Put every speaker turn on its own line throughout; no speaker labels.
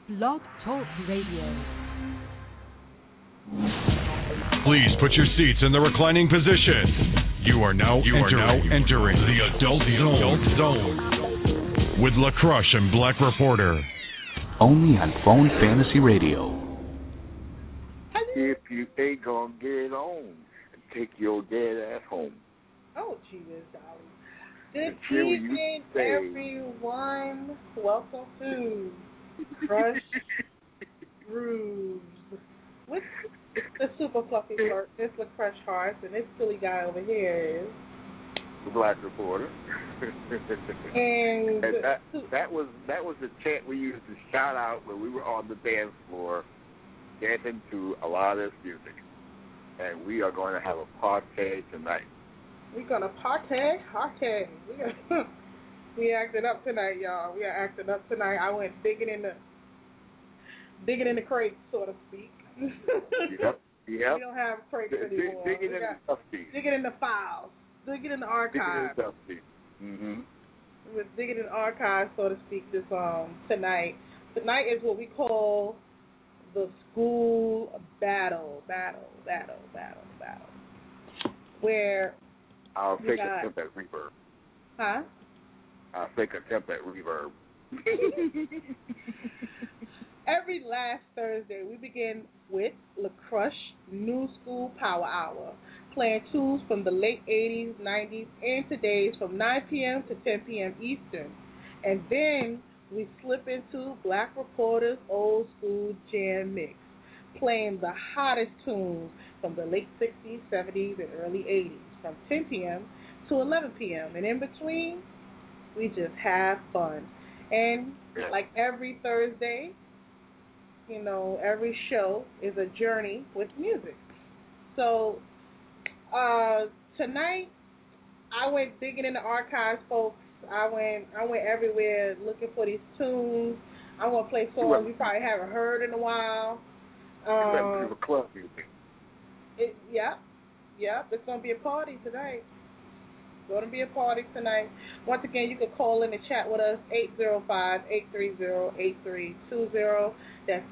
Blog Talk Radio.
Please put your seats in the reclining position. You are now entering the Adult Zone with LaCrush and Black Reporter.
Only on Phone Fantasy Radio.
If you ain't gonna get on, take your dead ass home.
Oh, Jesus, darling. Good evening, everyone. Welcome to Crush Grooves with the super fluffy flirt. This is LaCrush Hearts, and this silly guy over here is
the Black Reporter.
and
that was the chant we used to shout out when we were on the dance floor, dancing to a lot of this music. And we are going to have a party tonight.
We're going to party. We acting up tonight, y'all. We are acting up tonight. I went digging in the crates, so to speak.
Yep.
We don't have crates anymore.
Digging in the files. Digging in the archives.
Mm-hmm. We're digging in the archives, so to speak, this tonight. Tonight is what we call the school battle. Where
I'll take a attempt at reverb.
Huh?
I'll take a attempt at reverb.
Every last Thursday, we begin with LaCrush New School Power Hour, playing tunes from the late 80s, 90s, and today's from 9 p.m. to 10 p.m. Eastern. And then we slip into Black Reporter's Old School Jam Mix, playing the hottest tunes from the late 60s, 70s, and early 80s, from 10 p.m. to 11 p.m. And in between, we just have fun. And like every Thursday, you know, every show is a journey with music. So tonight, I went digging in the archives, folks. I went everywhere looking for these tunes. I'm going to play songs you probably haven't heard in a while.
You went to the club music.
Yep. It's going to be a party tonight. Going to be a party tonight. Once again, you can call in and chat with us, 805-830-8320. That's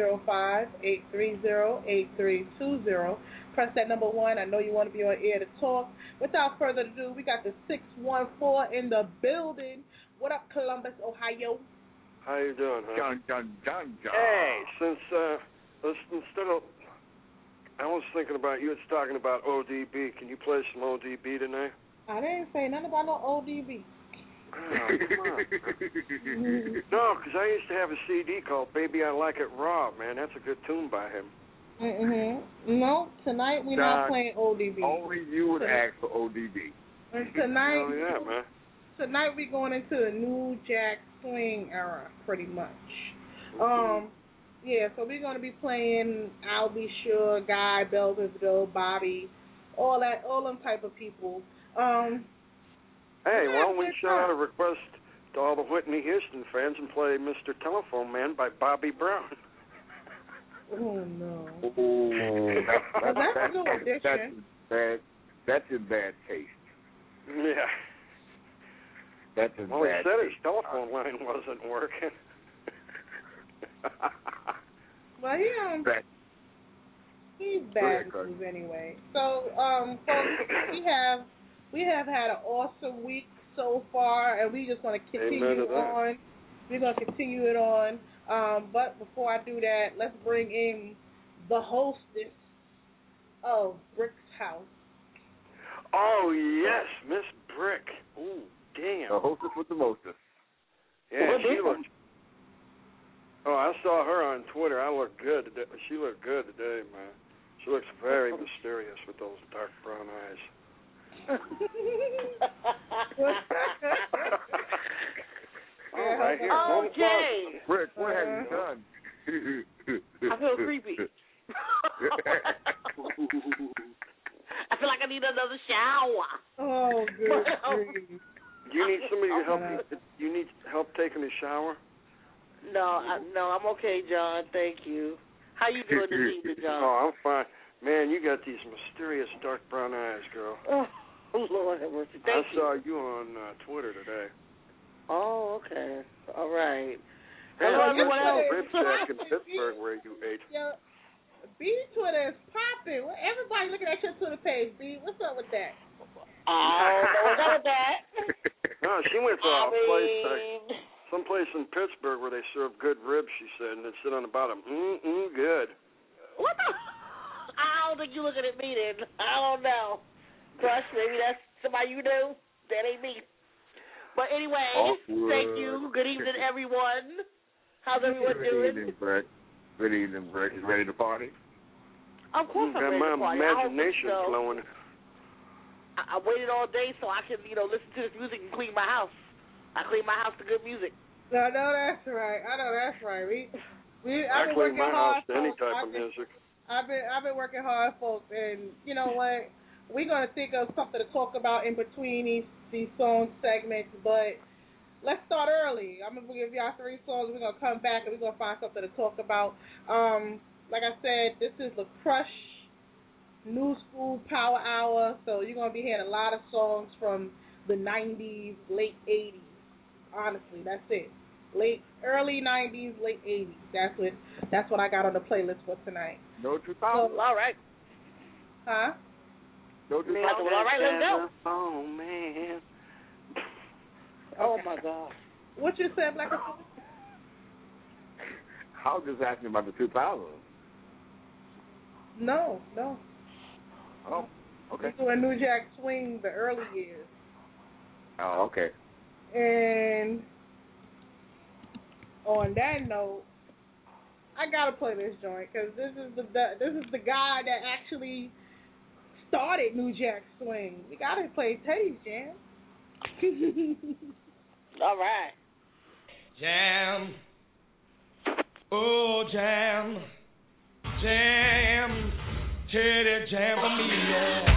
805-830-8320. Press that number 1. I know you want to be on air to talk. Without further ado, we got the 614 in the building. What up, Columbus, Ohio?
How you doing, huh?
John.
Hey, since instead of, I was thinking about you was talking about ODB. Can you play some ODB tonight?
I didn't say nothing about no ODB.
Oh, come on. No, because I used to have a CD called Baby I Like It Raw, man. That's a good tune by him.
Mm-hmm. No, tonight we're not playing ODB.
Only you would ask for ODB.
Tonight,
oh, yeah, man.
Tonight we're going into the New Jack Swing era, pretty much. Yeah, so we're going to be playing I'll Be Sure, Guy, Belzersville, Bobby, all them type of people.
Hey, why don't we shout out a request to all the Whitney Houston fans and play Mr. Telephone Man by Bobby Brown?
Oh, no.
Oh,
that's a new addition.
That's in bad taste.
Yeah.
That's in
well,
bad
he said
taste.
his telephone line wasn't working.
Well, he's bad news anyway. So, folks, we have had an awesome week so far, and we just want to continue on. We're going to continue it on. But before I do that, let's bring in the hostess of Brick's house.
Oh, yes, Miss Brick. Ooh, damn.
The hostess with the mostest.
Yeah, she looks... Oh, I saw her on Twitter. I look good today. She looked good today, man. She looks very mysterious with those dark brown eyes. All right, here.
Okay.
Rick, what have you done?
I feel creepy. I feel like I need another shower.
Oh, good.
Do you need somebody to help you? You need help taking a shower?
No, I'm okay, John. Thank you. How you doing this evening, John?
Oh, I'm fine. Man, you got these mysterious dark brown eyes, girl.
Oh, Lord have mercy. Thank you.
I saw you on Twitter today.
Oh, okay. All right. Hello, everyone else.
Rib shack in Pittsburgh where you ate.
Yo, B Twitter is popping. Everybody looking at your Twitter page, B. What's up with that?
What's up with that?
No, she went to a place, someplace in Pittsburgh where they serve good ribs, she said, and it said on the bottom, good.
What the? I don't think you're looking at me then. I don't know. Crush, maybe that's somebody you know. That ain't me. But anyway, thank you. Good evening, everyone. How's everyone doing?
Good evening, Brett. You ready to party?
Of course I'm ready to party.
My imagination flowing.
I waited all day so I could, listen to this music and clean my house. I clean my house to good music.
I know that's right.
I clean my house to any type of music.
I've been working hard, folks, and you know what? We're gonna think of something to talk about in between these song segments, but let's start early. I'm gonna give y'all 3 songs. We're gonna come back and we're gonna find something to talk about. Like I said, this is the Crush New School Power Hour, so you're gonna be hearing a lot of songs from the 90s, late 80s. Honestly, that's it. Early 90s, late 80s. That's what I got on the playlist for tonight.
No 2000.
So, all right.
Huh?
No 2000.
All right, let's go.
Oh man.
Oh my God.
What you said, Black?
I was just asking about the 2000s.
No.
Oh, okay.
We're doing New Jack Swing, the early years.
Oh, okay.
And on that note, I gotta play this joint because this is the guy that actually started New Jack Swing. We gotta play Teddy's Jam.
All right.
Jam. Oh, jam. Jam. Teddy, jam for me, yeah.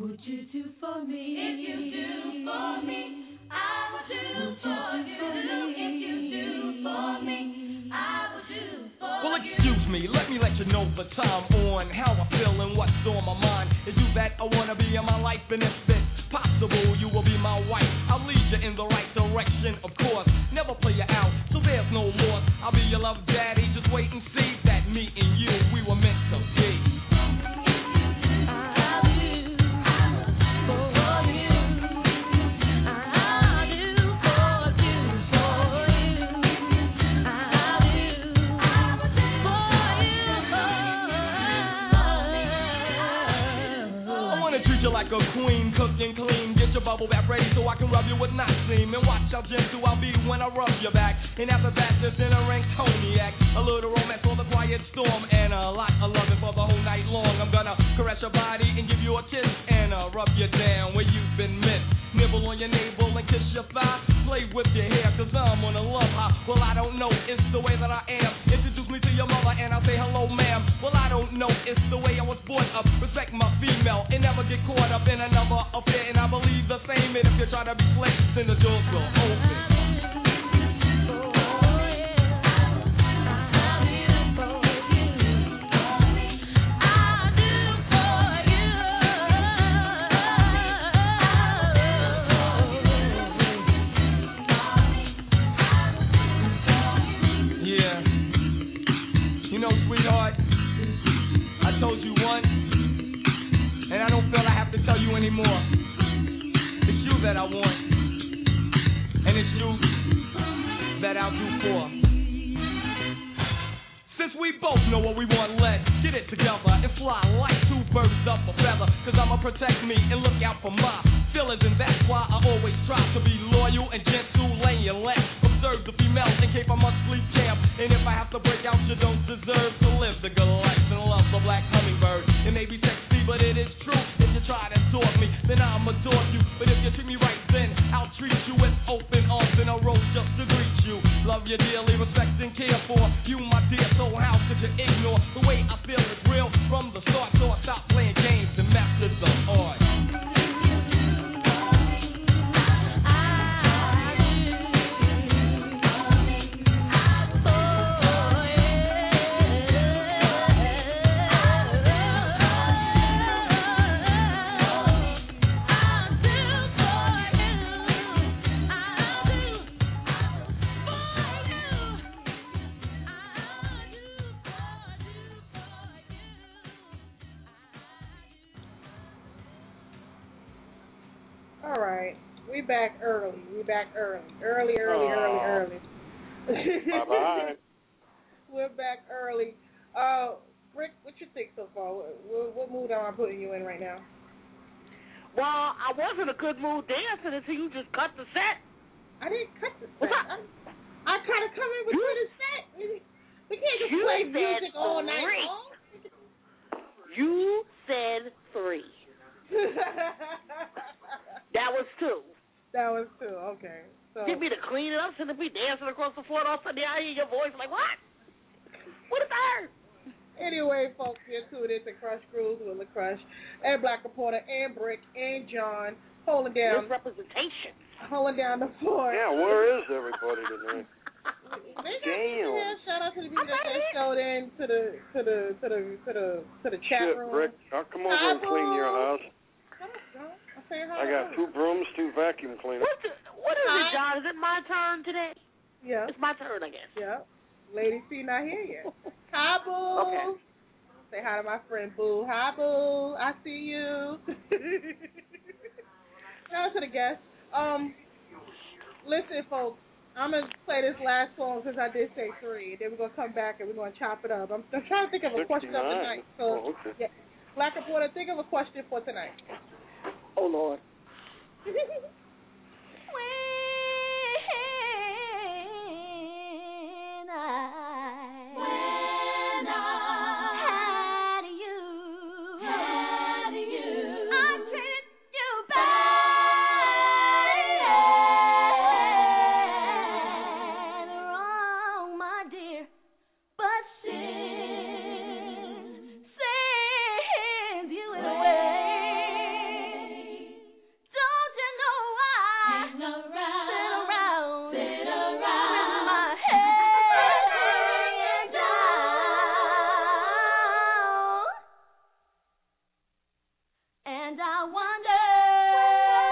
would you do for me?
If you do for me, I will do for you. If you do for me, I will do for you.
Well, excuse me, let me let you know the time on how I feel and what's on my mind. Is you that I wanna be in my life, and if it's possible, you will be my wife. I'll lead you in the right direction, of course. Never play you out, so there's no loss. I'll be your love daddy, just wait and see that me and you, we were meant to be. Like a queen, cooked and clean. Get your bubble bath ready so I can rub you with Noxine. And watch how gentle I'll be when I rub your back. And after that, there's dinner and cognac. A little romance for the quiet storm. And a lot of loving for the whole night long. I'm gonna caress your body and give you a kiss. And rub you down where you've been missed. Nibble on your navel and kiss your thigh. Play with your hair, cause I'm on a love high. Well, I don't know, it's the way that I am. Introduce me to your mother and I'll say hello, ma'am. Well, I don't know, it's the way I was brought up. Respect my female and never get caught up in another affair. And I believe the same, and if you're trying to be slick, then the doors will open. Tell you anymore. It's you that I want, and it's you that I'll do for. Since we both know what we want, let's get it together and fly like two birds up a feather. Cause I'ma protect me and look out for my feelings, and that's why I always try to be loyal and gentle, laying less. Observe the females in case I must sleep camp. And if I have to break out, you don't deserve to live the good life and love the black hummingbird. It may be sexy, but it is true. Try to dog me, then I'ma adore you. But if you treat me right, then I'll treat you with open arms and a rose just to greet you. Love you dearly, respect and care for you, my dear. So how could you ignore the way I feel is real from the start? So I stop playing games and master the art.
Back early. We back early. Early.
Bye-bye.
We're back early. Rick, what you think so far? What mood am I putting you in right now?
Well, I was in a good mood dancing until you just cut the set.
I didn't cut the set. I kind of come in between the set. We can't just play music all night long.
You said 3. That was 2.
That was 2, okay. So
get me to clean it up, send me dancing across the floor, and all of a sudden I hear your voice, I'm like, what? What is that?
Anyway, folks, you're tuned into Crush Grooves with LaCrush and Black Reporter and Brick and John holding down.
Representation.
Holding down the floor.
Yeah, where is everybody tonight?
Damn. Shout out to the people that showed in to the chat room.
Brick, I'll come over and clean your house.
I
got 2 brooms, 2 vacuum cleaners.
What is it, John? Is it my turn today?
Yeah.
It's my turn, I guess.
Yeah. Lady C not here yet. Hi, Boo.
Okay.
Say hi to my friend Boo. Hi, Boo. I see you. Shout out to the guests. Listen, folks. I'm going to play this last song since I did say 3. Then we're going to come back and we're going to chop it up. I'm trying to think of a question of the night. So,
okay.
Yeah. Black Reporter, think of a question for tonight.
Oh, Lord.
When I had you, I treated you bad, wrong, my dear, but since you in a way. And I wonder.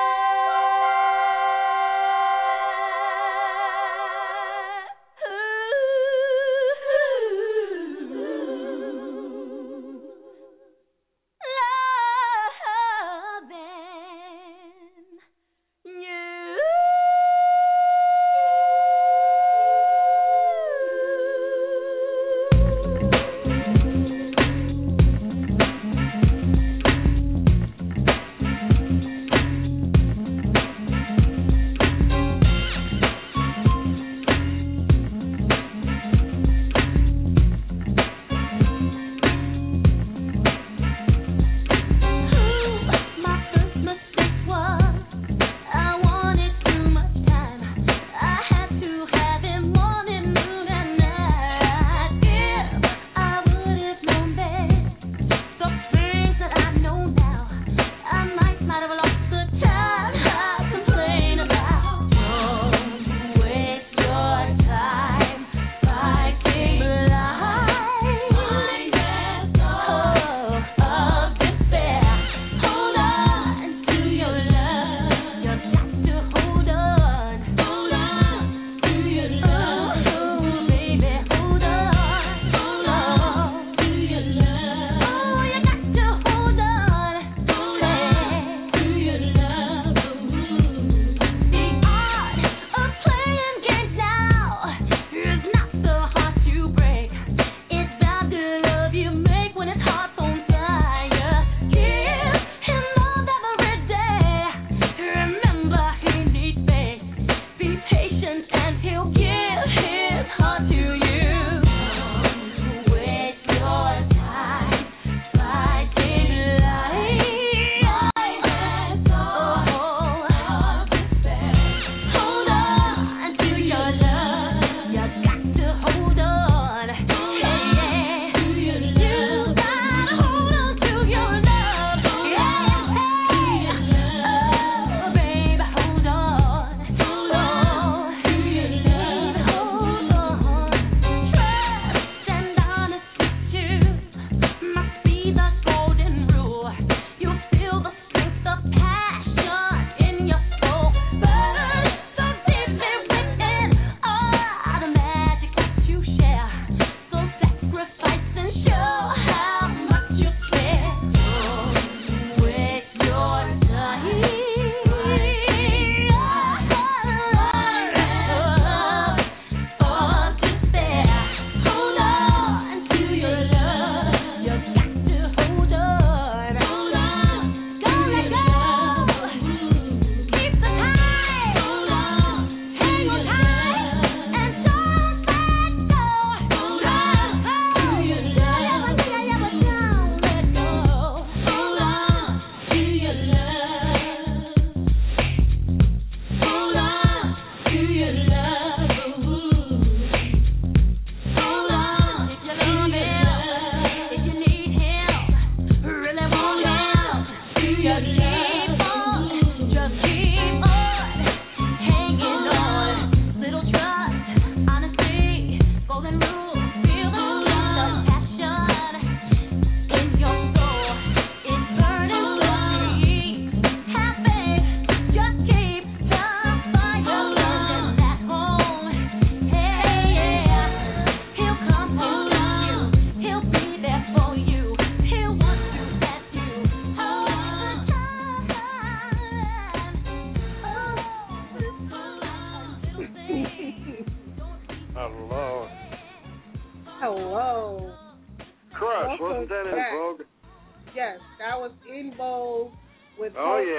Hello.
Crush, wasn't that in Vogue?
Yes, that was in Vogue with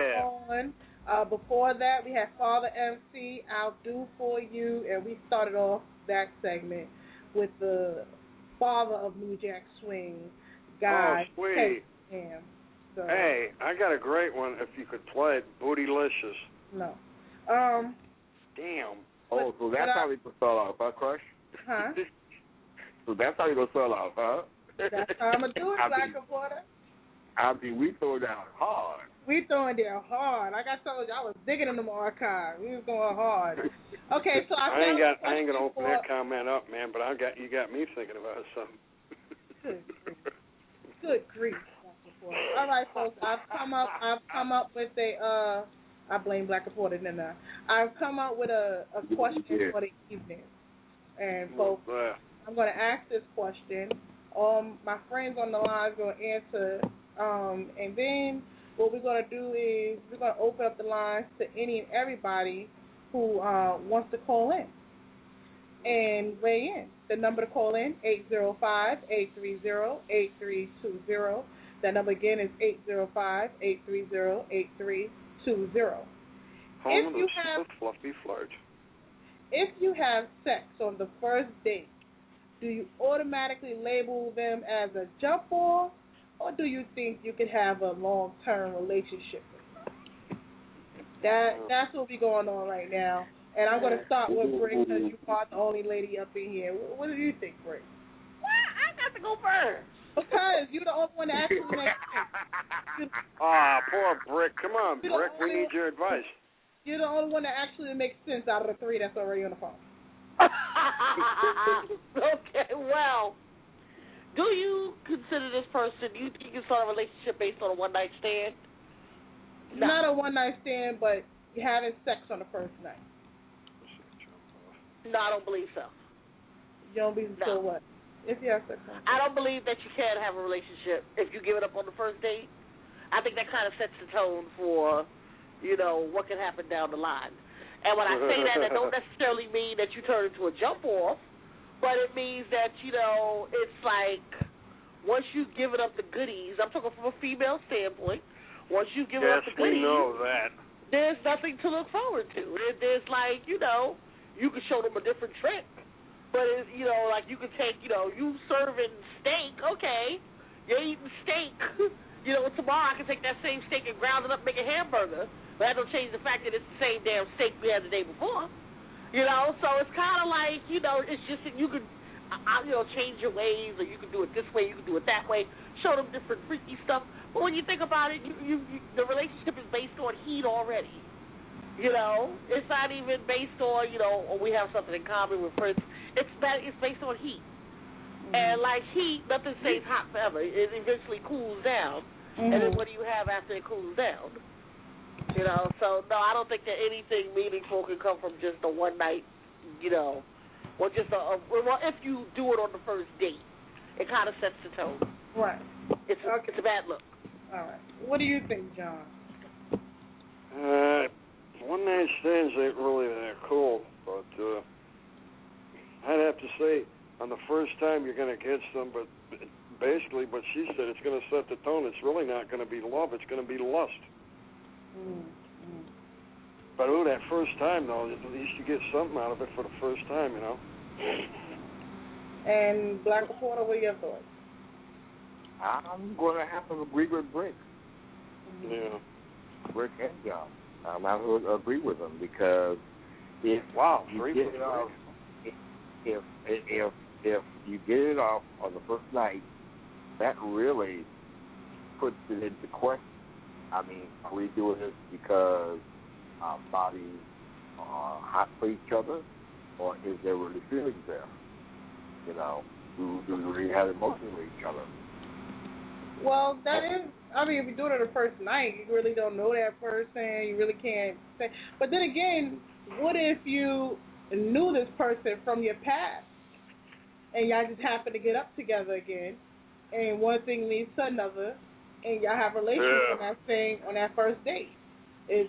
On.
Before that, we had Father MC, I'll Do For You, and we started off that segment with the father of New Jack Swing, guy.
Oh, sweet.
So,
hey, I got a great one if you could play it, Bootylicious.
No.
Damn.
Oh, so that's how we can start off, huh, Crush?
Huh?
So that's how you gonna start off, huh?
That's how I'm gonna do it, Black Reporter.
I mean, we throw down hard.
We throwing down hard. Like I told you, I was digging in them archives. We was going hard. Okay, so
I ain't gonna open that comment up, man. But you got me thinking about something.
Good grief, Black Reporter. All right, folks. I've come up with a. I blame Black Reporter. No. I've come up with a question for the evening, and folks, I'm going to ask this question. My friends on the line are going to answer, and then what we're going to do is we're going to open up the lines to any and everybody who wants to call in and weigh in. The number to call in, 805-830-8320. That number again is 805-830-8320. If you have sex on the first date, do you automatically label them as a jump off, or do you think you could have a long-term relationship with them? That's what we're going on right now. And I'm going to start with Brick because you are the only lady up in here. What do you think, Brick?
What? I got to go first.
Because you're the only one that actually makes sense.
Poor Brick. Come on, Brick. We need your advice.
You're the only one that actually makes sense out of the three that's already on the phone.
Okay, well, do you consider this person, do you think you can start a relationship based on a one-night stand?
No. Not a one-night stand, but having sex on the first night.
No, I don't believe so.
You don't believe so what? If you have sex on the first
I don't believe that you can have a relationship if you give it up on the first date. I think that kind of sets the tone for, what can happen down the line. And when I say that don't necessarily mean that you turn into a jump-off, but it means that, it's like once you've given up the goodies, I'm talking from a female standpoint, once you've given up the goodies,
we know that.
There's nothing to look forward to. There's like, you can show them a different trick, but, like you could take, you serving steak, okay, you're eating steak. Tomorrow I can take that same steak and ground it up, make a hamburger. But that don't change the fact that it's the same damn steak we had the day before. So it's kind of like, it's just that you could, change your ways, or you can do it this way, you can do it that way, show them different freaky stuff. But when you think about it, the relationship is based on heat already. It's not even based on, we have something in common with friends. It's based on heat. Mm-hmm. And like heat, nothing stays hot forever. It eventually cools down. Mm-hmm. And then what do you have after it cools down? So no, I don't think that anything meaningful can come from just a one night, or just if you do it on the first date, it kind of sets the tone.
Right.
It's a bad look.
All right. What do you think, John?
One night stands ain't really that cool, but I'd have to say on the first time you're going to get some, but basically what she said, it's going to set the tone. It's really not going to be love. It's going to be lust.
Mm-hmm.
But that first time, though, at least you get something out of it for the first time,
And Black Reporter, what are your thoughts?
I'm going to have to agree with Brick.
Mm-hmm.
Yeah.
Brick and John. I'm going to agree with them because if you get it off, if you get it off on the first night, that really puts it into question. I mean, are we doing this because our bodies are hot for each other, or is there really feelings there? Do we really have emotion with each other?
Well, that is, if you do it on the first night, you really don't know that person, you really can't say. But then again, what if you knew this person from your past, and y'all just happen to get up together again, and one thing leads to another, and y'all have a relationship on that first date? Do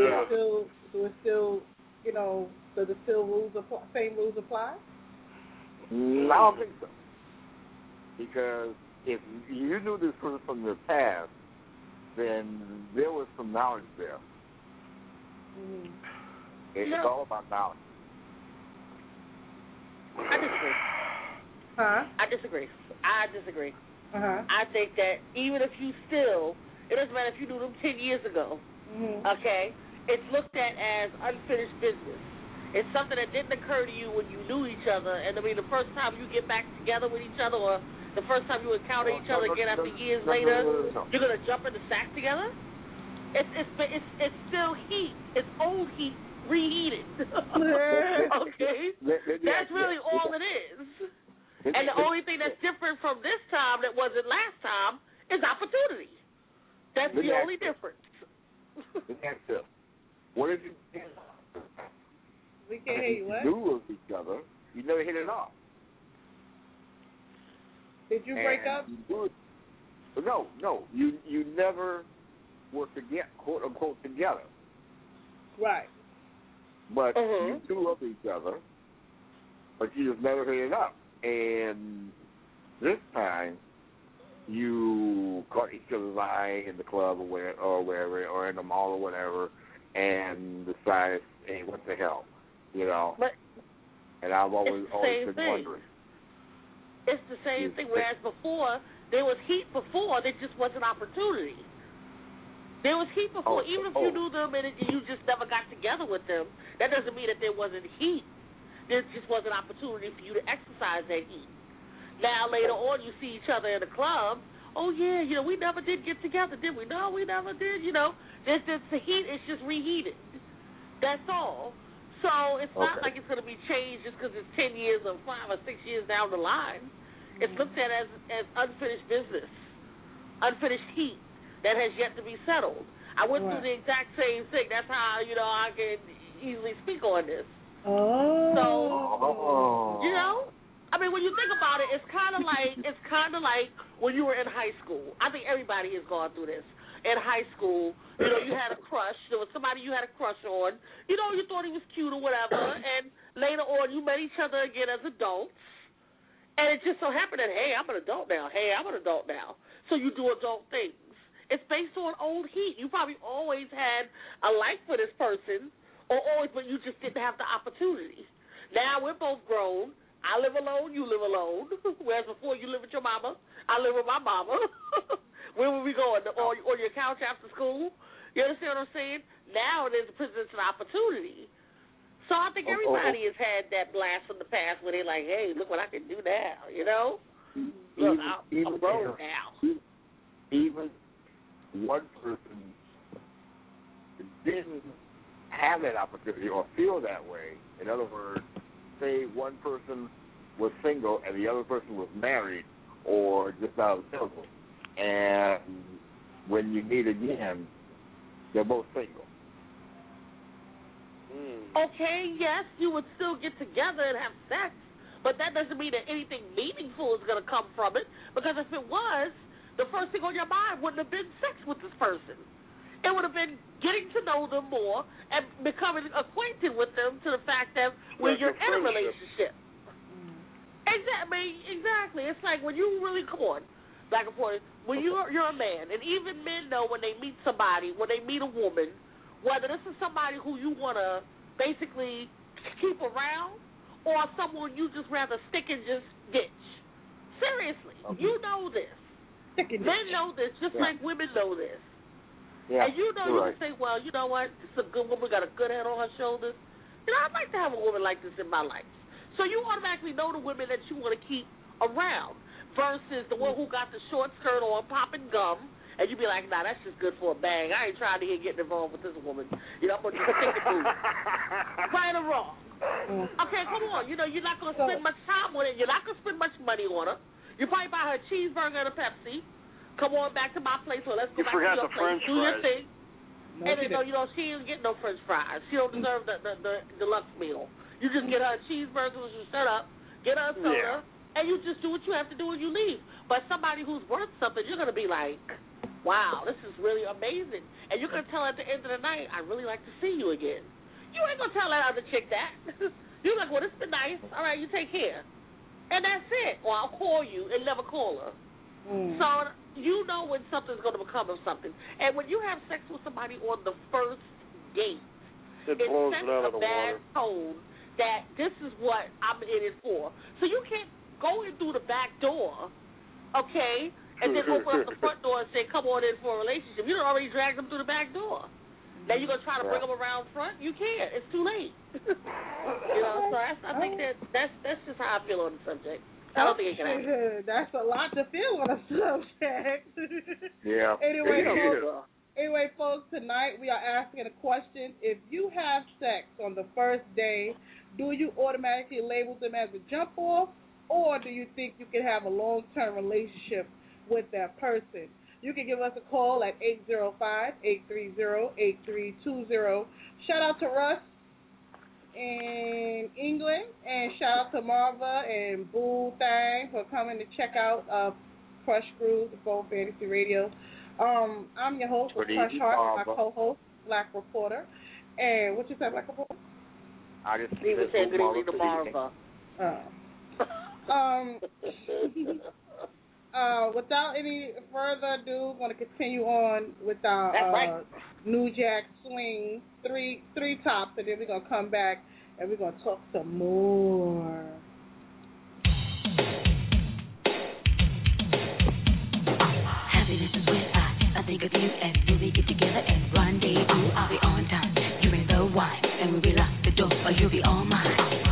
the same rules apply?
I don't think so. Because if you knew this person from your past, then there was some knowledge there.
Mm-hmm.
It's all about knowledge.
I disagree.
Huh?
I disagree.
Uh-huh.
I think that even if you it doesn't matter if you knew them 10 years ago, okay, it's looked at as unfinished business. It's something that didn't occur to you when you knew each other, and the first time you get back together with each other, or the first time you encounter each other again after years later, you're going to jump in the sack together? It's still heat. It's old heat reheated. Okay? That's really all it is. And the only thing that's different from this time that wasn't last time is opportunity. That's the only difference.
Let me ask this. What if you
We can't hear you. What?
knew of each other, you never hit it off?
Did you break up?
No. You never were together, quote unquote, together.
Right.
But you knew of each other, but you just never hit it up. And this time, you caught each other's eye in the club or wherever, or in the mall or whatever, and decided, hey, what the hell, you know?
But
and I've always been wondering.
It's the same thing. Whereas before, there was heat before, there just wasn't opportunity. There was heat before. Even if you knew them and you just never got together with them, that doesn't mean that there wasn't heat. There just wasn't opportunity for you to exercise that heat. Now, later on, you see each other in the club. Oh, yeah, we never did get together, did we? No, we never did, There's the heat is just reheated. That's all. So it's not like it's going to be changed just because it's 10 years or 5 or 6 years down the line. It's looked at as unfinished business, unfinished heat that has yet to be settled. I went through the exact same thing. That's how, I can easily speak on this.
Oh.
So, I mean, when you think about it, it's kind of like when you were in high school. I think everybody has gone through this. In high school, you had a crush. There was somebody you had a crush on. You thought he was cute or whatever. And later on, you met each other again as adults. And it just so happened that, hey, I'm an adult now. Hey, I'm an adult now. So you do adult things. It's based on old heat. You probably always had a like for this person, but you just didn't have the opportunity. Now we're both grown. I live alone, you live alone. Whereas before you live with your mama, I live with my mama. Where were we going? On your couch after school? You understand what I'm saying? Now there's a presents an opportunity. So I think everybody has had that blast from the past where they're like, hey, look what I can do now, Look, I'm grown now.
Even one person didn't have that opportunity or feel that way. In other words, say one person was single and the other person was married or just out of single, and when you meet again, they're both single.
Okay, yes, you would still get together and have sex, but that doesn't mean that anything meaningful is going to come from it, because if it was, the first thing on your mind wouldn't have been sex with this person. It would have been getting to know them more and becoming acquainted with them to the fact that when you're in a relationship. Exactly. It's like when you really, come on, back and forth, when you're a man, and even men know when they meet somebody, when they meet a woman, whether this is somebody who you want to basically keep around or someone you just rather stick and just ditch. Seriously, you know this. Men know this just like women know this.
Yeah,
and you can say, well, you know what, this is a good woman, got a good head on her shoulders. I'd like to have a woman like this in my life. So you automatically know the women that you want to keep around versus the one who got the short skirt on, popping gum, and you be like, nah, that's just good for a bang. I ain't trying to get involved with this woman. I'm going to just take the boot. Right or wrong? Okay, come on. You're not going to spend much time with it. You're not going to spend much money on her. You probably buy her a cheeseburger and a Pepsi. Come on back to my place, or let's go back to your place. Do your thing. And then, she didn't get no French fries. She don't deserve the deluxe meal. You just get her a cheeseburger, you shut up, get her a soda, and you just do what you have to do and you leave. But somebody who's worth something, you're going to be like, wow, this is really amazing. And you're going to tell her at the end of the night, I really like to see you again. You ain't going to tell that other chick that. You're like, well, this has been nice. All right, you take care. And that's it. Or I'll call you and never call her. So you know when something's going to become of something. And when you have sex with somebody on the first date, it sets a bad tone that this is what I'm in it for. So you can't go in through the back door, okay, and then open up the front door and say, come on in for a relationship. You done already dragged them through the back door. Now you're going to try to bring them around front? You can't. It's too late. So I think that's just how I feel on the subject. I don't think it can happen.
That's a lot to feel on a subject.
Yeah.
Anyway, folks, tonight we are asking a question. If you have sex on the first day, do you automatically label them as a jump-off, or do you think you can have a long-term relationship with that person? You can give us a call at 805-830-8320. Shout out to Russ in England, and shout out to Marva and Boo Thang for coming to check out Crush Grooves, the Phone Fantasy Radio. I'm your host, Crush Heart, my co-host, Black Reporter. And what you said, Black Reporter?
I just
He was saying good evening to Marva.
Without any further ado, I'm going to continue on with our New Jack Swing three tops, and then we're going to come back and we're going to talk some more.
Happiness is when I think of you, and when we get together and rendezvous, I'll be on time. You bring the wine, and when we lock the door, or you'll be all mine.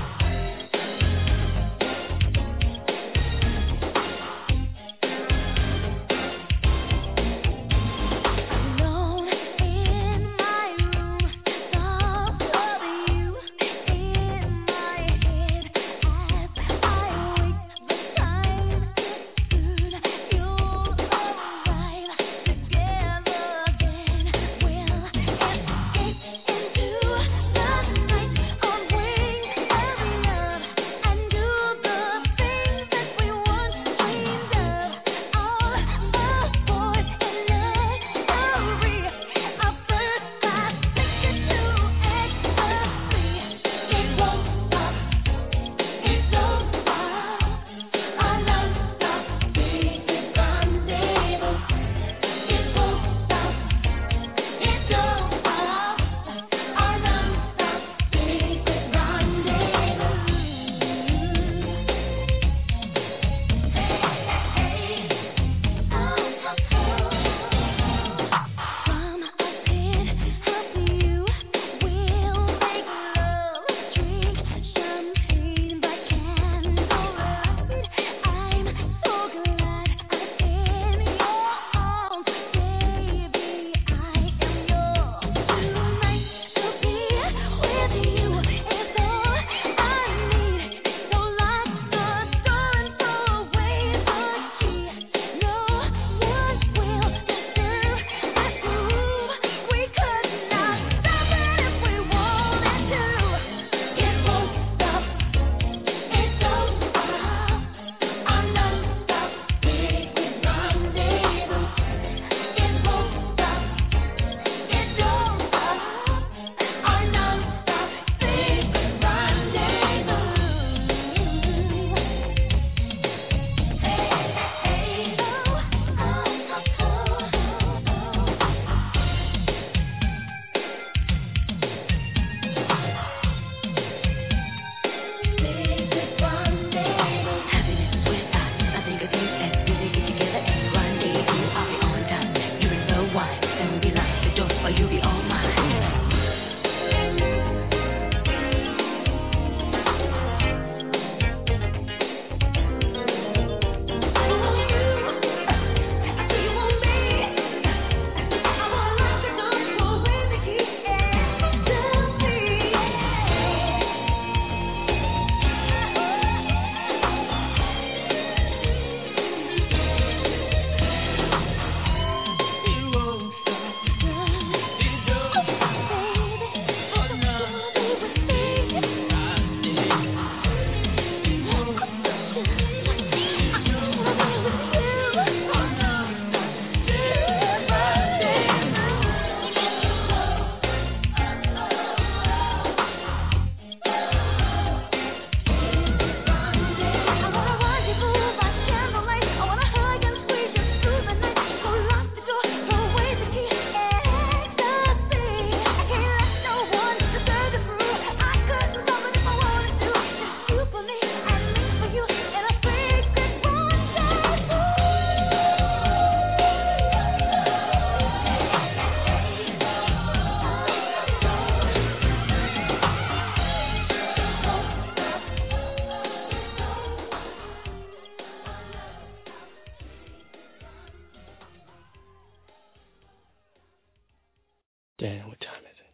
Damn, what time is it?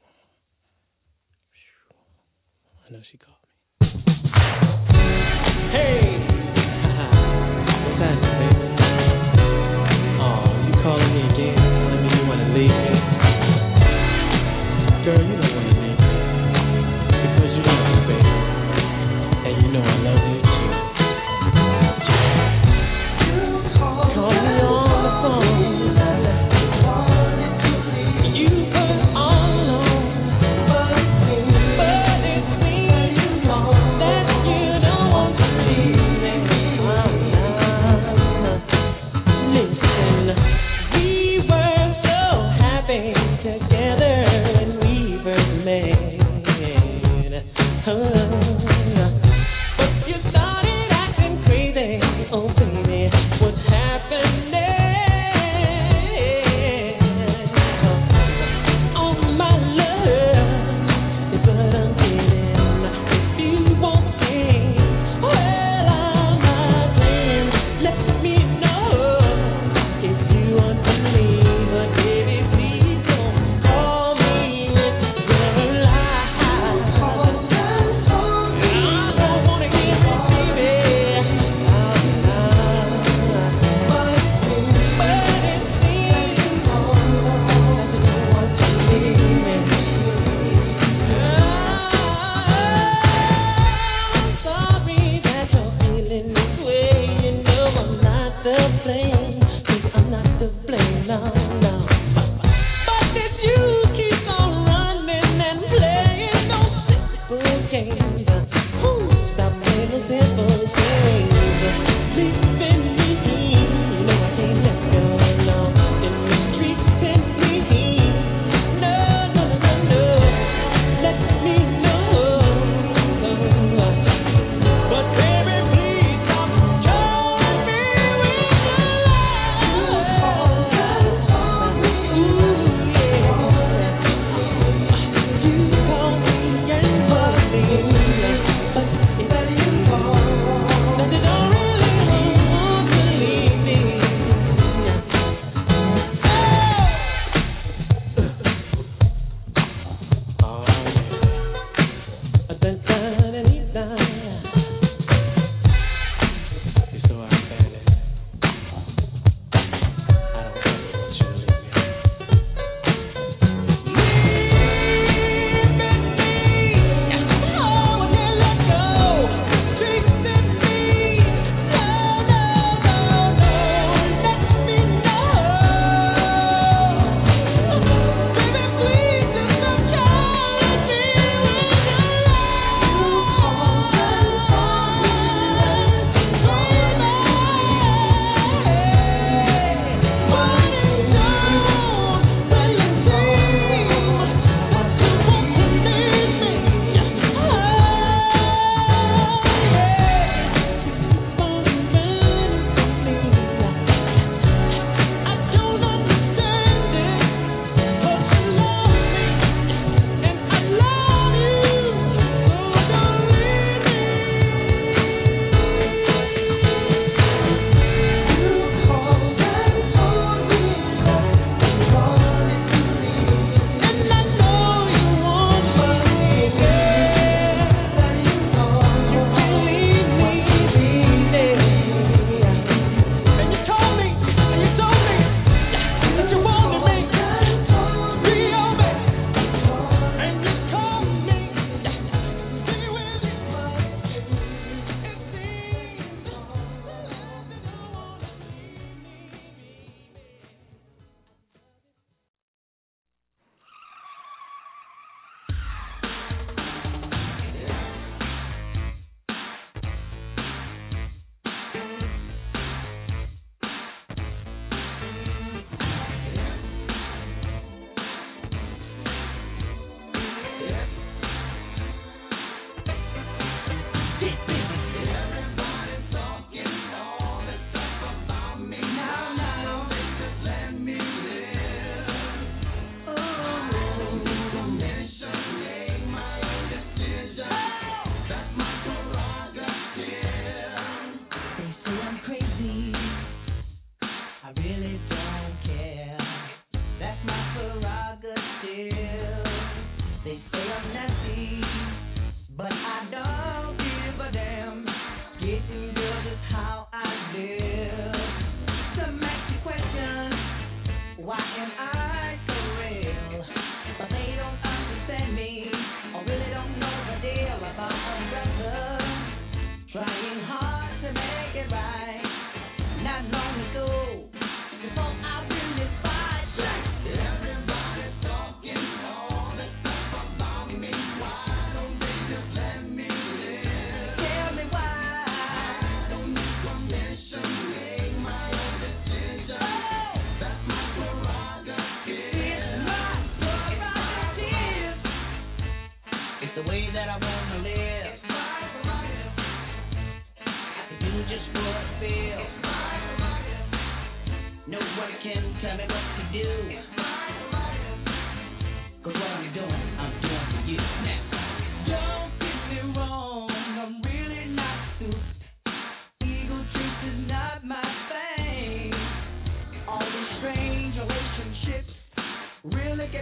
I know she called me. Hey! What's happening, baby? Oh, you calling me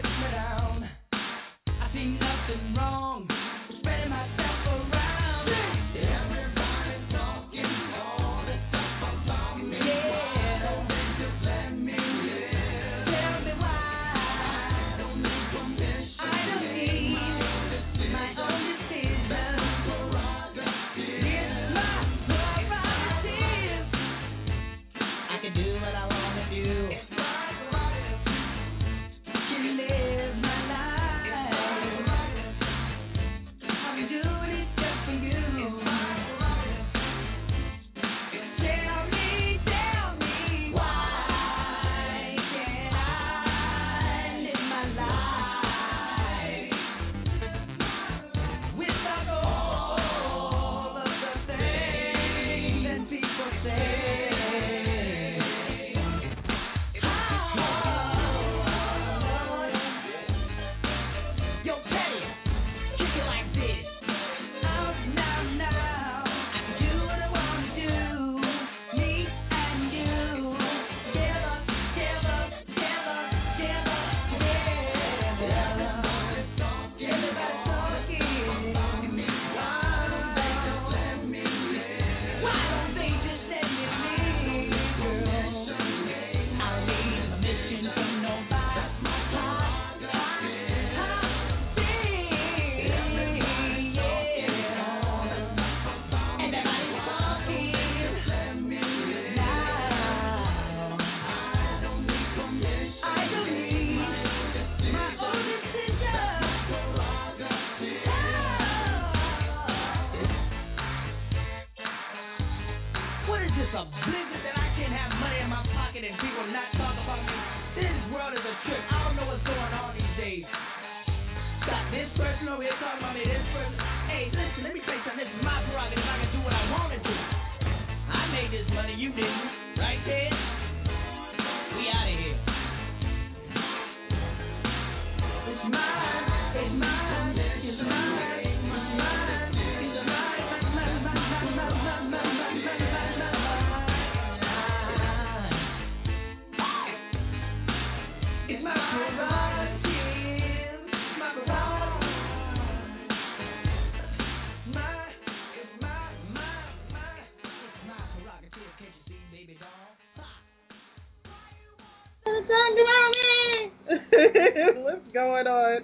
What's going on?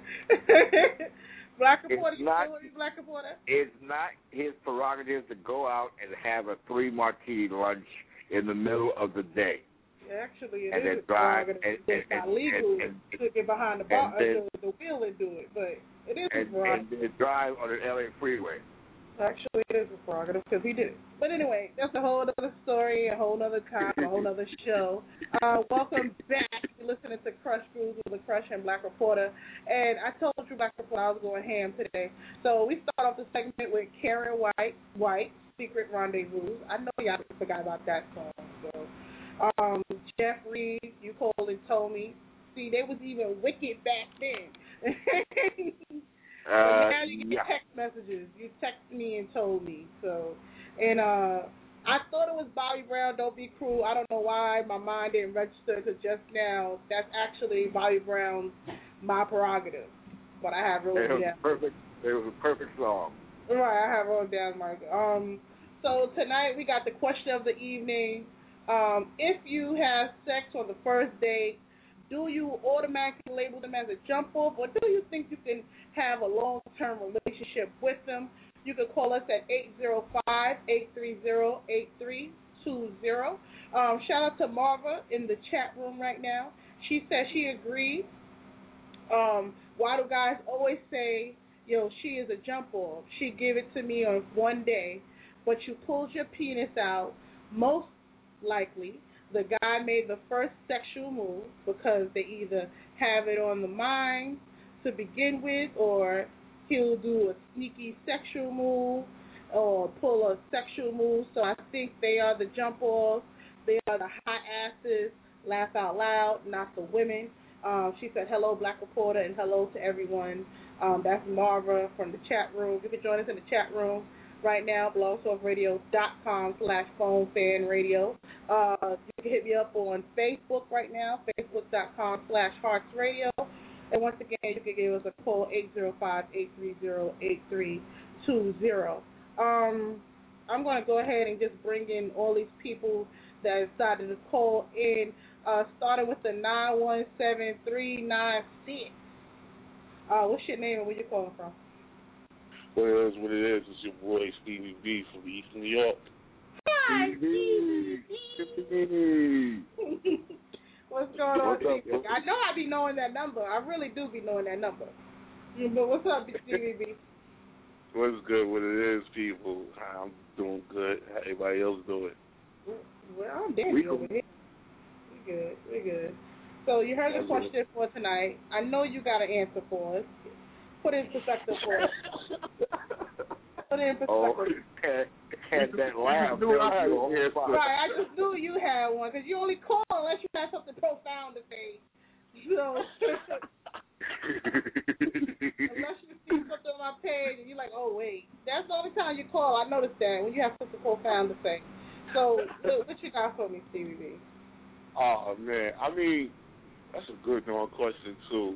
Black Reporter, Black Reporter?
It's not his prerogative to go out and have a 3-martini lunch in the middle of the day.
Actually, it
and
is
then drive,
it's not legal to get behind the wheel and do it, but it is his prerogative.
And then drive on the LA freeway.
Actually, it is his prerogative because he did it. But anyway, that's a whole other story, a whole other time, a whole other show. Welcome back. You're listening to Crush Grooves with the Crush and Black Reporter. And I told you, Black Reporter, I was going ham today. So we start off the segment with Karen White, Secret Rendezvous. I know y'all forgot about that song. So, Jeff Reed, You Called and Told Me. See, they was even wicked back then. So now you get text messages. You text me and told me. So, and I thought it was Bobby Brown, Don't Be Cruel. I don't know why my mind didn't register because just now that's actually Bobby Brown's My Prerogative. But I have wrote it down.
Perfect. It was a perfect song.
Right, I have wrote down my. So tonight we got the question of the evening. If you have sex on the first date, do you automatically label them as a jump off, or do you think you can have a long-term relationship with them? You can call us at 805-830-8320. Shout out to Marva in the chat room right now. She said she agreed. Why do guys always say, she is a jump off? She give it to me on one day, but you pulled your penis out, most likely the guy made the first sexual move because they either have it on the mind to begin with, or he'll do a sneaky sexual move or pull a sexual move. So I think they are the jump offs. They are the hot asses, laugh out loud, not the women. She said, hello, Black Reporter, and hello to everyone. That's Marva from the chat room. You can join us in the chat room right now, blogtalkradio.com/phonefanradio. You can hit me up on Facebook right now, facebook.com/heartsradio. And once again, you can give us a call, 805-830-8320. I'm going to go ahead and just bring in all these people that decided to call in, starting with the 917396. What's your name and where you calling from?
Well, it is what it is. It's your boy, Stevie B from East New York.
Hi, Stevie B. What's going on, Stevie? I know I be knowing that number. I really do be knowing that number. But what's up, Stevie B?
What's good? What it is, people? I'm doing good. How everybody else doing?
Well, I'm dandy over here. We good. So you heard the question for tonight. I know you got an answer for us. Put it in perspective for us. Put it in perspective.
Had that laugh.
Right, I just knew you had one because you only call unless you have something profound to say. So unless you see something on my page and you're like, oh wait, that's the only time you call. I noticed that when you have something profound to say. So what you got for me, Stevie B?
Oh man, I mean that's a good question too.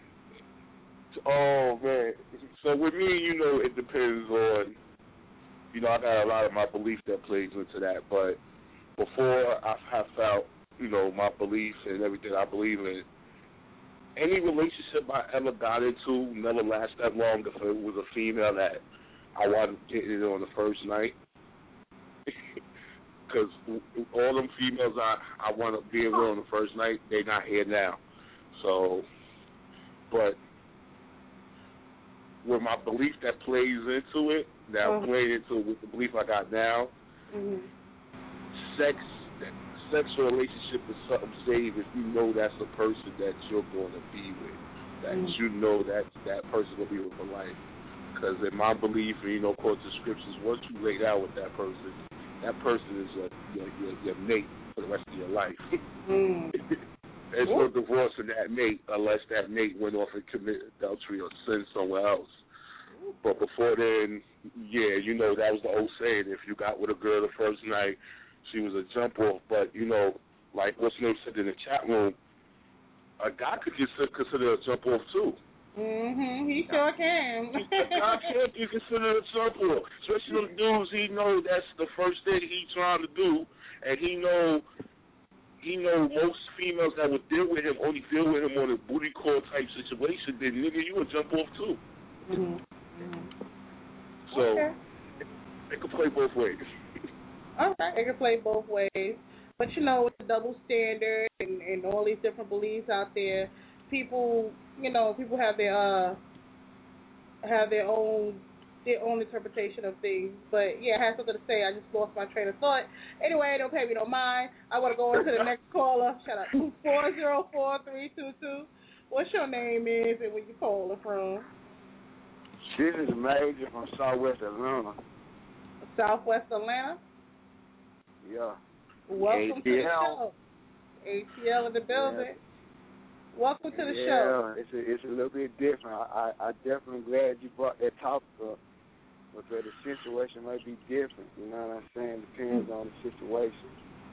Oh man, so with me, it depends on. I got a lot of my belief that plays into that, but before I felt, my belief and everything I believe in, any relationship I ever got into never lasted that long if it was a female that I wasn't getting it on the first night. Because all them females I want to be with on the first night, they're not here now. So, but with my belief that plays into it, playing into it with the belief I got now, sex or relationship is something safe if you know that's the person that you're going to be with, that you know that person will be with for life. Because in my belief, and according to scriptures, once you lay out with that person is your mate for the rest of your life. There's no divorce in that mate unless that mate went off and committed adultery or sin somewhere else. But before then, that was the old saying, if you got with a girl the first night, she was a jump off. But, like what's name said in the chat room, a guy could consider a jump off too.
He sure can.
A guy can be considered a jump off. Especially them dudes, he know that's the first thing he trying to do, and he know most females that would deal with him only deal with him on a booty call type situation, then nigga, you would jump off too. So, it can play both ways.
Okay, it can play both ways. But with the double standard and all these different beliefs out there, people have their own interpretation of things. But yeah, I had something to say. I just lost my train of thought. Anyway, don't pay me no mind. I want to go on to the next caller. Shut up. 404-322. What's your name is and where you calling from?
This is Major from Southwest Atlanta.
Southwest Atlanta?
Yeah.
Welcome to the show. ATL in the building. Yeah. Welcome to the show.
It's a little bit different. I definitely glad you brought that topic up because the situation might be different. You know what I'm saying? Depends on the situation.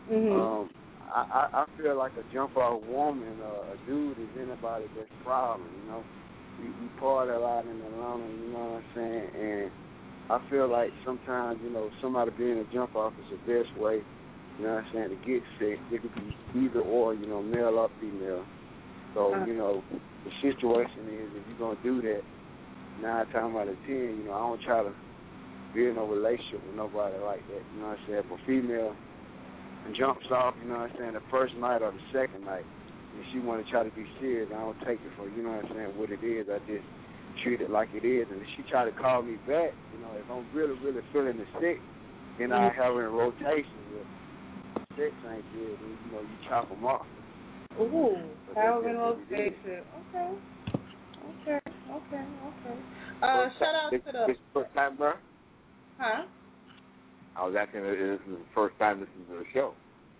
I feel like a jump off woman or a dude is anybody that's problem. We party a lot in Atlanta. You know what I'm saying? And I feel like sometimes somebody being a jump off is the best way. You know what I'm saying, to get sex. It could be either or, male or female. So, the situation is if you're going to do that, 9 times out of 10, I don't try to be in no relationship with nobody like that. You know what I'm saying? If a female jumps off, you know what I'm saying, the first night or the second night, and she want to try to be serious, I don't take it for, you know what I'm saying, what it is. I just treat it like it is. And if she try to call me back, if I'm really, really feeling the sick, then I have her in rotation with sex ain't good, and you chop them off.
Ooh, have in rotation. Okay. Shout out to the.
This first time, bro?
Huh?
I was asking if this is the first time listening to the show.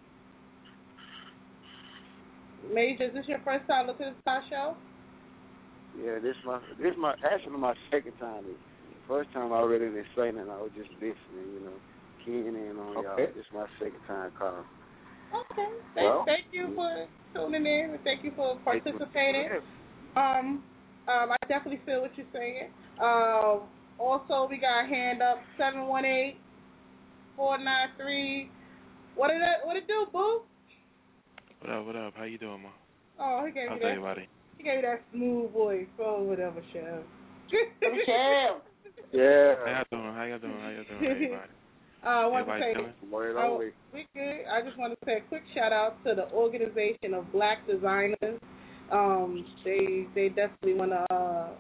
Major, is this your first time listening to our show?
Yeah, this is my second time. The first time I already didn't say nothing. I was just listening, keying in on y'all. This is my second time calling.
Okay. Thank you for tuning in and thank you for participating. I definitely feel what you're saying. Also, we got a hand up 718-493. What it do, boo?
What up? How you doing, ma?
Oh, he gave
How's
you that.
everybody?
He gave you that smooth voice. Oh, whatever, Chef.
Chef.
Yeah.
How y'all doing, everybody?
I want to
Everybody
say,
chilling?
we good. I just want to say a quick shout out to the organization of Black Designers. They definitely want to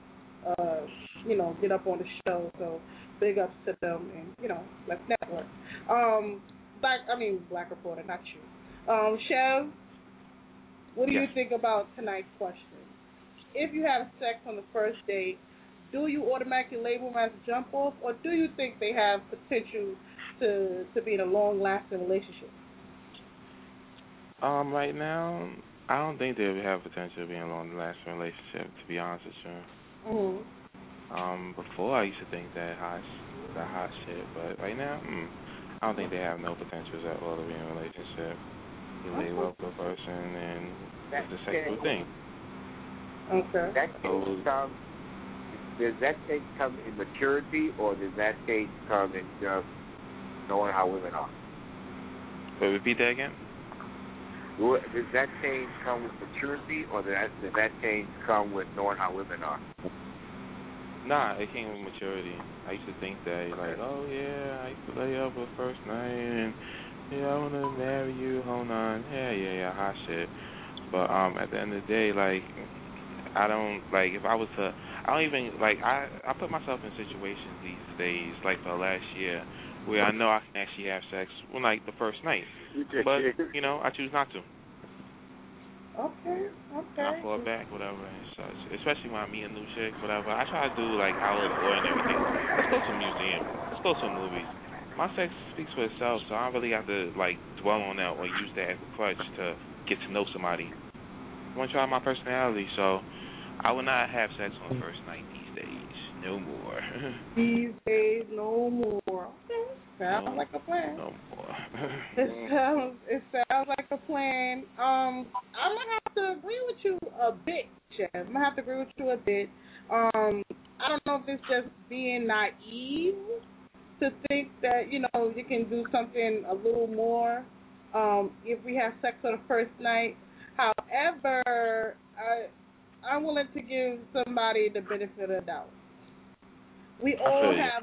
get up on the show. So big ups to them, and let's network. Black Reporter, not you. Chev, what do you think about tonight's question? If you have sex on the first date, do you automatically label them as a jump off, or do you think they have potential to be in a long-lasting relationship?
Right now, I don't think they would have potential to be in a long-lasting relationship, to be honest with you. Before I used to think that hot shit, but right now, I don't think they have no potentials at all to be in a relationship. They love the person, and it's a sexual thing.
Okay. Does that stage come in maturity, or does that stage come in just knowing how women are?
Wait, repeat that again?
Does that change come with maturity, or does that change come with knowing how women are?
Nah, it came with maturity. I used to think that, like, oh, yeah, I used to lay up with first night, and, yeah, I want to marry you, hold on. Yeah, hot shit. But at the end of the day, like, I don't, like, if I was to, I don't even, like, I put myself in situations these days, like the last year, where I know I can actually have sex on, like, the first night. But, I choose not to.
Okay.
I fall back, whatever, and such. Especially when I meet a new chick, whatever. I try to do, like, out of the ordinary things. Let's go to a museum. Let's go to a movie. My sex speaks for itself, so I don't really have to, like, dwell on that or use that as a crutch to get to know somebody. I want to try my personality, so I will not have sex on the first night these days. No more.
These days, no more. Okay. Sounds like a plan.
No more.
It sounds like a plan. I'm gonna have to agree with you a bit, Chef. I don't know if it's just being naive to think that you can do something a little more if we have sex on the first night. However, I'm willing to give somebody the benefit of the doubt. We all have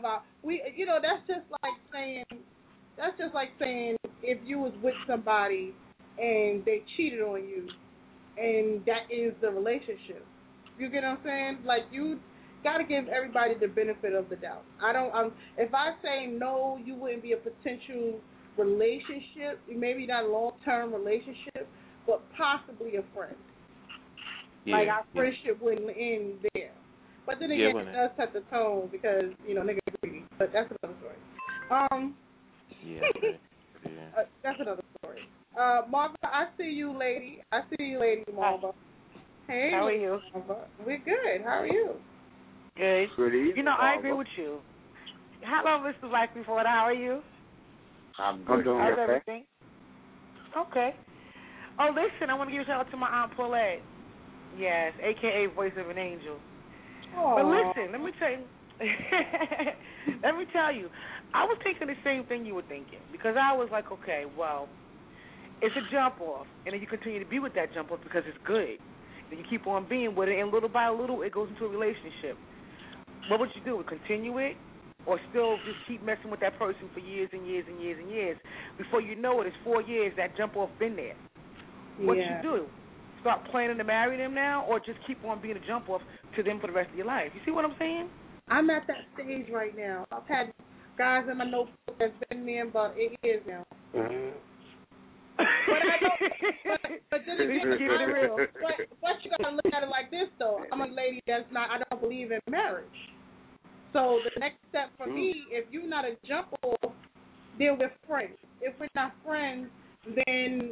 that's just like saying if you was with somebody and they cheated on you, and that is the relationship. You get what I'm saying? Like, you got to give everybody the benefit of the doubt. If I say no, you wouldn't be a potential relationship, maybe not a long-term relationship, but possibly a friend.
Yeah,
like, our friendship wouldn't end there. But then again, it does set the tone because, niggas are greedy. But that's another story. That's another story. Marva, I see you, lady. Marva. Hey.
How are you?
Marva. We're good. How are you?
Good.
Good evening,
I agree with you. Hello, Mr. Black Before. How are you?
I'm good.
How's everything? Okay. Oh, listen, I want to give a shout out to my Aunt Paulette. Yes, a.k.a. Voice of an Angel.
Aww.
But listen, let me tell you, I was thinking the same thing you were thinking, because I was like, okay, well, it's a jump off, and then you continue to be with that jump off because it's good. Then you keep on being with it, and little by little, it goes into a relationship. What would you do? Continue it, or still just keep messing with that person for years and years and years and years? Before you know it, it's 4 years that jump off been there. What you do? Start planning to marry them now, or just keep on being a jump off to them for the rest of your life? You see what I'm saying?
I'm at that stage right now. I've had guys in my notebook that's been me in about 8 years now.
Mm-hmm.
But then again, but you gotta look at it like this though. I'm a lady I don't believe in marriage. So the next step for me, if you're not a jump off, then we're friends. If we're not friends, then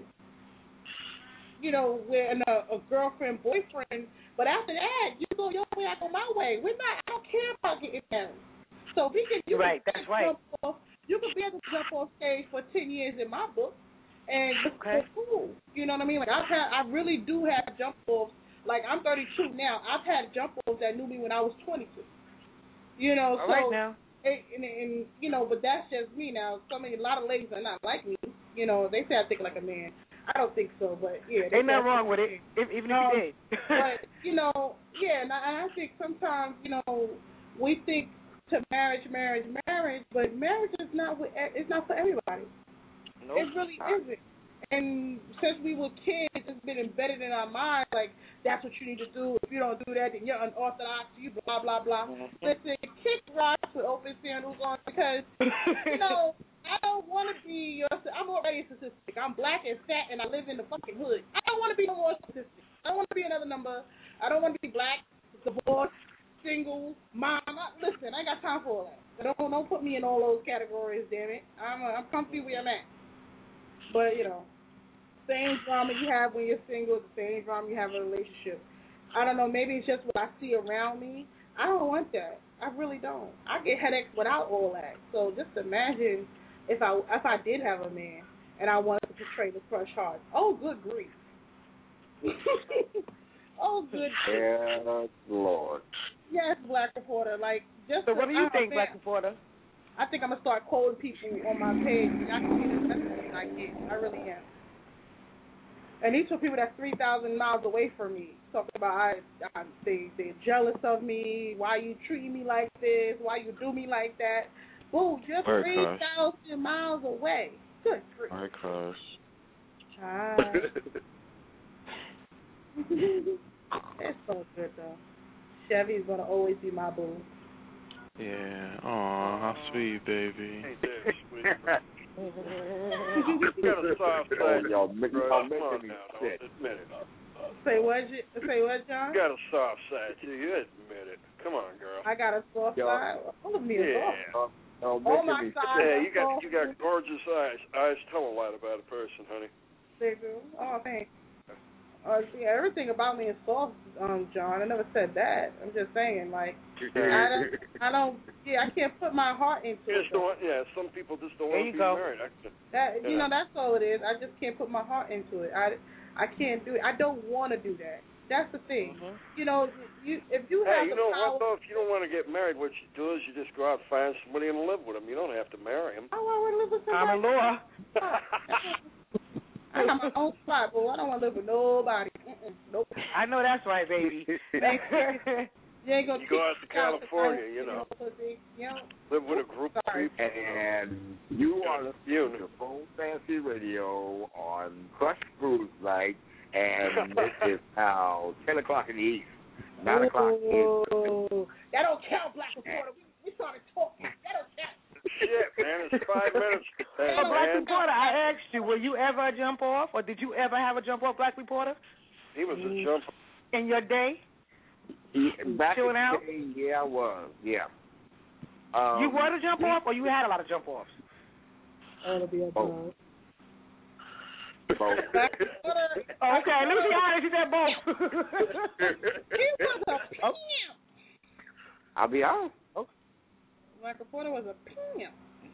we're in a girlfriend, boyfriend. But after that, you go your way, I go my way. I don't care about getting married. So we can, you can be at the jump off stage for 10 years in my book, and it's cool. You know what I mean? Like I really do have jump offs Like, I'm 32 now. I've had jumpers that knew me when I was 22. You know,
All
so
right now.
And you know, but that's just me now. A lot of ladies are not like me. You know, they say I think like a man. I don't think so, but yeah.
Ain't nothing wrong with it, even if you did.
But, you know, yeah, and I think sometimes, you know, we think to marriage, but marriage is it's not for everybody.
Nope.
It really isn't. And since we were kids, it's been embedded in our minds, like, that's what you need to do. If you don't do that, then you're unorthodox, you blah, blah, blah. Listen, kick rocks with open sandals on because, you know, I don't want to be I'm already a statistic. I'm black and fat and I live in the fucking hood. I don't want to be no more statistic. I don't want to be another number. I don't want to be black, divorced, single, mom. Listen, I ain't got time for all that. Don't put me in all those categories, damn it. I'm comfy where I'm at. But, you know, same drama you have when you're single, the same drama you have in a relationship. I don't know, maybe it's just what I see around me. I don't want that. I really don't. I get headaches without all that. So just imagine if I did have a man and I wanted to portray the crush hard. Oh, good grief. Oh, good grief.
Yeah, Lord.
Yes, Black Reporter. Like, just
so what do you think, Black Reporter?
I think I'm going to start quoting people on my page. I can see the messages I get. I really am. And these are people that's 3,000 miles away from me. Talking about they're jealous of me. Why you treating me like this? Why you do me like that? Boo, you're 3,000 miles away. Good grief.
All right, crush.
Hi. It's so good, though. Chevy's going to always be my boo.
Yeah. Aw, how sweet, baby.
Ain't that sweet? You got a soft side.
Y'all making me sick.
Admit it.
Say what, John?
You got a soft side, too. You admit it. Come on, girl.
I got a soft side. All of me is soft.
All
my sides.
Yeah, you got gorgeous eyes. Eyes tell a lot about a person, honey.
They do. Oh, thanks. See, everything about me is soft, John. I never said that. I'm just saying, like, I can't put my heart into it.
Some people just don't want to be married.
You know, that's all it is. I just can't put my heart into it. I can't do it. I don't want to do that. That's the thing. Mm-hmm. You know, if you have
you know what, though? If you don't want to get married, what you do is you just go out and find somebody and live with them. You don't have to marry them.
I want to live with somebody.
Common law.
I got my own spot, bro. I don't want to live with nobody. Nope.
I know that's right, baby.
You ain't gonna
go out to California, you know. Live with a group of people.
And you are listening to Phone Fantasy Radio on Crush Grooves Night, and this is now 10 o'clock in the East, 9 o'clock in the East.
That don't count, Black Reporter. We started talking. That don't count.
Shit, man, it's 5 minutes.
Black Reporter, I asked you, were you ever a jump off, or did you ever have a jump off, Black Reporter?
He was a jumper.
In your day?
Back
Chilling
in
out?
the day, yeah, I was, yeah.
You were a jump off, or you had a lot of jump offs?
That'll be a
both.
Okay, let me see how you said both.
He was a pimp.
I'll be honest.
Black Reporter was a pimp.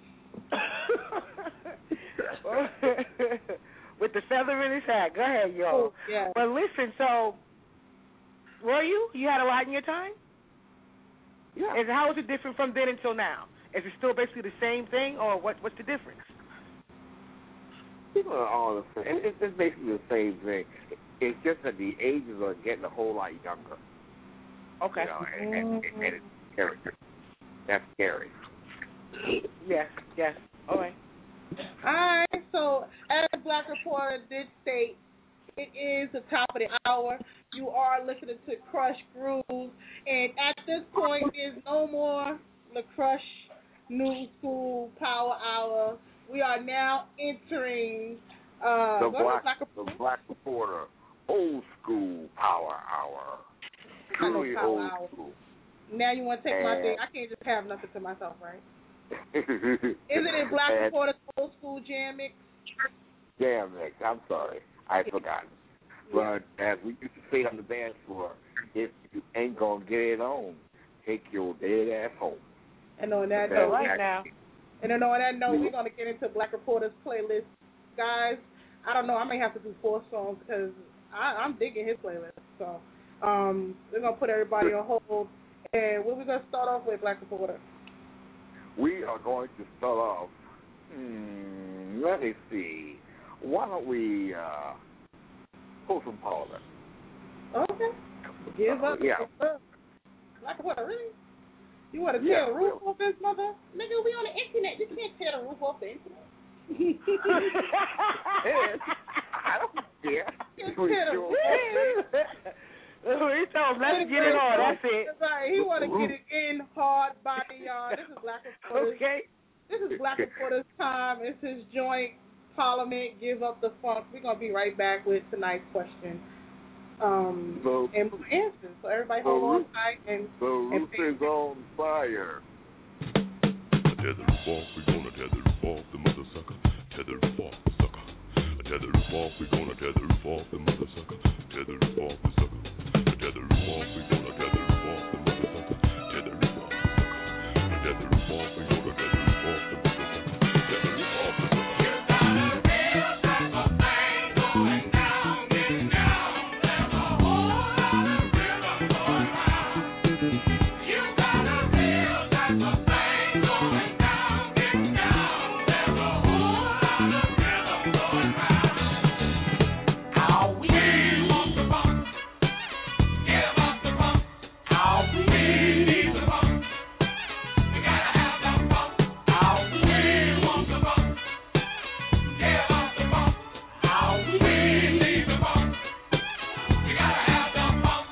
With the feather in his hat. Go ahead, yo.
Oh, yeah.
But listen, so were you? You had a lot in your time?
Yeah.
How is it different from then until now? Is it still basically the same thing, or what's the difference?
People are all the same. It's basically the same thing. It's just that the ages are getting a whole lot younger.
Okay.
You know, and it's character. That's scary.
Yes. All right.
All right, so as Black Reporter did state, it is the top of the hour. You are listening to Crush Grooves, and at this point, there's no more the Crush New School Power Hour. We are now entering
the Black Reporter Old School Power Hour. Truly old school.
Now you want to take my thing? I can't just have nothing to myself, right? Isn't it Black Reporter's Old School Jam Mix?
Jam Mix. I'm sorry, I forgot. But as we used to say on the dance floor, if you ain't gonna get it on, take your dead ass home.
And on that note, we're gonna get into Black Reporter's playlist, guys. I don't know. I may have to do 4 songs because I'm digging his playlist. So We're gonna put everybody on hold, and what we gonna start off with, Black Reporter?
We are going to start off. Let me see. Why don't we pull some Parliament?
Okay. Give up.
Yeah.
Black Reporter, really? You want to tear the roof off this mother? Nigga, we on the internet. You can't tear the roof off the internet.
I don't care.
Let's get it on. That's it. Right. He want to get it in hard body, y'all. This is Black Reporter's. Okay. This is Black Reporter's time. It's his joint Parliament. Give up the funk. We're gonna be right back with tonight's question. And answers. So everybody hold on tight and.
The roof is on fire.
Tether the off, we gonna tether the off the mother sucker. Tether the off the sucker. Tether the off, we gonna tether the off the mother sucker. Tether the off the sucker. Tether the off, we gonna tether the off the mother sucker. Tether the off the sucker. Tether the off, we gonna tether the off the mother sucker. Tether the off the sucker. You got a real type of thing going down, getting down. There's a whole lot of rhythm going round. You got a real type of thing going down, getting down. There's a whole lot of rhythm going round. How we want the bump. Give up the bump. How we need the bump. We gotta have the bump. How we want the bump. Give up the bump. How we need the bump. We gotta have the bump.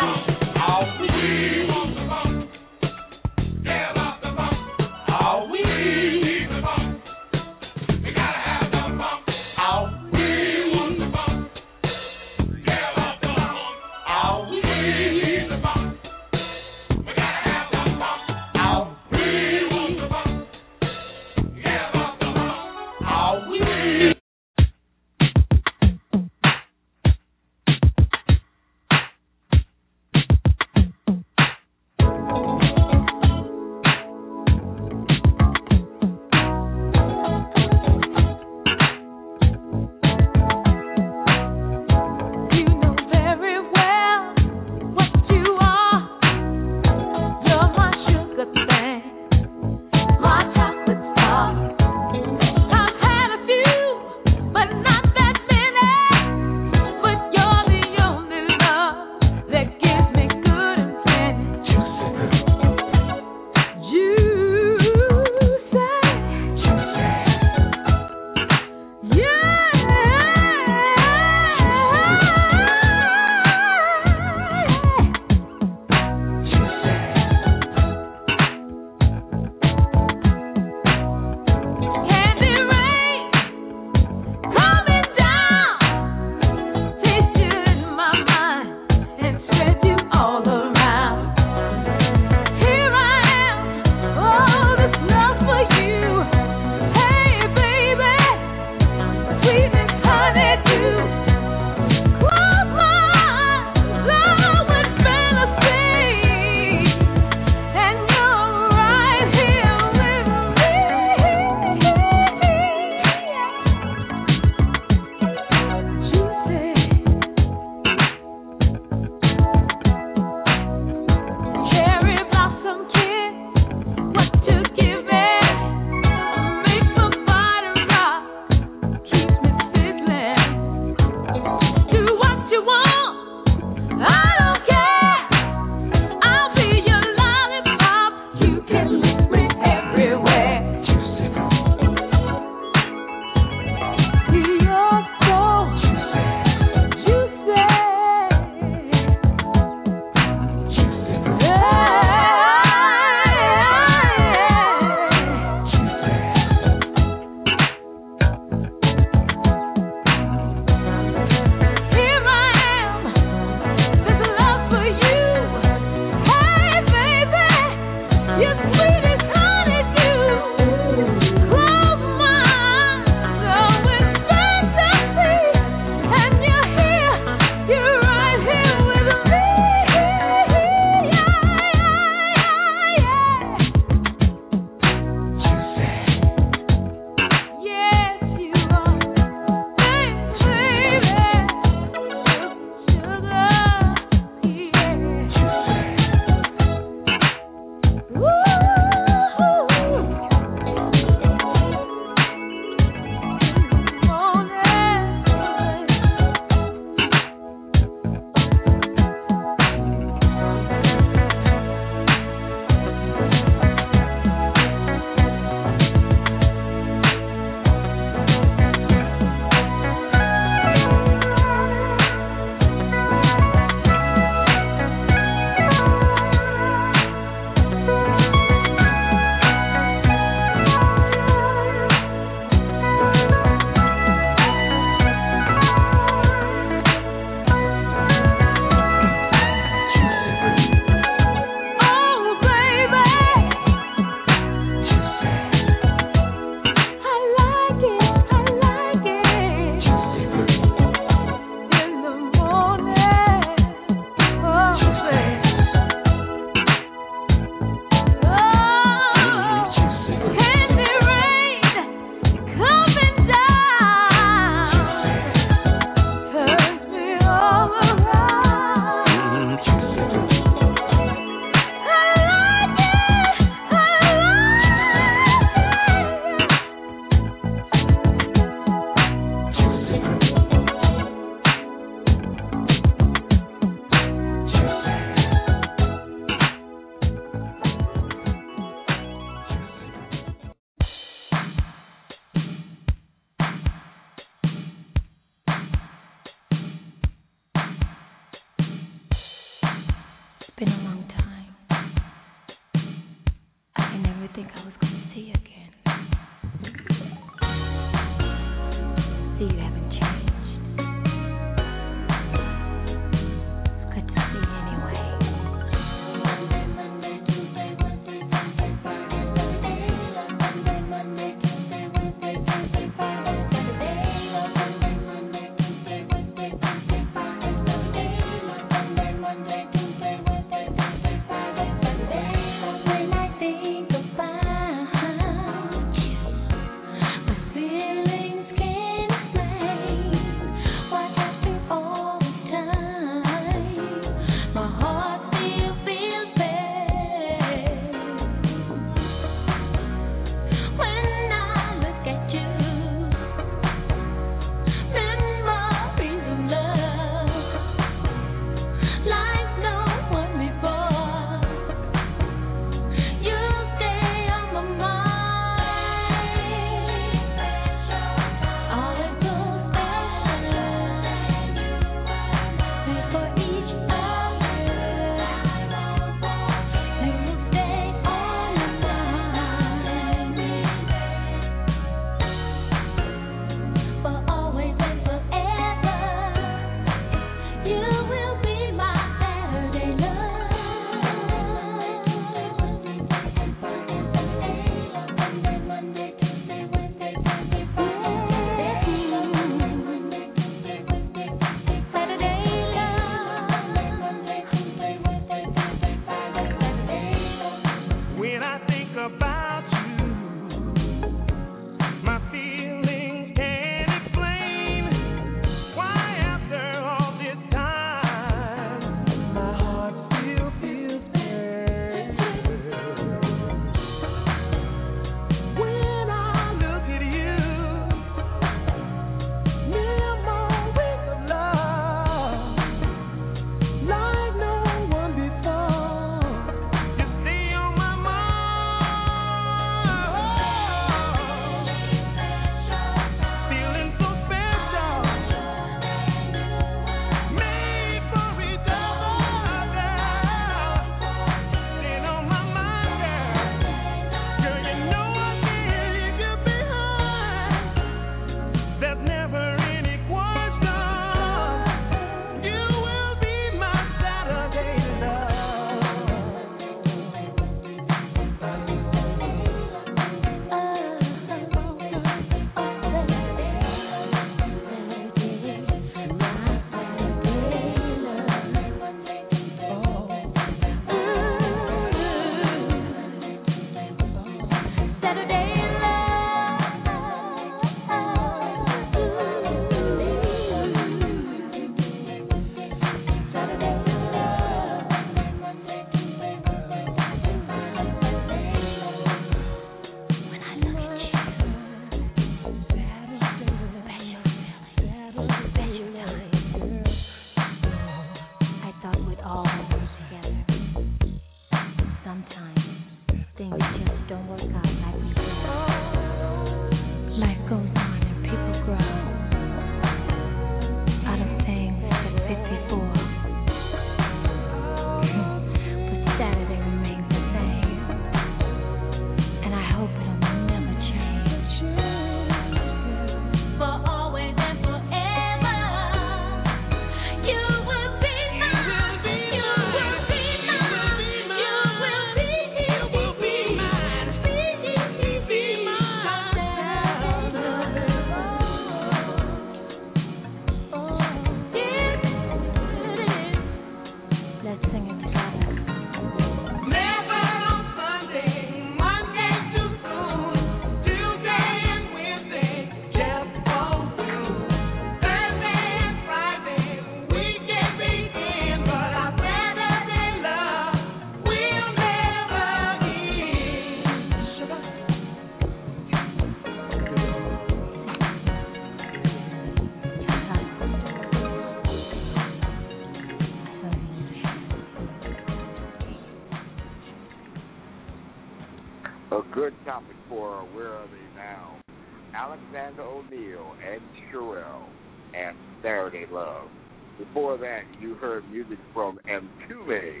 a good topic for Where Are They Now? Alexander O'Neal and Sherelle and Saturday Love. Before that, you heard music from Mtume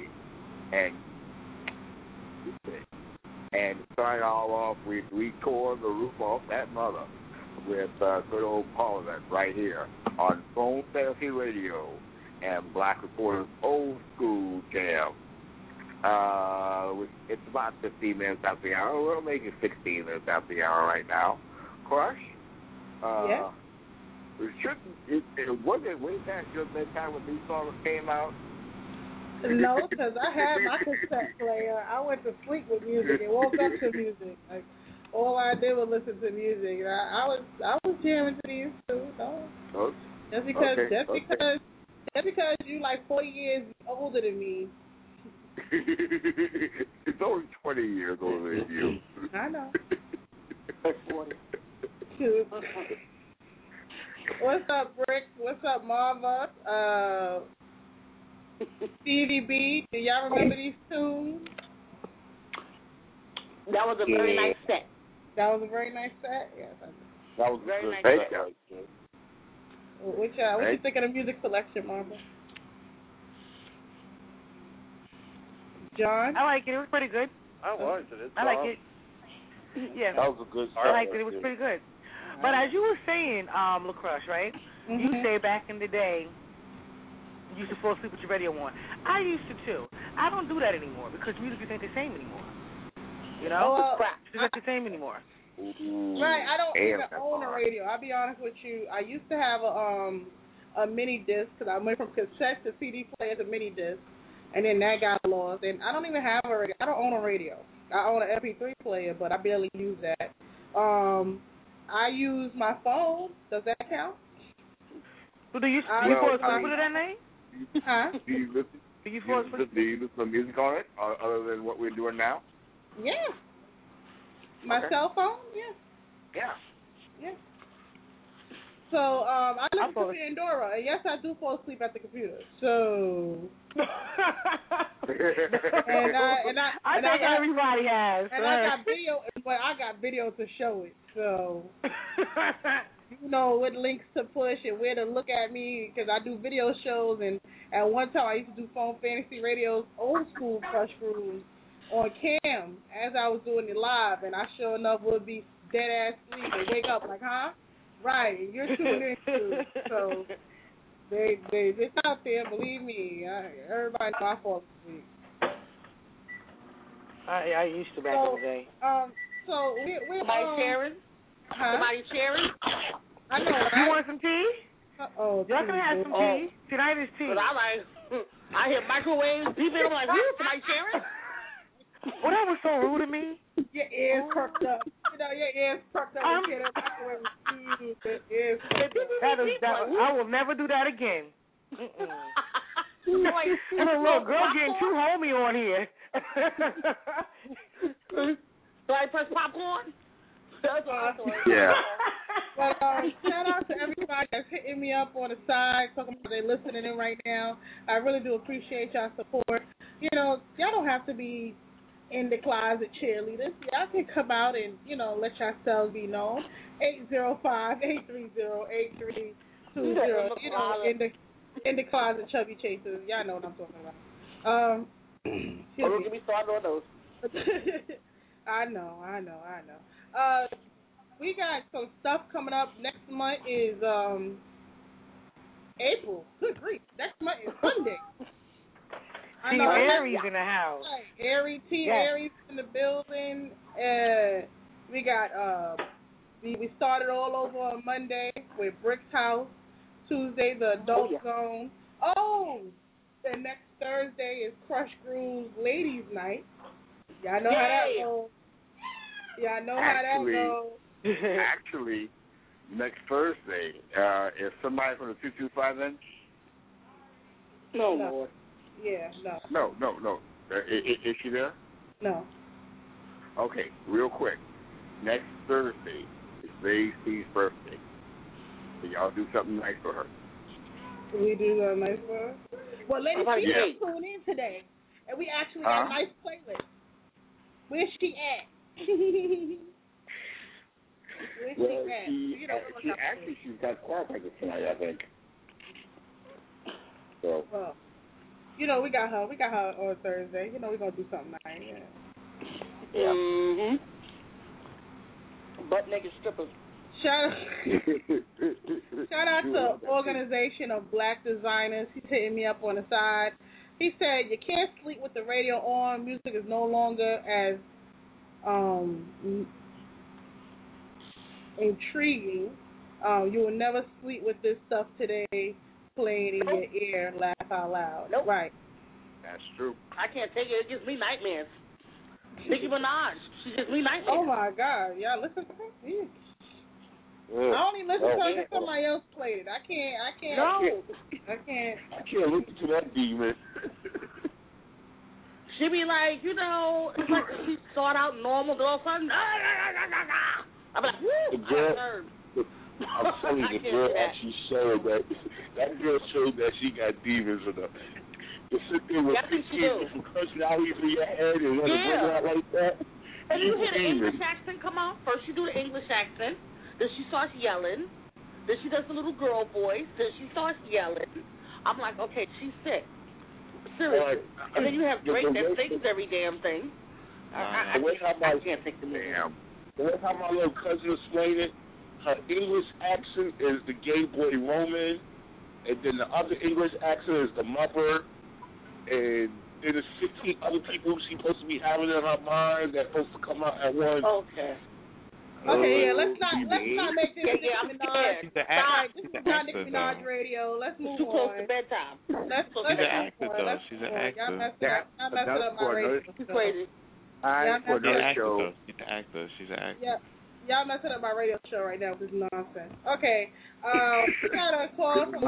and starting all off, we tore the roof off that mother with good old Paula right here on Phone Therapy Radio and Black Reporter's Old School Jam. It's about 15 minutes after the hour. We'll make it 16 minutes after the hour right now. Crush?
Yeah.
Wasn't that just that time when these songs came out?
No, because I had my cassette player. I went to sleep with music and woke up to music. Like, all I did was listen to music. I was jamming to these too. No.
Okay.
Just because you like 40 years older than me.
It's only 20 years older than you.
I know. 40. What's up, Brick? What's up, Marva? Stevie B, do y'all remember these tunes?
That was a very nice set.
That was a very nice set? Yes.
That was
very
nice
set.
What you think of the music selection, Marva? John?
I like it. It was pretty good.
I liked it.
I like it. Yeah.
That was a good
I liked it. It was pretty good. But as you were saying, LaCrush, right?
Mm-hmm.
You say back in the day, you used to fall asleep with your radio on. I used to too. I don't do that anymore because music ain't the same anymore. You know? It's not the same anymore.
Right. I don't even own a radio. I'll be honest with you. I used to have a mini disc because I went from cassette to CD player to mini disc, and then that got lost. And I don't even have a radio. I don't own a radio. I own an MP3 player, but I barely use that. I use my phone. Does that count?
So do you fall asleep with it at night?
Huh?
Do you listen to music on it other than what we're doing now?
Yeah. My cell phone? Yeah. So I listen to Pandora, and yes, I do fall asleep at the computer. So.
I think everybody has.
And I got video, but I got video to show it. So. You know what links to push and where to look at me because I do video shows, and at one time I used to do Phone Fantasy Radio's old school Crush Grooves on cam as I was doing it live, and I sure enough would be dead ass sleep and wake up like, huh? Right, you're tuned in too. So it's out there, believe me. Everybody know I fall asleep.
I used to back in the day.
So we're
somebody sharing?
Huh?
Somebody sharing?
I know, right?
You want some tea?
Oh,
y'all can have some tea. Tonight is tea.
But I hear microwaves beeping. I'm like, who's somebody sharing?
Well, that was so rude of me.
Your ears perked up. You know, your ears perked up. I
will never do that again. And a little girl getting too homey on here.
Do I press popcorn? That's what I thought.
Yeah.
But shout out to everybody that's hitting me up on the side, talking about they're listening in right now. I really do appreciate y'all support. You know, y'all don't have to be in the closet cheerleaders. Y'all can come out and, you know, let yourselves be known. 805-830-8320. You know, in the closet chubby chasers. Y'all know what I'm talking about.
Don't get me started on those.
I know. We got some stuff coming up. Next month is April. Good grief. Next month is Sunday.
Team Aries in the house.
Team Aries in the building. We got we started all over on Monday with Brick's House. Tuesday, the Adult Zone. Oh, the next Thursday is Crush Groove's Ladies Night. Y'all know how that goes.
Actually, next Thursday, is somebody from the 225 in?
No. Lord. Yeah, no.
No. Is she there?
No.
Okay, real quick. Next Thursday is Lady C's birthday. So y'all do something nice for her.
We do something nice for her? Well, Lady C is tuned in today, and we actually got a nice playlist. Where's she at?
Well, she's got chiropractor tonight, I think. So.
Well, we got her. We got her on Thursday. We're gonna do something nice.
Yeah. Mm-hmm. Butt naked strippers.
Shout out to Organization of Black Designers. He's hitting me up on the side. He said, you can't sleep with the radio on. Music is no longer as intriguing. You will never sleep with this stuff today playing in your ear. Laugh out loud.
Nope.
Right.
That's true.
I can't take it. It gives me nightmares. Nicki Minaj. She gives me nightmares.
Oh, my God. Y'all listen to her? Yeah. I only listen to her if somebody else played it. I can't.
No.
I can't
listen to that demon.
She be like, it's like she start out normal, but all of a sudden, I'm like, woo,
I'm telling you, the girl actually showed that girl showed that she got demons in her. To sit there with some personalities in your head and let it bring out like that.
And you hear the English accent come out. First you do the English accent, then she starts yelling, then she does the little girl voice, then she starts yelling. I'm like, okay, she's sick. Seriously. And then you have Drake that sings every damn thing. I can't think the movie.
The way how my little cousin explained it, her English accent is the gay boy Roman, and then the other English accent is the mother, and then there's 15 other people she's supposed to be having in her mind that's supposed to come out at once.
Okay.
Okay, let's not make this Nicki Minaj.
She's an actor.
This is not Nicki Minaj radio. Let's move on.
Too close to bedtime.
She's an actor, though. She's an actor.
Y'all messing up my radio.
She's crazy.
She's an actor. She's an actor.
Yeah. Y'all messing up my radio show right now with this nonsense. Okay. We got a call from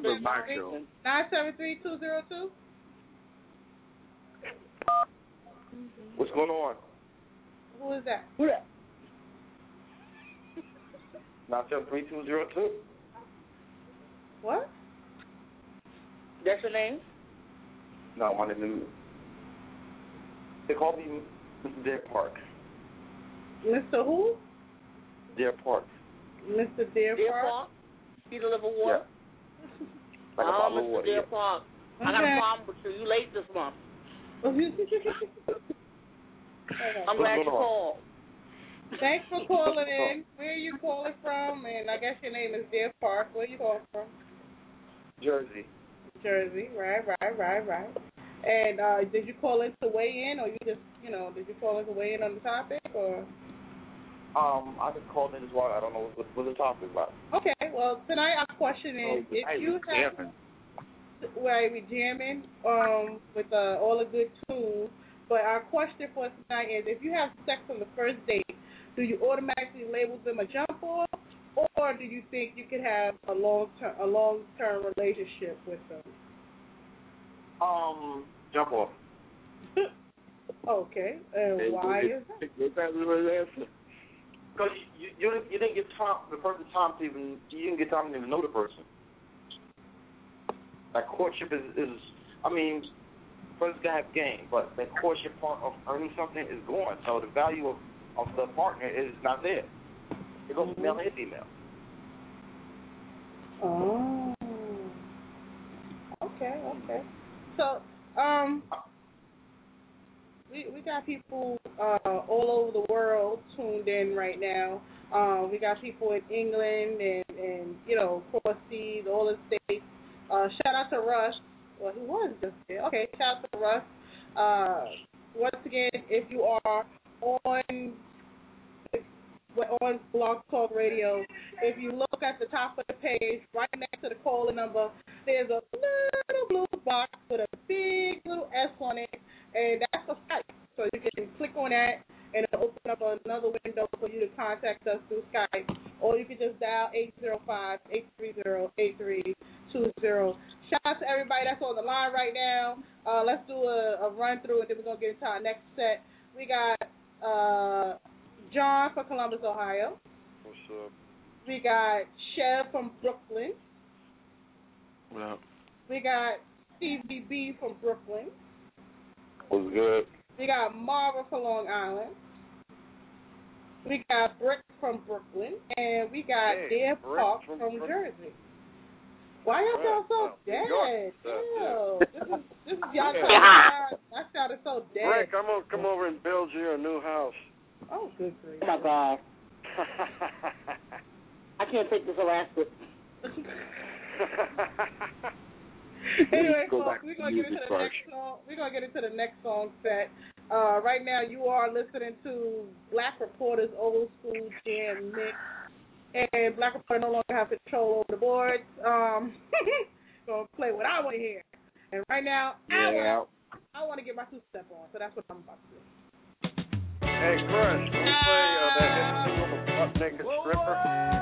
973-202.
What's going on?
Who is that?
Who that?
973-202.
What?
That's your name?
No, my name is. They call me Mr. Deer Park.
Mr. who?
Deer Park.
Mr. Deer Park?
You deliver water?
Like a bottle of
Mr.
water.
Deer Park. I got a problem with you. You late this month. I'm glad you called.
Thanks for calling in. Where are you calling from? And I guess your name is Deer Park. Where are you calling from?
Jersey.
Jersey. Right. And did you call in to weigh in, or you just, did you call in to weigh in on the topic, or?
I just called in as well. I don't know what the topic about.
Okay. Well, tonight our question is, if you have, we're jamming with all the good tunes. But our question for tonight is, if you have sex on the first date, do you automatically label them a jump off, or do you think you could have a long-term relationship with them?
Jump off.
Okay. And why is that?
Because you didn't get the perfect time to even, you didn't get time to even know the person. Like courtship is first you have game, but the courtship part of earning something is gone. So the value of the partner is not there. It goes male and female.
Oh. Okay. So, we got people all over the world tuned in right now. We got people in England and across seas, all the states. Shout out to Rush. Well, he was just there. Okay, shout out to Russ. Once again, if you are on Blog Talk Radio, if you look at the top of the page, right next to the caller number, there's a little blue box with a big little S on it, and that's a Skype. So you can click on that, and it'll open up another window for you to contact us through Skype, or you can just dial 805-830-8320. Shout out to everybody that's on the line right now. Let's do a run through, and then we're going to get into our next set. We got John from Columbus, Ohio.
What's up?
We got Chev from Brooklyn.
What up?
We got Stevie B from Brooklyn.
What's good?
We got Marva from Long Island. We got Brick from Brooklyn, and we got Deb Park from Jersey. Why y'all sound so dead? Ew. This is y'all talking. I sounded so dead.
Brick, I'm gonna come over and build you a new house.
Oh, good grief.
Oh my God. I can't take this harassment.
Anyway, folks, we're gonna get into the next song. We're gonna get into the next song set. Right now, you are listening to Black Reporter's Old School Jam Mix, and Black Reporter no longer have control over the boards. Gonna play what I want to hear, and right now, I want to get my two-step on, so that's what I'm about to do.
Hey, Crush, can you play that hit single, Butt Naked Stripper?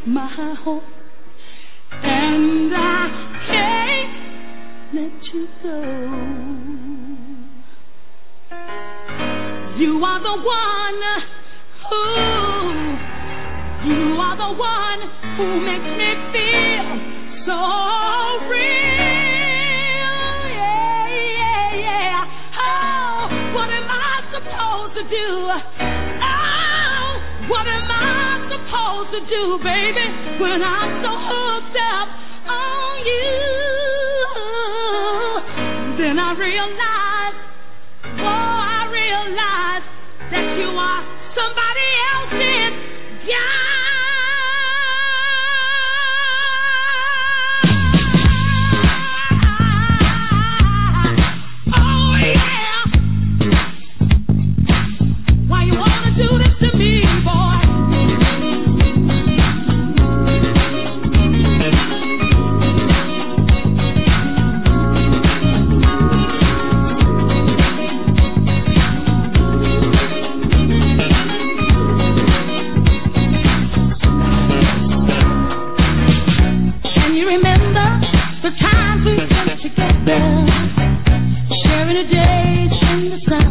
my hope, and I can't let you go. You are the one who makes me feel so real. Yeah, yeah, yeah. Oh, what am I supposed to do? Oh, what am I supposed to do, baby, when I'm so hooked up on you? Then I realize that you are somebody else's guy. Sharing a day, sharing the sun.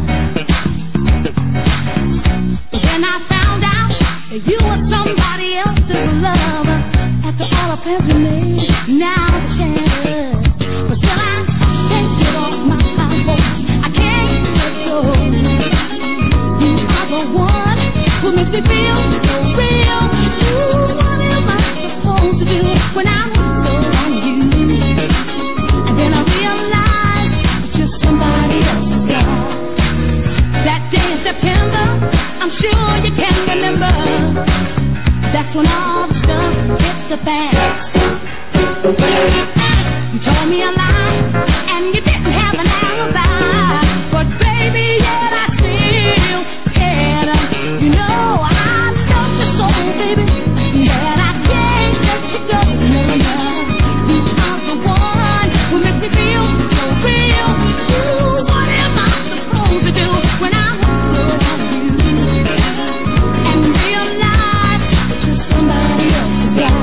But then I found out that you were somebody else's lover. After all the plans we made, now the shattered. But still I can't get off my hook. I can't let go. You are the one who makes me feel so real. Ooh, what am I supposed to do when I'm so on you? And then I realize it's just somebody else's girl. That day in September, I'm sure you can remember. That's when all the stuff hit the fan. You told me a lie, and you didn't have an alibi. But baby, yet I still cared. You know I love you so, baby, that I can't let you go. No, no. You are the one who makes me feel so real. Ooh, what am I supposed to do when I'm so on you? And realize it's just somebody else's guy.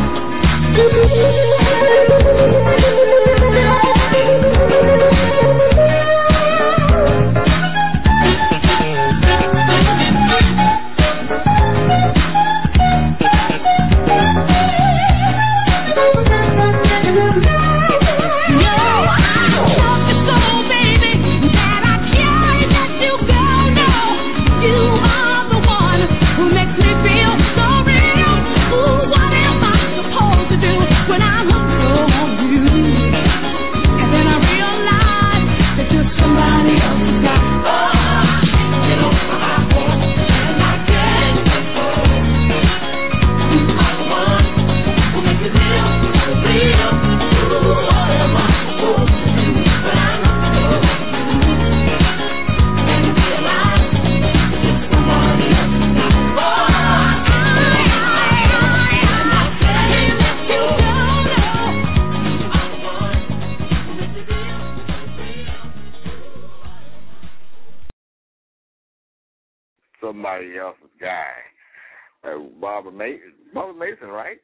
Somebody else's guy. Barbara Mason, right?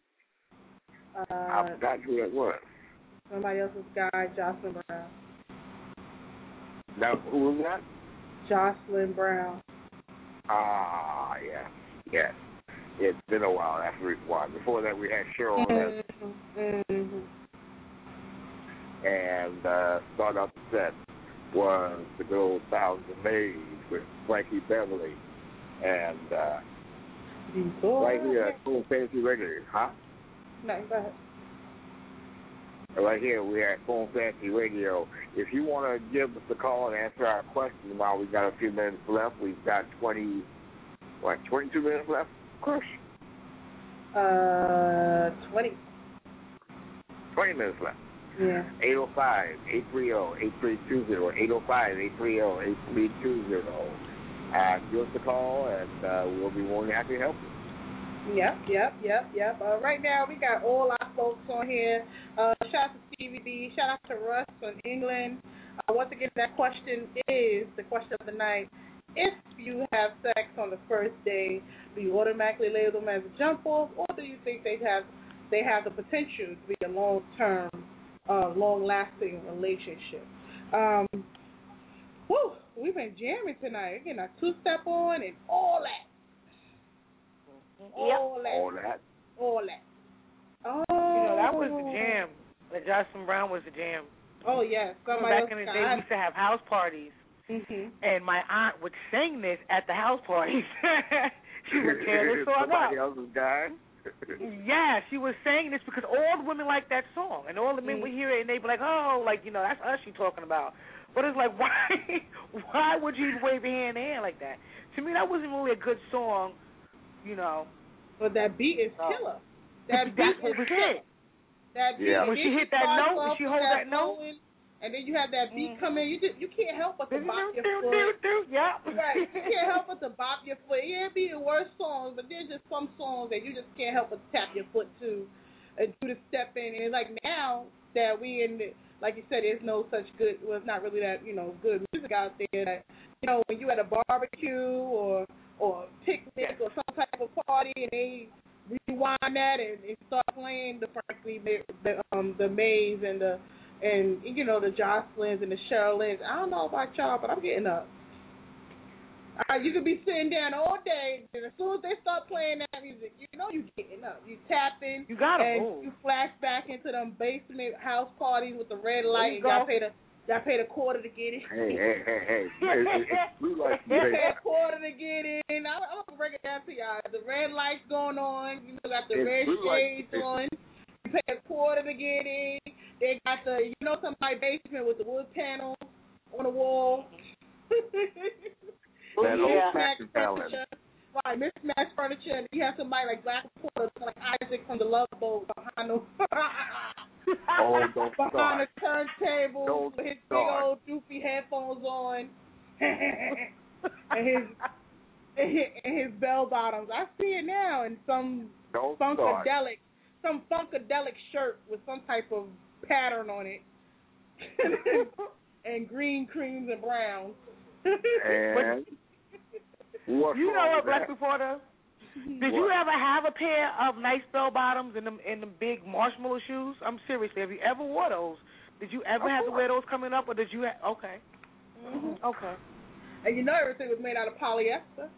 I forgot who that was.
Somebody else's guy, Jocelyn Brown.
Now, who was that?
Jocelyn Brown.
Ah, yeah. Yes. It's been a while after we won. Before that, we had Cheryl. And start off the set was the good old Thousands of Maids with Frankie Beverly. And right here at Full Fantasy Radio. Huh?
No, go ahead.
Right here, we're at Full Fantasy Radio. If you want to give us a call and answer our question while we've got a few minutes left, we've got 22 minutes left, Chris?
20.
20 minutes left.
Yeah.
805-830-8320. 805-830-8320. Give us a call, and we'll be more than happy to help you.
Yep. Right now, we got all our folks on here. Shout out to Stevie B. Shout out to Russ from England. Once again, that question is the question of the night. if you have sex on the first day, do you automatically label them as a jump off, or do you think they have the potential to be a long-term, long-lasting relationship? We've been jamming tonight. We're getting our two-step on and all that. All that. Oh,
that was the jam. The Jocelyn Brown was the jam.
Oh, yes.
Back in the day, we used to have house parties, and my aunt would sing this at the house parties. She would tear this song up.
Somebody else's guy?
Yeah, she was saying this because all the women like that song, and all the men would hear it, and they'd be like, oh, that's us you talking about. But it's like, why would you wave your hand in the air like that? To me, that wasn't really a good song,
But that beat is killer. That beat is killer. That beat,
when she hit that note, when she hold that note,
and then you have that beat come in, you can't help but to bop your foot.
Yeah,
right. You can't help but to bop your foot. Yeah, it be the worst songs, but there's just some songs that you just can't help but tap your foot to and do the step in. And it's like now that we in the, like you said, there's no such good. Well, it's not really that good music out there. That when you at a barbecue or picnic or some type of party and they rewind that and start playing the Mays and the Jocelyn's and the Sherilyn's. I don't know about y'all, but I'm getting up. You could be sitting down all day, and as soon as they start playing that music, you getting up. You tapping.
You gotta
and
move.
You flash back into them basement house parties with the red light. Y'all paid a quarter to get in.
Hey. We like
you pay a quarter to get in. I'm gonna break it down to y'all. The red lights going on. You got the red shades on. You pay a quarter to get in. They got the somebody's basement with the wood panels on the wall.
That old fashion balance.
Right, mismatched furniture, and you have somebody like Black Porter, like Isaac from the Love Boat behind the behind the turntable with his big old doofy headphones on, and his bell bottoms. I see it now, and some funkadelic shirt with some type of pattern on it, and green creams and browns.
And what
Black Reporter? Did you ever have a pair of nice bell bottoms and them big marshmallow shoes? I'm seriously. Have you ever wore those? Did you ever have to wear those coming up, or did you? Okay.
Mm-hmm.
Okay.
And everything was made out of polyester.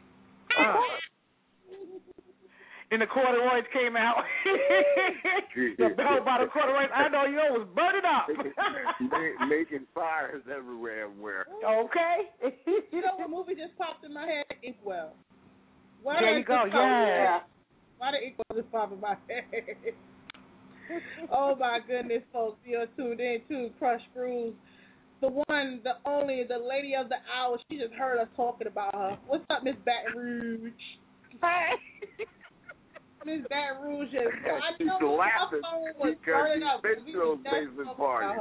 And the corduroys came out. The bell bottom corduroys. I know it was burning up.
Making fires everywhere.
Okay.
What movie just popped in my head? Inkwell.
There you go. Yeah.
Why did Inkwell just pop in my head? Oh my goodness, folks! You're tuned in to Crush Grooves. The one, the only, the lady of the hour. She just heard us talking about her. What's up, Miss Baton Rouge? Hi. Miss Baton Rouge. I
She's
know
laughing
was
because
up.
she's been to a basement party.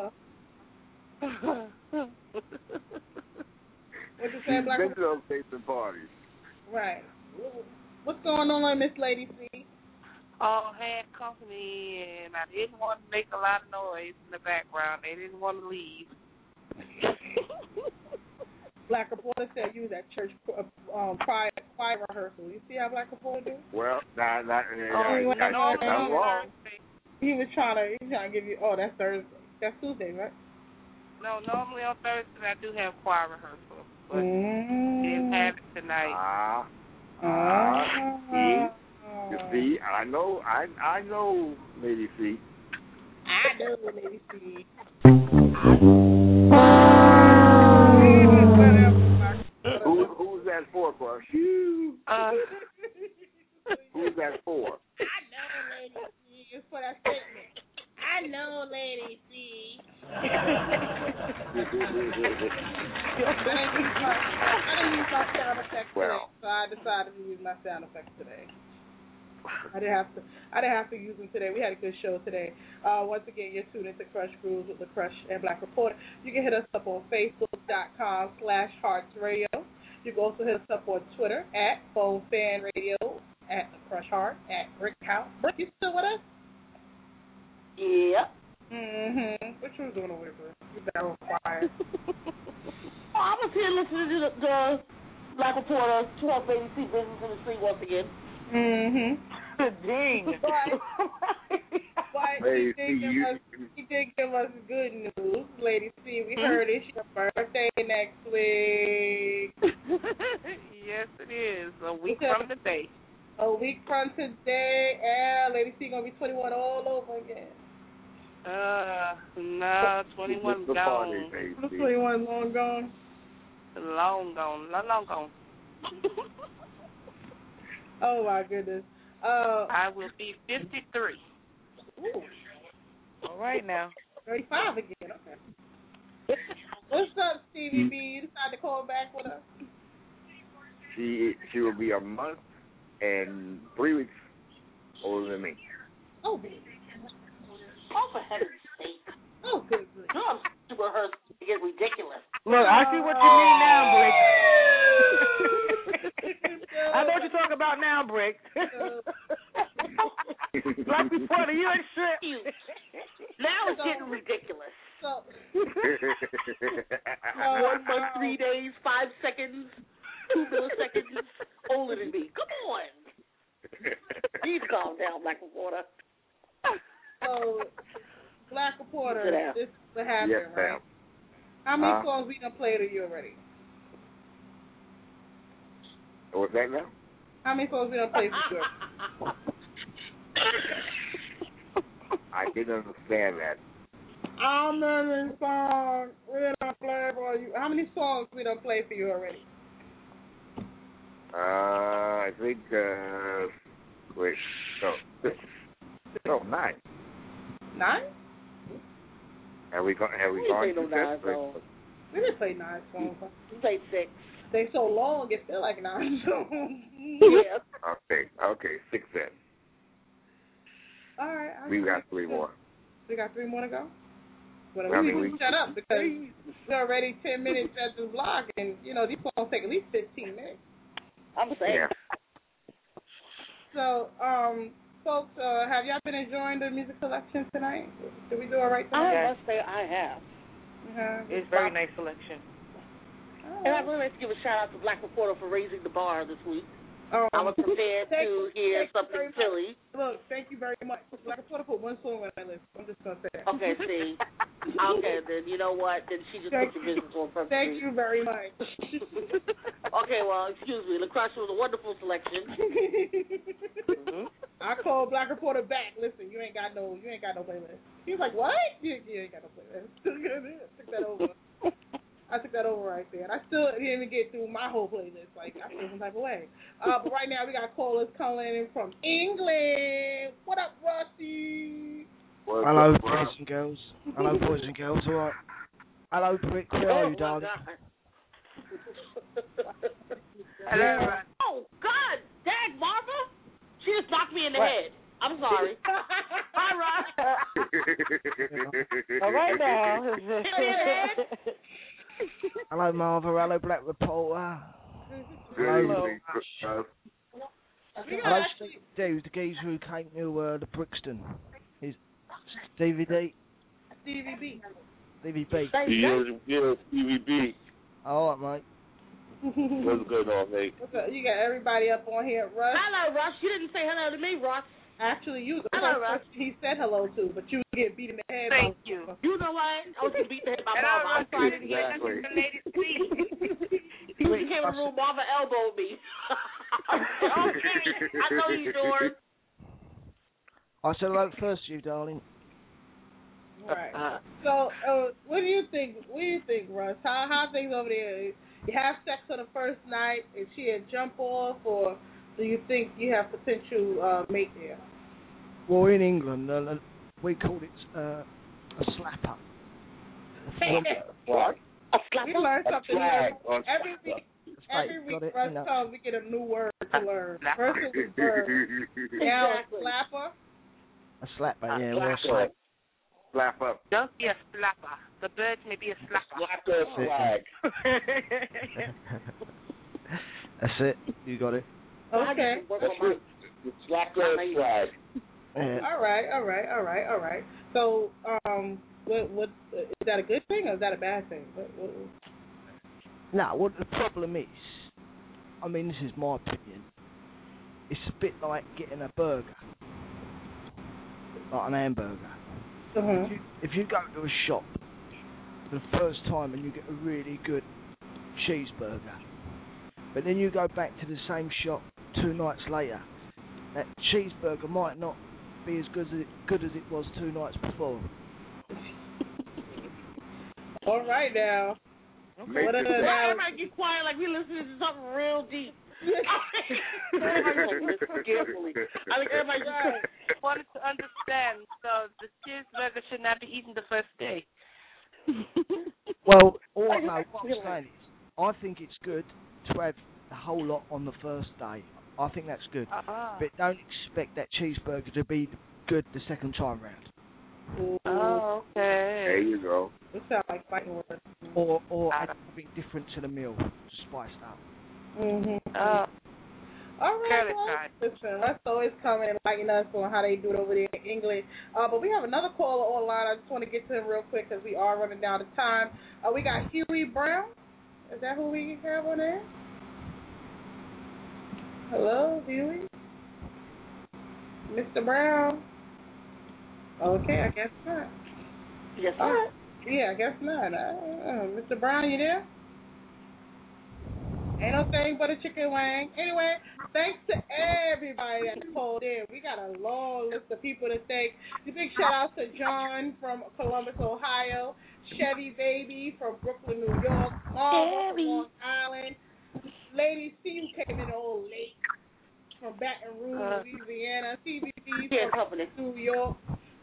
What you say, Black?
She's been to those basement parties.
Right. What's going on, Miss Lady C?
Had company, and I didn't want to make a lot of noise in the background. They didn't want to leave.
Black Reporter said you was at church choir rehearsal. You see how Black Reporter do?
Well,
wrong. He was trying to give you. Oh, that's Thursday. That's Tuesday, right?
No, normally on Thursday I do have choir rehearsal, but didn't have it tonight.
You see, I know, Lady C.
I know, Lady C.
Who's that for, Crush? Who's that for?
I know, Lady C. It's for that statement. I know, Lady C. I didn't use my sound effects today, so I decided to use my sound effects today. I didn't have to use them today. We had a good show today. Once again, you're tuned into Crush Grooves with the Crush and Black Reporter. You can hit us up on Facebook.com/HeartsRadio. You can also hit us up on Twitter at PhoneFanRadio, at Crush Heart, at Brick House. Brick, you still with us?
Yep.
What you doing over there, Brick? You better quiet.
I was here listening to Black Reporter, 12 ABC Business in the Street once again.
Dang.
But he did give us good news. Lady C, we heard it's your birthday next week.
Yes, it is. A week from today.
A week from today. Yeah, Lady C going to be 21 all over again.
No, 21 gone.
21 long gone?
Long gone.
Oh, my goodness.
I will be 53.
Ooh.
All right now.
35 again. Okay. What's up, Stevie B? You decided to call back with us?
She will be a month and 3 weeks older than me.
Oh, baby.
Oh, for heaven's sake.
Oh, good.
I'm super hurt to get ridiculous.
Look, I see what you mean now, Brick. I know what you're talking about now, Brick. Black Reporter, you ain't shit.
Now it's getting ridiculous.
1
month, 3 days, 5 seconds, 2 milliseconds older than me. Come on. Please calm down, Black Reporter.
So, Black Reporter, this is what happened,
yes,
right? How many songs we done played of you already?
What's that now?
How many songs we done played for you?
I didn't understand that.
How many songs we done played for you? How many songs we done played for you already?
I think, no, 9.
9?
Have we gone through that?
We didn't play 9 songs.
We played 6.
They so long, it feel like 9 songs.
Yeah.
Okay, 6 then.
All right.
We got 3 more.
We got 3 more to go? Well,
I
we
mean,
need to shut up because we're already 10 minutes at this block, and, these songs take at least 15 minutes.
I'm saying.
Yeah.
So, folks, have y'all been enjoying the music selection tonight? Did we do all right tonight?
I must say I have.
It's very nice selection.
Oh.
And I'd really like to give a shout out to Black Reporter for raising the bar this week. I was prepared to hear something silly.
Look, thank you very much. Black Reporter put 1 song on my list. I'm just going to say that.
Okay, see. Okay, then you know what? Then she just put the business on front.
Thank you very much.
Okay, well, excuse me. La Crush was a wonderful selection.
I called Black Reporter back. Listen, you ain't got no playlist. He was like, what? You ain't got no playlist. Took that over. I took that over right there. And I still didn't even get through my whole playlist. Like, I feel some type of way. But right now, we got callers calling in from England. What up, Rusty?
Hello, boys and girls. Hello, boys and girls. All right. Hello, Brick. Where are you, darling?
Hello. Oh, God. Dag, Martha. She just knocked me in the head. I'm sorry. Hi, Ross.
All right now.
Hit me in the head.
Hello, Martha. Hello, Black Reporter.
Hello.
Hello, Steve D, the geezer who came to the Brixton. He's Stevie D.
Stevie B.
Stevie B.
Yeah, Stevie B.
All right,
mate. What's going on, mate?
What's up? You got everybody up on here, Russ.
Hello, Russ. You didn't say hello to me, Russ.
Actually, you the
hello,
first person he said hello to, but you get beat in the head.
Thank you.
You know what? I was getting beat in the head by
Hello,
Marva.
Russ. I didn't hear nothing from Lady C.
When you came in the room, Marva elbowed me. Okay, I know you, George.
I said hello first to you, darling.
Right. So, what do you think? What do you think, Russ? How things over there? You have sex on the first night? Is she a jump off, or do you think you have potential mate there?
Well, in England, we call it a slapper.
What?
A slapper?
We learn something new. Every week, Russ comes, we get a new word to learn. First it was bird. Now a slapper.
A slapper, yeah, we're a slap.
Slap up.
Don't be a slapper. The birds may be a slapper.
Slap flag.
That's it. You got it.
Okay.
Slap flag.
Yeah.
All right. So, what is that a good thing or is that a bad thing?
No, what the problem is, I mean, this is my opinion. It's a bit like getting a burger, like an hamburger. If you go to a shop for the first time and you get a really good cheeseburger, but then you go back to the same shop 2 nights later, that cheeseburger might not be as good as it was 2 nights before.
All right now.
Okay. Everybody get quiet like we listening to something real deep. Everybody carefully. I think everybody
wanted to understand. So the cheeseburger should not be eaten the first day.
Well, what I'm saying is, I think it's good to have the whole lot on the first day. I think that's good. But don't expect that cheeseburger to be good the second time round.
Oh, okay.
There you go.
It sounds like fighting words.
Or add something different to the meal to spice it up.
All right, well, listen, let's always come and enlighten us on how they do it over there in England. But we have another caller online. I just want to get to him real quick because we are running down the time. We got Huey Brown. Is that who we have on there? Hello, Huey? Mr. Brown? Okay, I guess not.
Yes,
all right. Yeah, I guess not. Mr. Brown, you there? Ain't no thing but a chicken wing. Anyway, thanks to everybody that called in. We got a long list of people to thank. A big shout out to John from Columbus, Ohio, Chevy Baby from Brooklyn, New York, Marva from Long Island, Lady C who came in a little late from Baton Rouge, Louisiana, CBB from New York,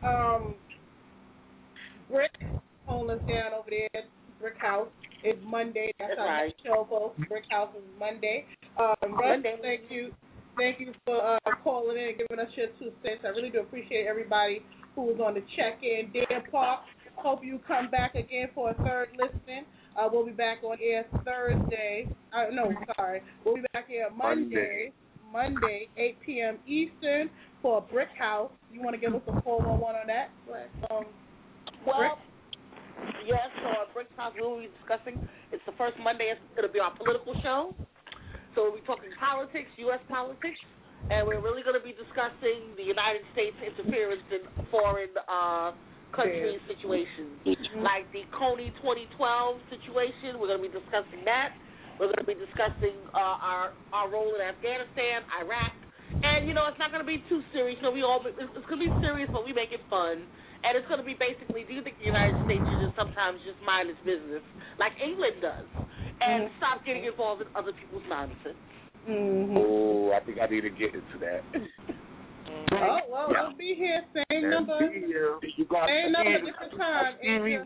Brick holding us down over there, Brick House. It's Monday. That's our next show, folks. Brick House is Monday. Russ, thank you for calling in and giving us your 2 cents. I really do appreciate everybody who was on the check-in. Dan Park, hope you come back again for a third listening. We'll be back on air Thursday. We'll be back here Monday, 8 p.m. Eastern for Brick House. You want to give us a 411 on that?
Well, yes, so Brick House we will be discussing. It's the first Monday. It's going to be our political show. So we'll be talking politics, U.S. politics, and we're really going to be discussing the United States interference in foreign country situations, like the Coney 2012 situation. We're going to be discussing that. We're going to be discussing our role in Afghanistan, Iraq, and it's not going to be too serious. It's going to be serious, but we make it fun. And it's going to be basically, do you think the United States should sometimes just mind its business, like England does, and stop getting involved in other people's nonsense?
Oh, I think I need to get into that.
We'll be here, same number, different time.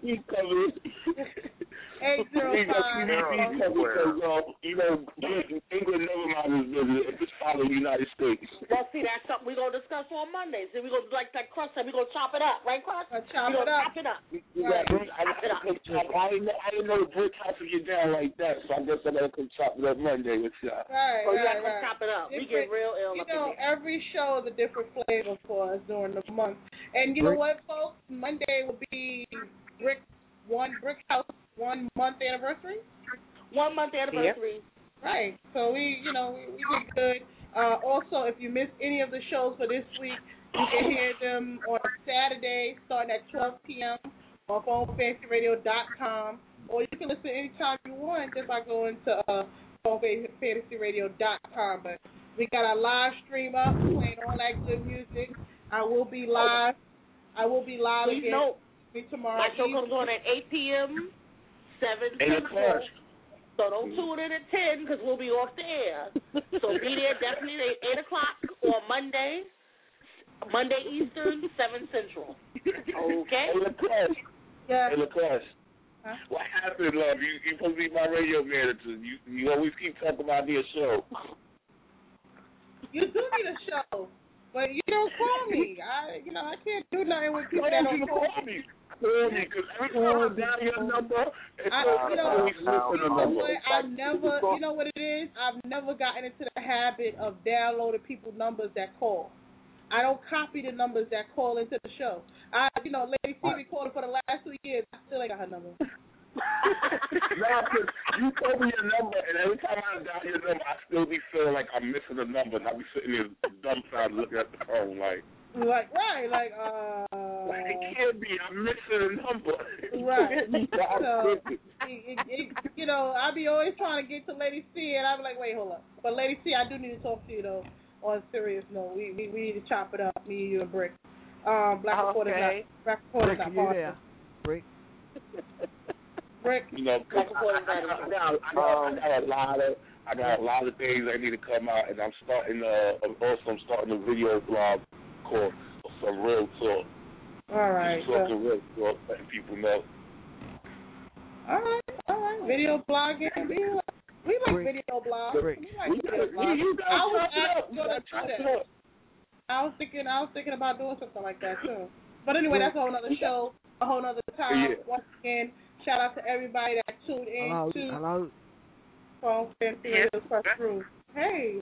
805.
England never mind his business. Just follow the United States.
Well, see, that's something we're going to discuss on Mondays. Then we're going to, like that Crust said, we're going to chop it up, right, Crust?
Chop it up.
I didn't know the Brick House would get down like that, so I guess I'm going to come chop it up Monday with y'all.
Right.
You got to come chop it up. We get real ill.
Every show is a different flavor for us during the month. And you know what, folks? Monday will be Brick House 1 month anniversary.
1 month anniversary.
Yep. Right. So we did good. Also, if you missed any of the shows for this week, you can hear them on Saturday starting at 12 p.m. on PhoneFantasyRadio.com, or you can listen anytime you want just by going to PhoneFantasyRadio.com. But we got our live stream up, playing all that good music. I will be live. Again tomorrow.
My show comes on at 8 p.m., 7 Central. So don't tune in at 10 because we'll be off the air. So be there definitely at 8 o'clock on Monday Eastern, 7 Central. Okay?
Hey, LaClash. What happened, love? You supposed to be my radio manager. You always keep talking about your show.
You do need a show, but you don't call me. I can't do nothing with people that don't call me.
Because everyone down your number.
You know what it is? I've never gotten into the habit of downloading people's numbers that call. I don't copy the numbers that call into the show. Lady Stevie called for the last 2 years. I still ain't got her number.
Nah, 'cause you told me your number, and every time I dial your number, I still be feeling like I'm missing a number, and I be sitting there dumbfounded looking at the phone, like
right,
it can't be. I'm missing a number.
Right. So, you know, I be always trying to get to Lady C, and I be like, wait, hold up. But Lady C, I do need to talk to you though. On a serious note, we need to chop it up, me, you, and Brick. Black Reporter's not
Brick,
not
are you there? Brick.
Brick.
You know, I got a lot of things I need to come out, and I'm starting a video blog called Some Real Talk.
All right.
Talking real talk, letting people know.
All right. Video blogging. We like video blogs. We like video blogs. I was thinking about doing something like that too. But anyway, that's a whole nother show, a whole nother time. Yeah. Once again, shout out to everybody that tuned in
Hello.
Phone Fantasy Radio Press Room. Hey,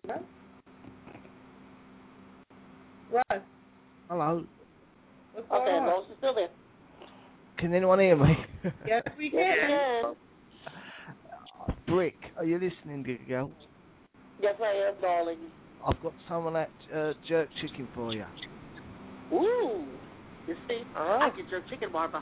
Russ.
Hello.
What's going on?
Rose is still there.
Can anyone hear me?
Yes, we can.
Brick, are you listening, good girl?
Yes, I am, darling.
I've got some of that jerk chicken for you.
Ooh. You see, I get jerk chicken, Marva.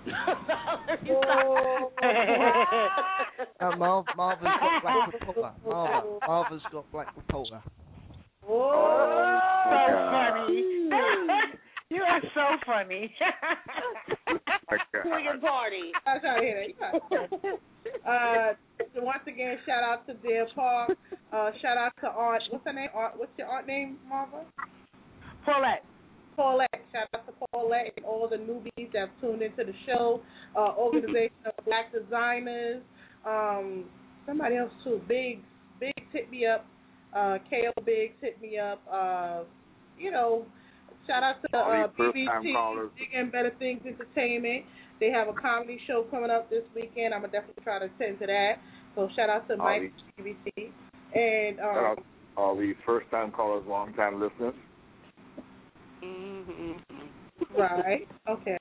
Marva's got black reporter. Marva's got black reporter.
Oh, so funny. You are so funny.
Swinging party.
I'm trying to hear that. Once again, shout out to Deer Park. Shout out to Aunt. What's her name? What's your aunt name, Marva?
Paulette.
Shout out to Paulette and all the newbies that have tuned into the show. Organization of Black Designers. Somebody else too. Biggs hit me up. KO Biggs hit me up. You know, shout out to BBT, Big and Better Things Entertainment. They have a comedy show coming up this weekend. I'm going to definitely try to attend to that. So shout out to Mike BBT. And
shout out to all these first-time callers, long-time listeners.
Mm-hmm. Right. Okay.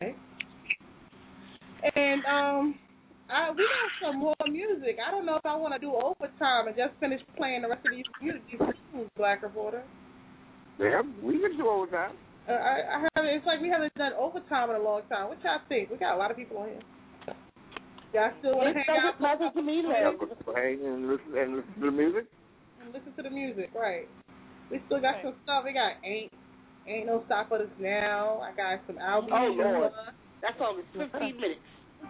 And we got some more music. I don't know if I want to do overtime and just finish playing the rest of these tunes, Black Reporter.
Yeah, we can do overtime.
It's like we haven't done overtime in a long time. What y'all think? We got a lot of people on here. Y'all still want to hang out?
Hang
and listen to the music?
And listen to the music, right. We still got some stuff. We got Ain't No Stop Us Now. I got some albums.
Oh, Lord. That song is 15 minutes.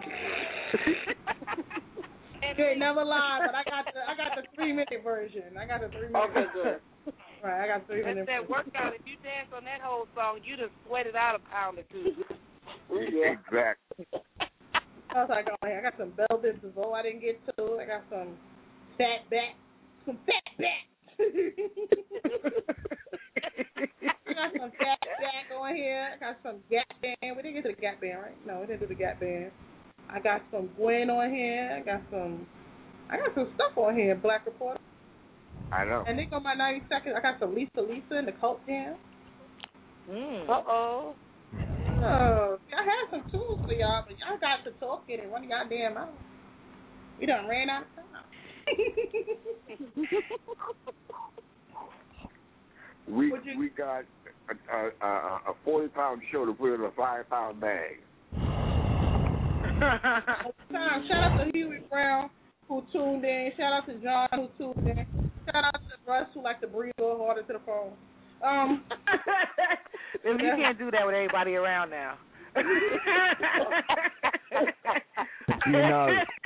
It never lied, but I got the 3-minute version. I got the 3-minute.
Okay, good.
Right, I got 3 minutes.
That's that workout. If you dance on that whole song, you just sweated out a pound or two.
Yeah. Exactly.
I was like, oh, I got some Belvin DeVoe I didn't get to. I got some fat back. I got some Fat Back on here. I got some Gap Band. We didn't get to the Gap Band, right? No, we didn't do the Gap Band. I got some Gwen on here. I got some stuff on here, Black Reporter.
I know.
And then go my 90 seconds. I got some Lisa and the Cult Jam.
Uh-oh.
Oh, I had some tools for y'all, but y'all got to talking and running y'all damn mouth. We done ran out of time.
We got a 40-pound show to put in a 5-pound bag.
Shout out to Huey Brown who tuned in. Shout out to John who tuned in. Shout out to Russ who likes to breathe a little harder to the phone.
You can't do that with everybody around now.
You know.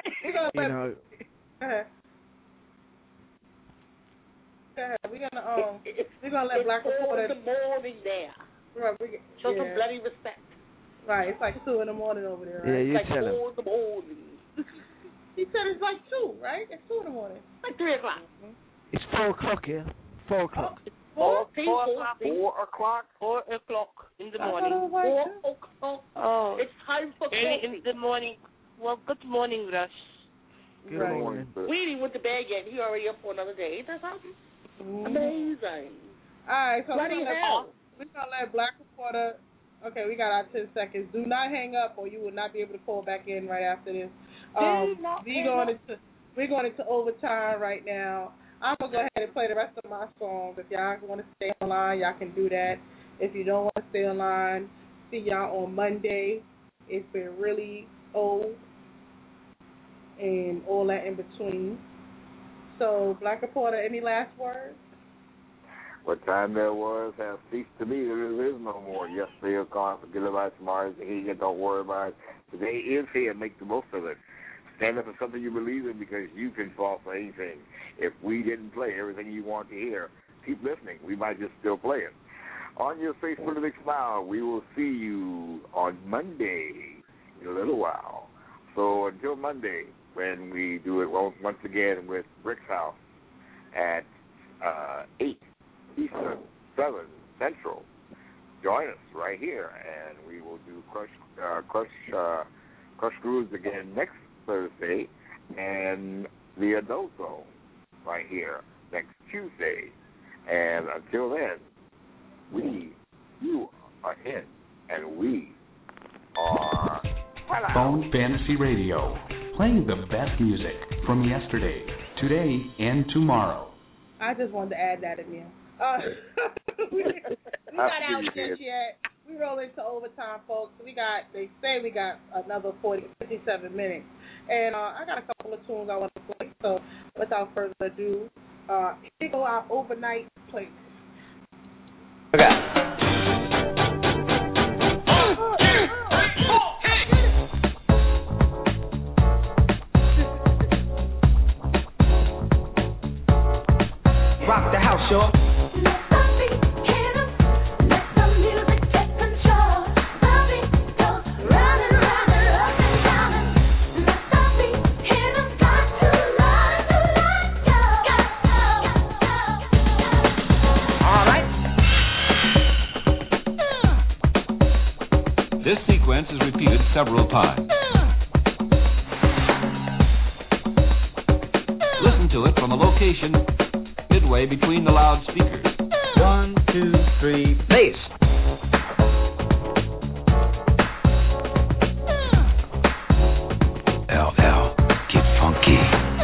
We're gonna let Black Reporter.
It's 4 in the morning there.
Right,
show some bloody respect.
Right, it's like 2 in the morning over there. Right?
Yeah, you
it's like
tell
4
him.
in the morning.
He said it's like 2, right? It's 2 in the morning.
Like 3 o'clock.
It's 4 o'clock here. 4 o'clock.
4 o'clock in the morning. 4 o'clock.
Oh,
it's time for coffee.
In the morning. Well, good morning, Russ.
Good morning.
Weedy went to bed yet. He already up for another day. Ain't that something? Amazing.
All right, so we're
hell.
gonna let Black Reporter. Okay, we got our 10 seconds. Do not hang up, or you will not be able to call back in right after this. We're going into overtime right now. I'm going to go ahead and play the rest of my songs. If y'all want to stay online, y'all can do that. If you don't want to stay online, see y'all on Monday. It's been really old and all that in between. So, Black Reporter, any last words?
What time there was has ceased to be. There is no more. Yesterday is gone. Forget about it. Tomorrow's here. Don't worry about it. Today is here. Make the most of it. Stand up for something you believe in because you can fall for anything. If we didn't play everything you want to hear, keep listening. We might just still play it. On your face, put a big smile. We will see you on Monday in a little while. So until Monday, when we do it once again with Rick's House at 8 Eastern, 7 Central, join us right here, and we will do Crush Grooves again next Thursday, and the Adult Zone right here next Tuesday. And until then, you are in, and we are
Phone Fantasy Radio, playing the best music from yesterday, today, and tomorrow.
I just wanted to add that in there. We not out just yet. We roll into overtime, folks. They say we got another 57 minutes. And I got a couple of tunes I want to play. So without further ado, here go our overnight playlist.
Okay. Rock the house, y'all.
This sequence is repeated several times. Listen to it from a location midway between the loudspeakers.
1, 2, 3, bass.
LL, get funky.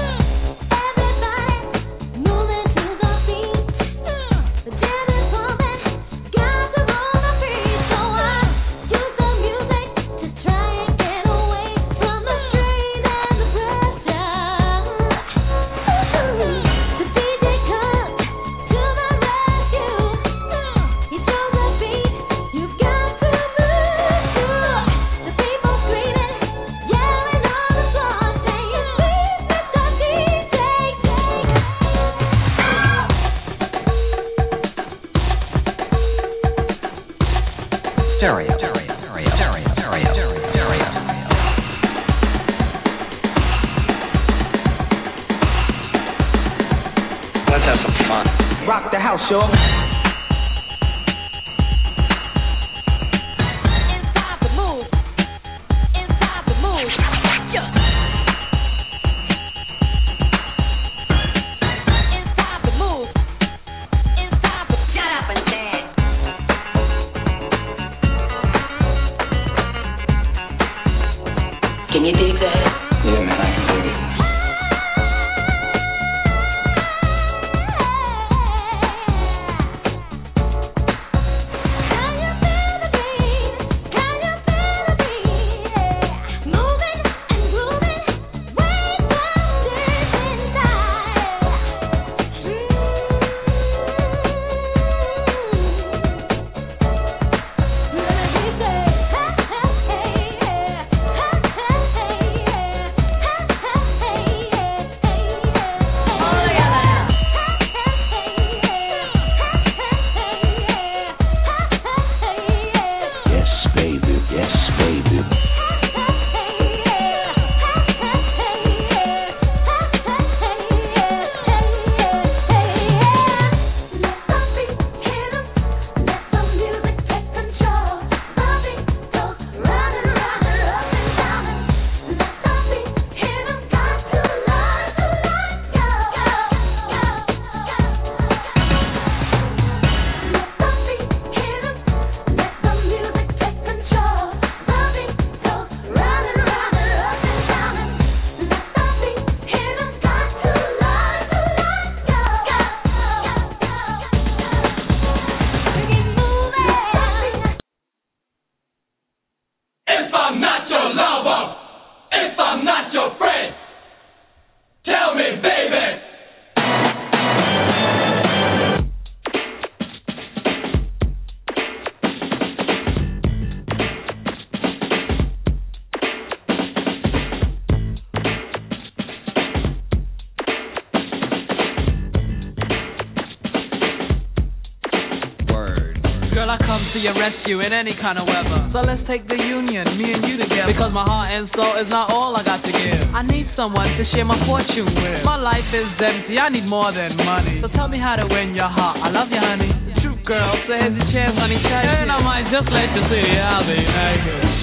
Let's have some fun. Rock the house, y'all. Inside the move. Inside the move. Yeah. Inside the move. Inside the shut up and dance. Can you dig that? Yeah, man, I can dig it. girl, I come to your rescue in any kind of weather. So let's take the union, me and you together. Because my heart and soul is not all I got to give. I need someone to share my fortune with. My life is empty, I need more than money. So tell me how to win your heart. I love you, honey. The truth, girl, so here's your chance, honey. And I might just let you see I'll be naked.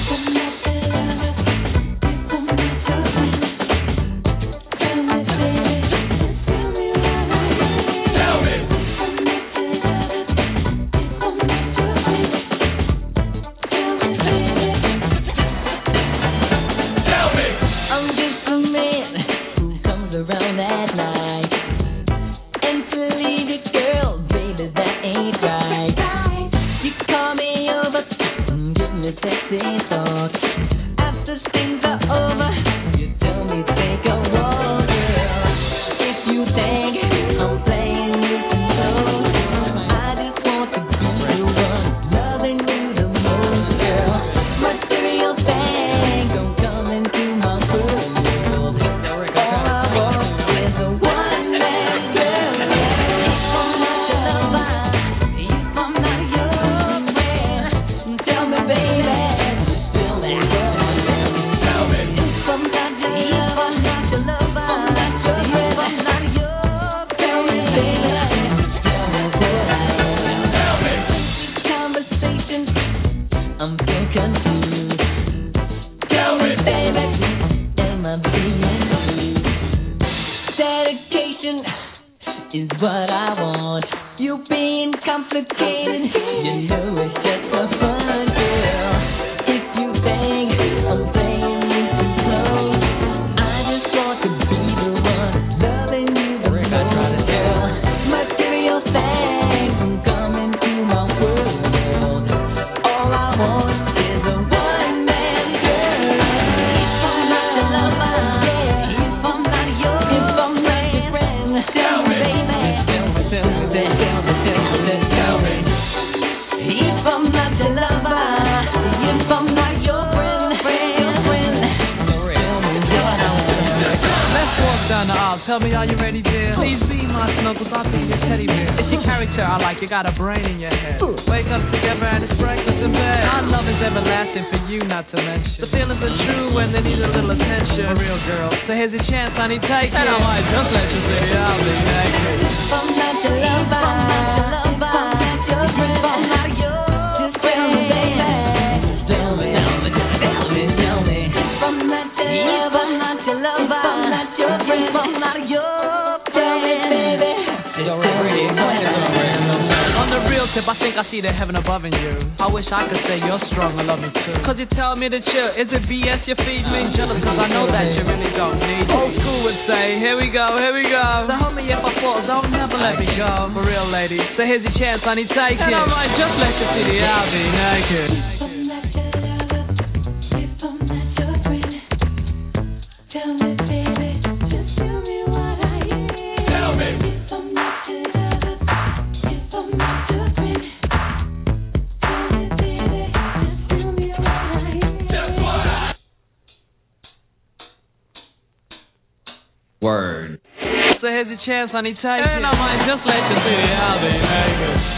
Tell me, are you ready, dear? Please be my snuggles, I'll be your teddy bear. It's your character I like, you got a brain in your head. Wake up together and it's breakfast in bed. Our love is everlasting for you, not to mention. The feelings are true when they need a little attention. A real girl, so here's your chance, honey, take it. And I might just let you see I'll be naked.
I'm not your lover, I'm not your lover, I'm not your friend, I'm not yours. Just tell me, baby. Tell me, tell me, tell me, tell me. I'm not your lover, I'm not your lover, I'm not your friend, I'm not your friend, baby.
On the real tip, I think I see the heaven above in you. I wish I could say you're strong and love me too. Cause you tell me to chill, is it BS you feed me? Jealous cause I know that you really don't need me. Old school would say, here we go, here we go. So hold me if I fall, don't never let me go. For real lady, so here's your chance, honey, take it. And I might just let you see the I'll be naked.
Word.
So here's your chance, honey, take it. And I might just let you see I'll be naked.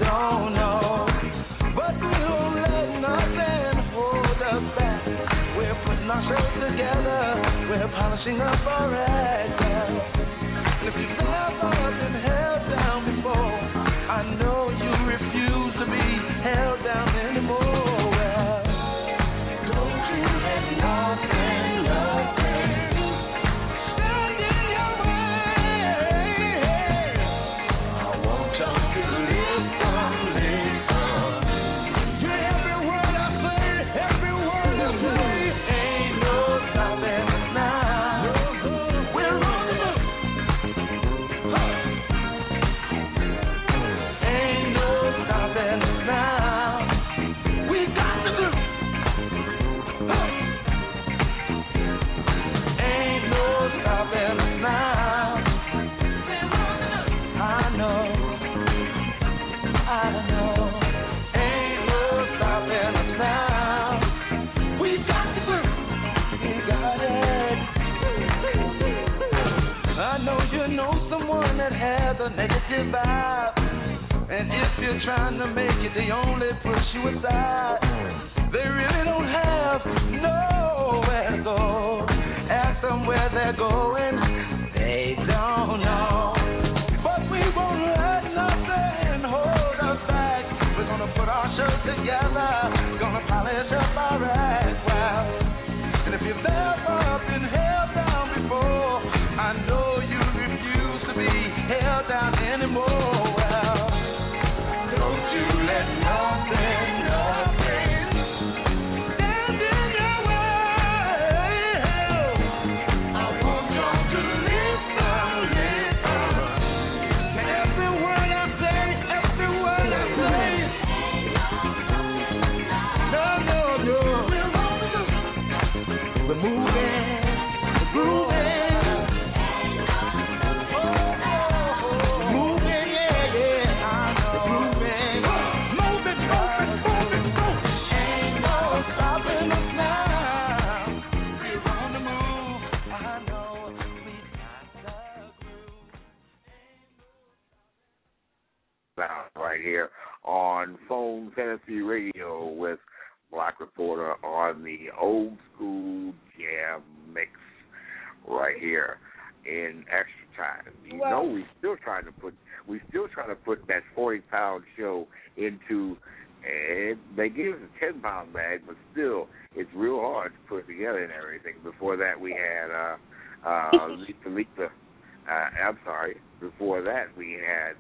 We're
pushing up our ass. And if you've ever been held down before, I know you refuse to be held down anymore. Well, don't you let nothing stand in your way. I want you to listen. To every word I say, every word I say. Ain't no stopping us now. We're on the move. Ain't no stopping us now. We got the groove. Ain't no stopping us now. I know. Ain't no stopping us now. We got the groove. We got it. I know you know someone that has a negative vibe. And if you're trying to make it, they only push you aside. They really don't have nowhere to go. Ask them where they're going, they don't know. But we won't let nothing hold us back. We're gonna put our show together. We're gonna polish up our act. Well, and if you've ever been held down before, I know you refuse to be held down anymore. Well, don't you let nothing stand in your way. I want you to listen. Every word I say, every word I say. No. We're moving, we're grooving. Moving, yeah. We're moving. Moving. Ain't no stopping us now. We're on the move. I know we got the groove.
Sound right here on Phone Fantasy Radio with Black Reporter on the Old School Jam Mix right here in extra time. You know we still trying to put that 40-pound show into they give us a 10-pound bag, but still it's real hard to put together and everything. Before that we had Lisa I'm sorry. Before that we had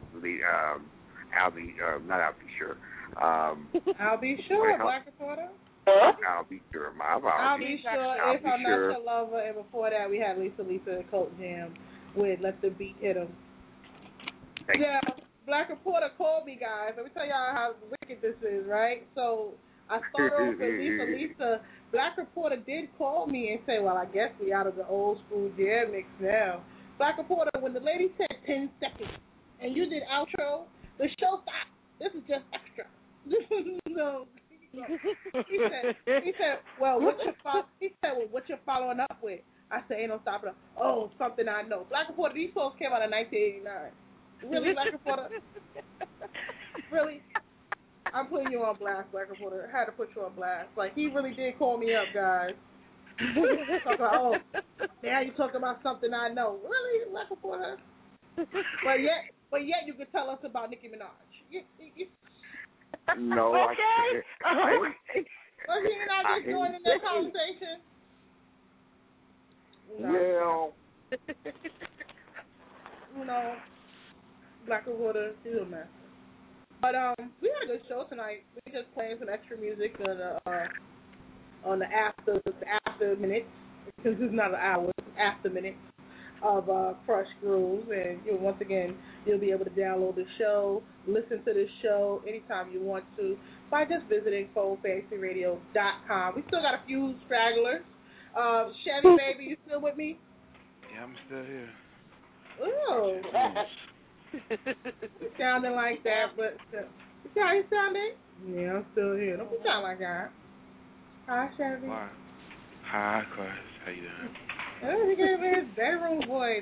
not Albie Sure.
I'll be sure, Black Reporter.
I'll be sure.
I'll be sure if I'm not your lover. And before that, we had Lisa and Colt Jam with Let the Beat Hit 'Em. Yeah, Black Reporter called me, guys. Let me tell y'all how wicked this is, right? So I started off with Lisa. Black Reporter did call me and say, well, I guess we out of the old school jam mix now. Black Reporter, when the lady said 10 seconds and you did outro, the show stopped. This is just extra. No. He said, well, what you following up with? I said, ain't no stopping up. Oh, something I know. Black Reporter, these songs came out in 1989. Really, Black Reporter? Really? I'm putting you on blast, Black Reporter. I had to put you on blast. Like, he really did call me up, guys. Talk about, now you talking about something I know. Really, Black Reporter? But yet you could tell us about Nicki Minaj.
No,
okay.
I can't.
Was he not just joining that conversation?
No.
Black Reporter, he's a mess. But we had a good show tonight. We just playing some extra music on the after minutes, since it's not an hour, it's after minutes of Crush Grooves. And once again, you'll be able to download the show, listen to the show anytime you want to by just visiting PhoneFantasyRadio.com. We still got a few stragglers. Chevy, baby, you still with me?
Yeah, I'm still here.
Ooh. You sounding like that, but how you sounding? Yeah, I'm still here. Don't you sound like that? Hi, Chevy.
Why? Hi, Chris. How you doing?
Oh, he gave me his bedroom voice.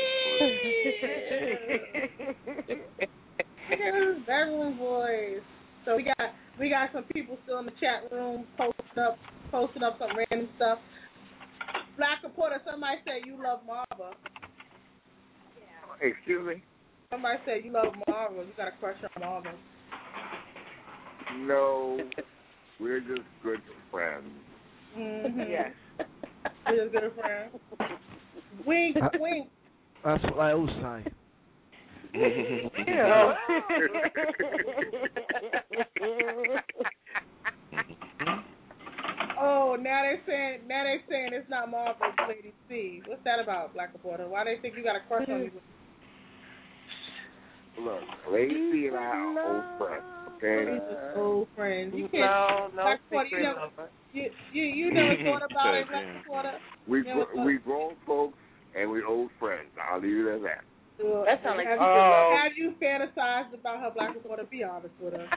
He gave me his bedroom voice. So we got some people still in the chat room posting up some random stuff. Black Reporter, somebody said you love Marva.
Excuse me?
Somebody said you love Marva. You got a crush on Marva.
No, we're just good friends.
Mm-hmm.
Yes.
We're just good friends. Wink, wink.
That's what they all say.
Yeah. Oh, now they're saying it's not Marva, it's Lady C. What's that about, Black Reporter? Why they think you got a crush on you?
Look, Lady C and I are old friends, okay?
We're just old friends. You can't.
No
Black Reporter,
secret lover.
You never thought about it, Black Reporter?
We grown folks and we old friends. I'll leave it at that.
That sounds like
have you fantasized about her, Black Reporter? Be honest with her.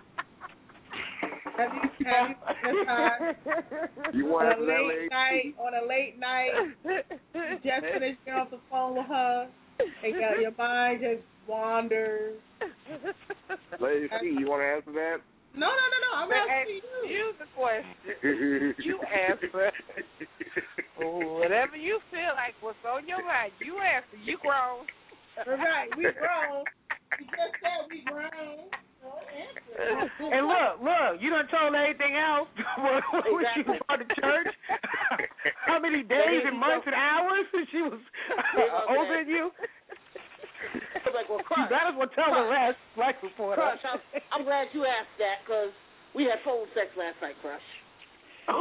Have you fantasized
you want
on a late night? You just finished getting off the phone with her, and your mind just wanders.
Lady C, you want to answer that?
No. I'm asking
you the question. You answer. Whatever you feel like, what's on your mind, you answer. You grown.
Right, we grown. You just said we grown.
And look, you done told her anything else when she was on the church? How many days and months and hours she was older than you?
Like, well,
you might as well tell the rest, Black Reporter.
Crush, I'm glad you asked that, because we had phone sex last night, Crush.
Oh.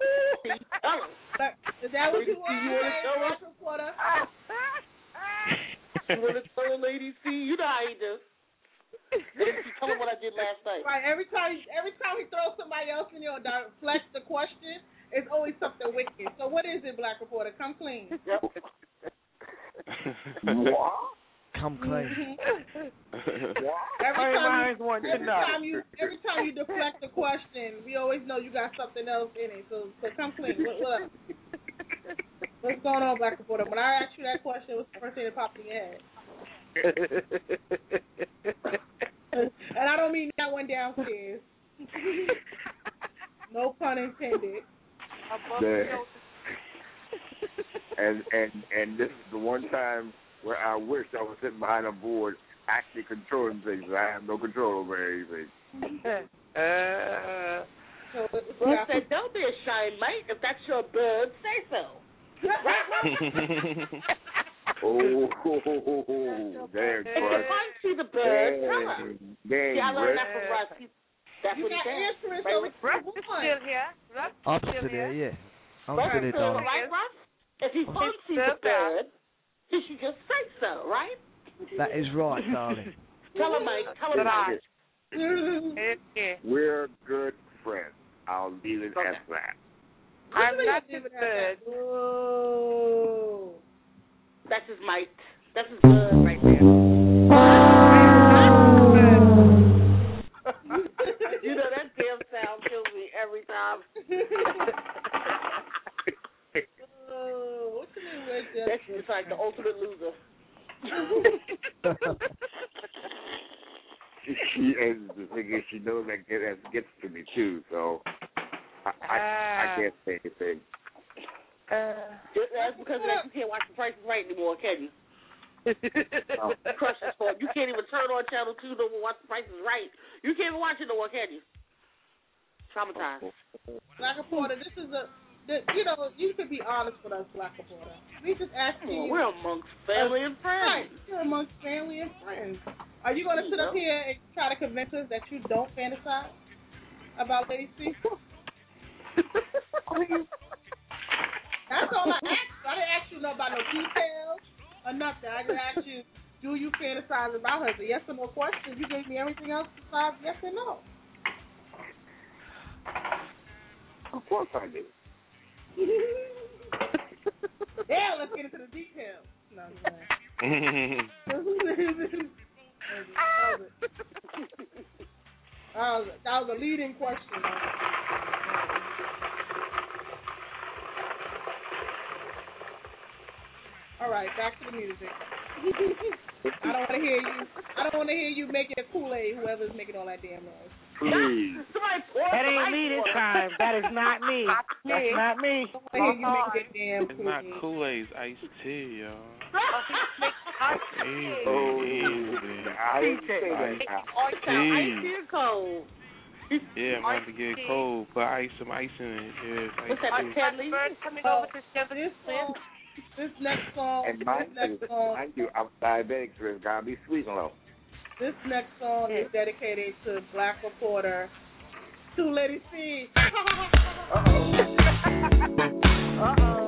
Is that what you want to say, Black Reporter?
You want to tell a lady, see, you know how he does. Tell him what I did last night.
Right, every time he throws somebody else in there or deflects the question, it's always something wicked. So what is it, Black Reporter? Come clean.
Yep.
What?
Come clean.
Every time you deflect the question, we always know you got something else in it. So come clean. What's going on, Black Reporter? When I asked you that question, what's the first thing that popped in your head? And I don't mean that one downstairs. No pun intended.
And this is the one time where I wish I was sitting behind a board actually controlling things. I have no control over anything.
Well, I said, don't be a shy mate. If that's your bird, say so.
Oh, damn,
If I see the bird, tell her.
Damn,
see, I learned that from Russ. That's what he said.
Russ is still here.
I'm still here, yeah. I'm still here, darling.
Right, Russ? If he fancies the bird, he should just say so, right?
That is right, darling.
Tell him, Mike. Tell him, Mike.
We're good friends. I'll leave it at that.
I'm not his bird.
Oh.
That's his mate. That's his bird right there. You know, that damn sound kills me every time.
What you mean with that?
That's just like the ultimate loser.
And the thing is, she knows that gets to me too, so I can't say anything.
That's because you can't watch The Price is Right anymore, can you? Crush his fault. You can't even turn on Channel 2 no more, watch The Price is Right. You can't even watch it no more, can you? Traumatized.
Black Reporter, this is you can be honest with us, Black Reporter. We just asking you.
We're amongst family and friends.
Right, you're amongst family and friends. Are you going to sit up here and try to convince us that you don't fantasize about Lady C? That's all I asked. I didn't ask you about no details or nothing. I just asked you, do you fantasize about her? It's a yes or no question. You gave me everything else besides yes or no.
Of course I do.
Yeah, let's get into the details. No, I'm saying. That was a leading question. All right, back to the music. I don't want to hear you making a Kool-Aid. Whoever's making all that damn noise.
Please.
That ain't me this time. That is not me. That's not me.
You make that damn
It's not Kool-Aid, it's iced tea, y'all.
I didn't say that.
Ice tea cold.
Yeah, I'm about to get cold. Put some ice in it. Yeah, it's
what's that, Tedley?
Coming over to
This next song,
and mind you, I'm diabetic, so it's gotta be sweet and low.
This next song is dedicated to Black Reporter, to Lady C.
Uh-oh.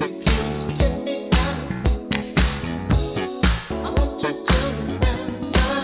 I want you to remember.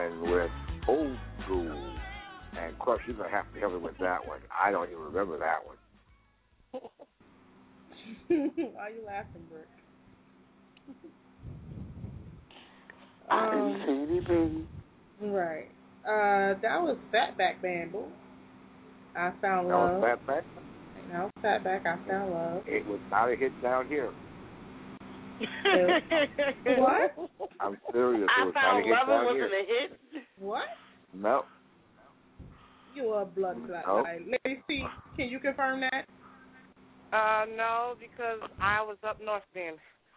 going with Old School. And Crush, you're going to have to help me with that one. I don't even remember that one.
Why are you laughing, Brick?
I didn't say anything.
Right. That was Fatback Bamboo. I Found Love.
That was Fatback?
That was Fatback, I Found Love.
It was not a hit down here.
What?
I'm serious.
I Found Love wasn't a hit?
What?
No.
You are a blood clot.
Nope.
Lady C, can you confirm that?
No, because I was up north then.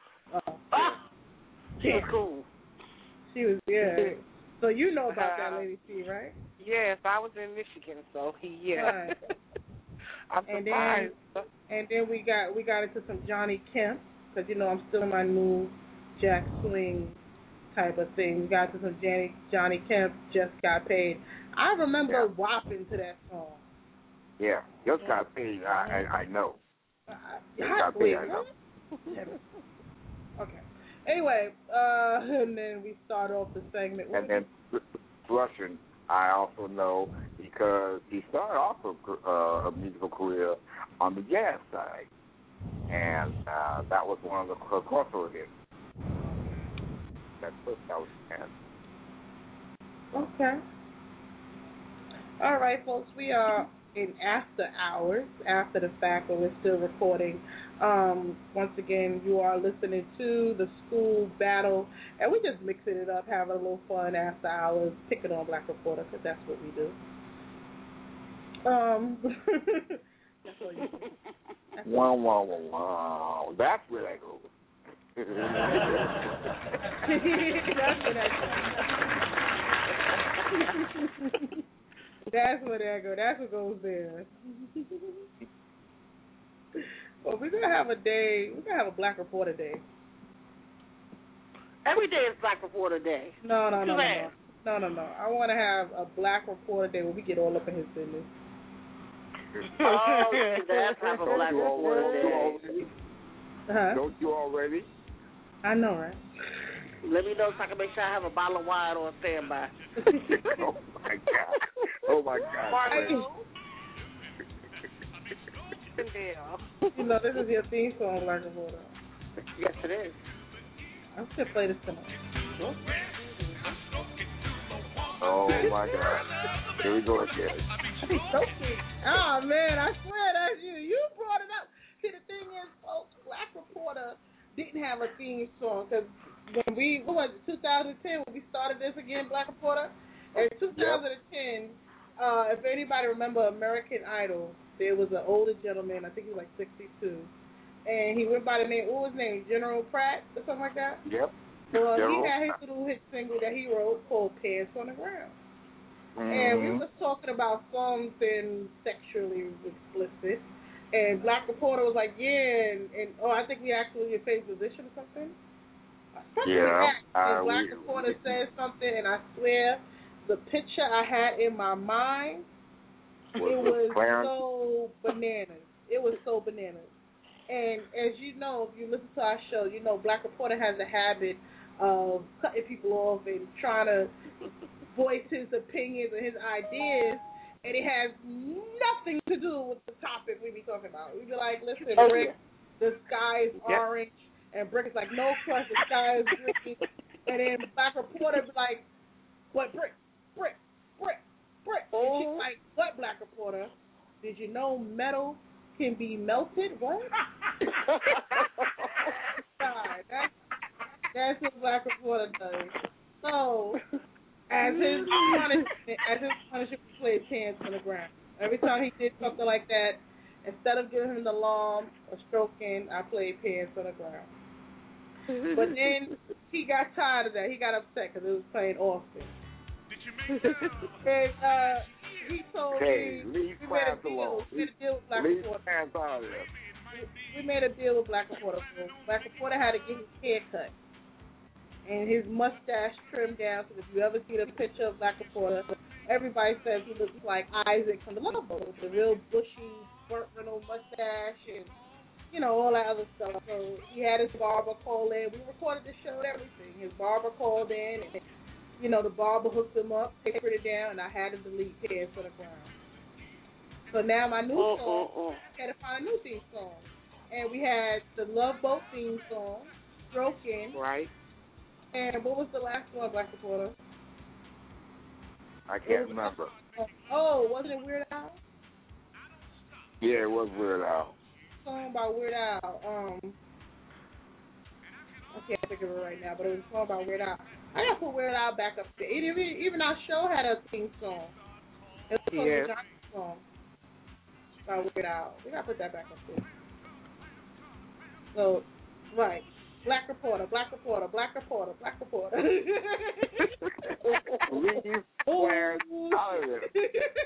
She was cool.
She was good. So you know about that, Lady C, right?
Yes, I was in Michigan, so yeah. Right. I'm surprised.
And then we got into some Johnny Kemp, because I'm still in my new Jack Swing type of thing. We got to some Johnny Kemp, Just Got Paid. I remember whopping to that song.
Yeah, Just Got Paid, I know. Just Got Paid, I know.
Okay. Anyway, and then we start off the segment.
And then Russian, I also know because he started off a musical career on the jazz side. And that was one of the crossover hits. That was jazz.
Okay. All right, folks, we are in after hours, after the fact, but we're still recording. Once again, you are listening to the School Battle, and we're just mixing it up, having a little fun after hours, picking on Black Reporter, because that's what we do. That's what you do.
Wow. That's where that goes.
That's where that goes. That's where that goes. That's what goes there. Well, we're gonna have a day. We're gonna have a Black Reporter Day.
Every day is Black Reporter Day.
No. I want to have a Black Reporter Day where we get all up in his business.
Oh, that's have a Black Reporter Day.
Don't you already?
I know, right?
Let me know so I can make sure I have a bottle of wine on standby.
Oh my God.
This is your theme song, Black Reporter.
Yes, it is.
I'm just gonna play this tonight.
Oh my God. Here we go again.
Oh man, I swear that's you. You brought it up. See, the thing is, folks, Black Reporter didn't have a theme song because when we, 2010, when we started this again, Black Reporter, in 2010, if anybody remember American Idol, there was an older gentleman, I think he was like 62, and he went by the name, what was his name, General Pratt or something like that?
Yep.
Well, he had his little hit single that he wrote called Pants on the Ground. Mm-hmm. And we was talking about something sexually explicit, and Black Reporter was like, yeah, and I think we actually in phase position or something. And Black Reporter said something, and I swear the picture I had in my mind, it was so bananas. It was so bananas. And as you know, if you listen to our show, you know Black Reporter has a habit of cutting people off and trying to voice his opinions and his ideas, and it has nothing to do with the topic we be talking about. We be like, listen, Brick, the sky is orange, and Brick is like, no, Crush, the sky is green. And then Black Reporter be like, what, Brick? And she's like, what, Black Reporter? Did you know metal can be melted? What? God, that's what Black Reporter does. So, as his punishment, we played Pants on the Ground. Every time he did something like that, instead of giving him the alarm or stroking, I played Pants on the Ground. But then he got tired of that. He got upset because it was playing Austin. And he told me we made a deal with Black Reporter. We made a deal with Black Reporter. Black Reporter had to get his hair cut and his mustache trimmed down. So if you ever see the picture of Black Reporter, everybody says he looks like Isaac from the Love Boat, with the real bushy, burnt little mustache and all that other stuff. So he had his barber call in. We recorded the show and everything. His barber called in and the barber hooked them up, tapered it down, and I had to delete Tears for the Crown. So now my new song, I had to find a new theme song. And we had the Love Boat theme song, Stroking.
Right.
And what was the last one, Black Reporter?
I can't remember.
Oh, wasn't it Weird Al?
Yeah, it was Weird Al.
Song by Weird Al. I can't think of it right now, but it was a song by Weird Al. I gotta put Weird Al back up there. Even our show had a theme song. It was a Johnson song by Weird Al. We gotta put that back up there. So, right. Black Reporter, Black Reporter, Black Reporter, Black Reporter.
Leave squares out of it.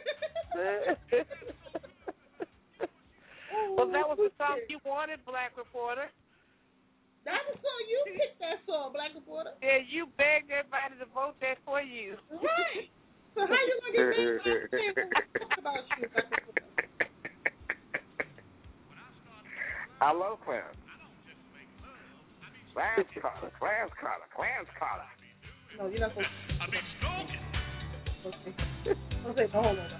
Well, that was the song you wanted, Black Reporter.
That was so you picked that song, Black Reporter.
Yeah, you begged everybody to vote that for you.
Right. So how you gonna get made about you, Black Reporter?
I love Clarence. Clarence Carter.
No, you're not supposed to. Don't say, hold on.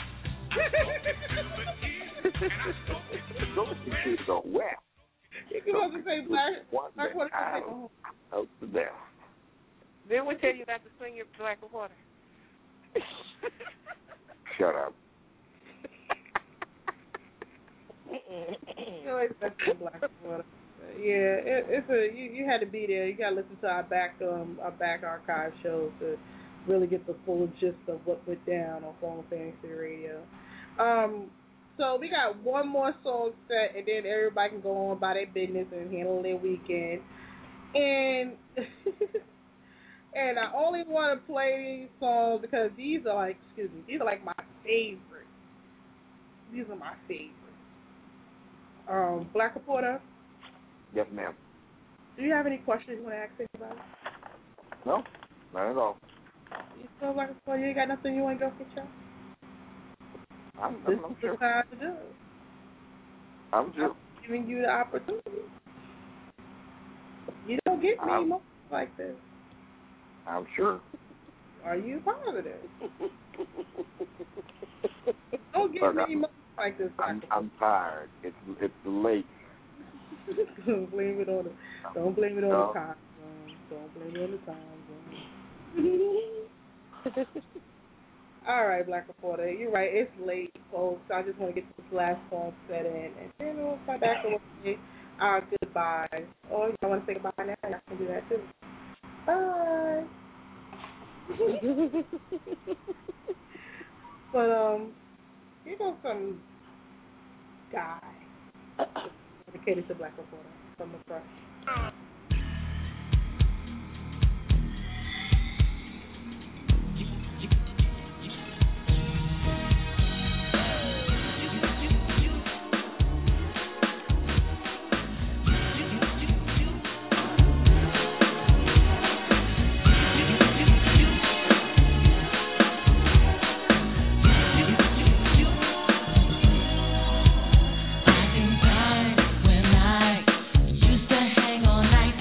So well.
You can also say Black Reporter.
Out to them.
Then we tell you not to sing your Black Reporter.
Shut up.
Black Reporter. Yeah, you had to be there. You got to listen to our back archive shows to really get the full gist of what went down on Phone Fantasy Radio. So we got one more song set, and then everybody can go on about their business and handle their weekend. And and I only want to play these songs because these are like my favorites. These are my favorites. Black Reporter.
Yes, ma'am.
Do you have any questions you want to ask anybody?
No, not at all.
You feel like you ain't got nothing you want to go for, Chuck?
I'm
This is
sure.
the time to do it.
I'm sure.
I'm giving you the opportunity. You don't get many moments like this.
I'm sure.
Are you positive? Don't get many moments like this.
I'm tired. It's late.
Don't blame it on the time zone. Don't blame it on the time zone. All right, Black Reporter, you're right. It's late, folks. I just want to get this last song set in, and then we'll come back and we'll say our goodbyes. Or if you want to say goodbye now, I can do that too. Bye. But here goes some guy dedicated to Black Reporter from the Crush.
When I used to hang all night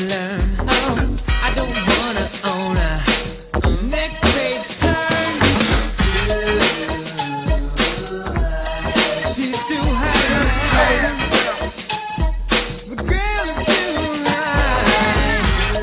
learn. Oh, I don't wanna own a next page turn. She's too high. The girl is too high.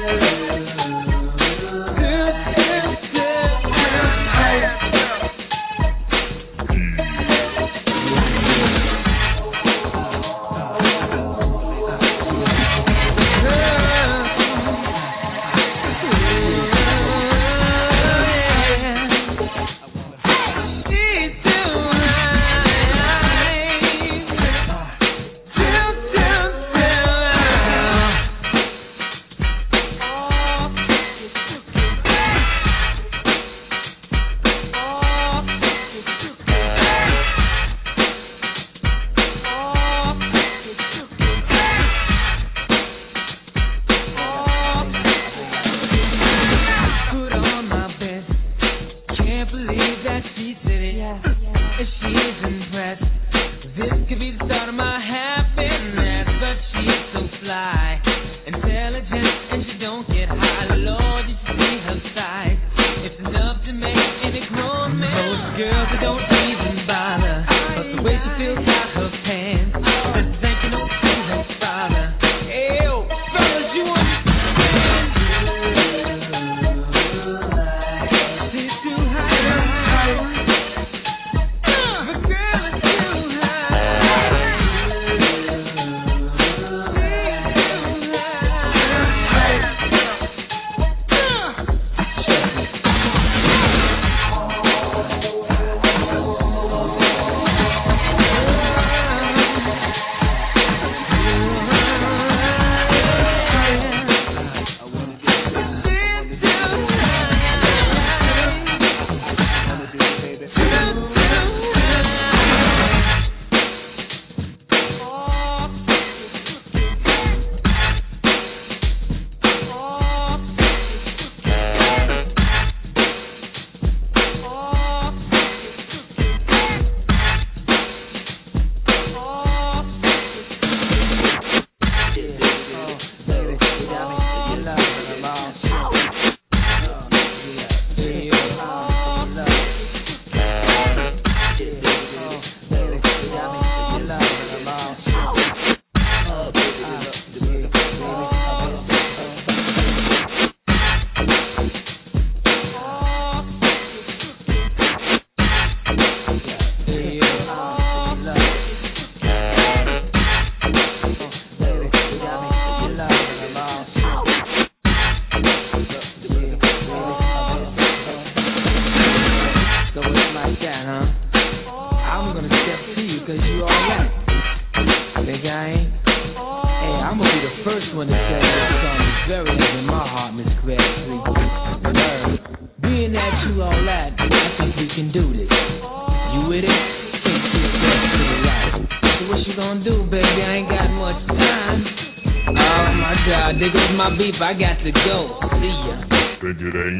I got to go. See ya.
Think it ain't.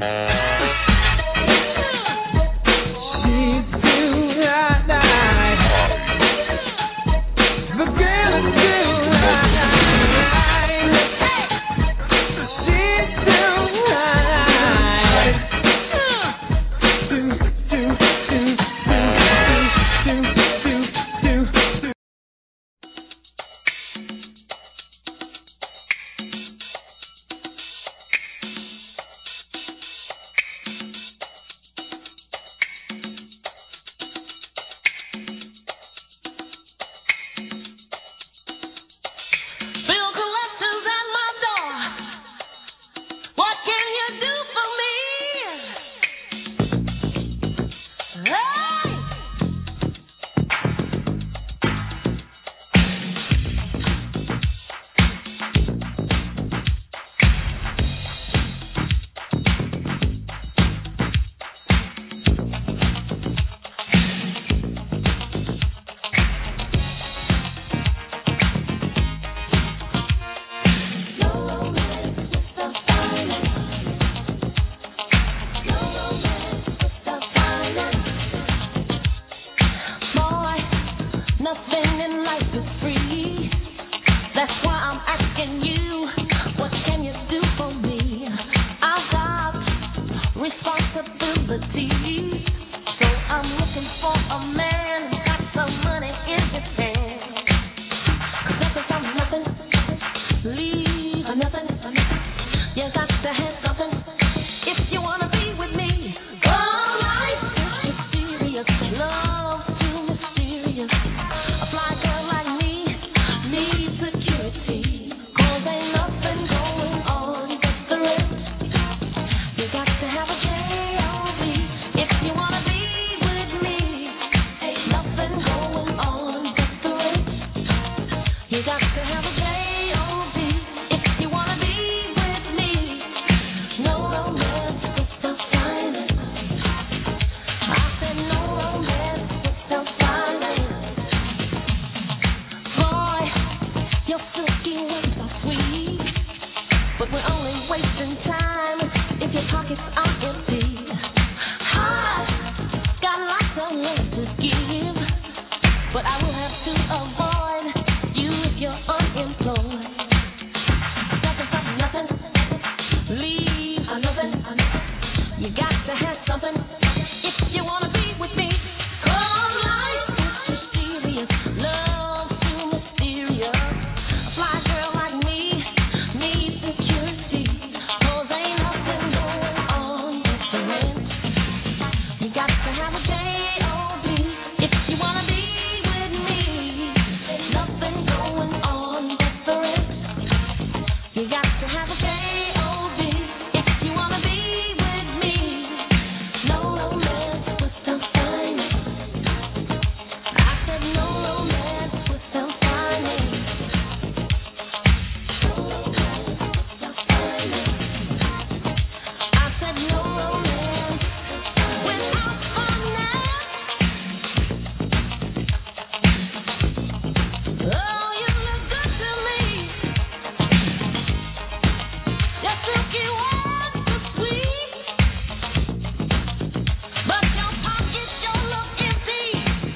She's too high. The girl is too high. She's too high.
pockets are empty. I've got lots of love to give, but I will have to avoid you if you're unemployed. Nothing from nothing, leave for nothing. You got to have something if you want to be with me. Oh, life is mysterious, love too mysterious. A fly girl like me needs security, 'cause ain't nothing going on but the rent. You got to have a J.O.B. if you want to be with me. Ain't nothing going on but the rent. You got to have a J.O.B. if you want to be with me. No romance without finance. I said no romance without finance. I said no romance without finance. Oh, you look good to me. Your silky words are sweet, but your pockets sure look empty.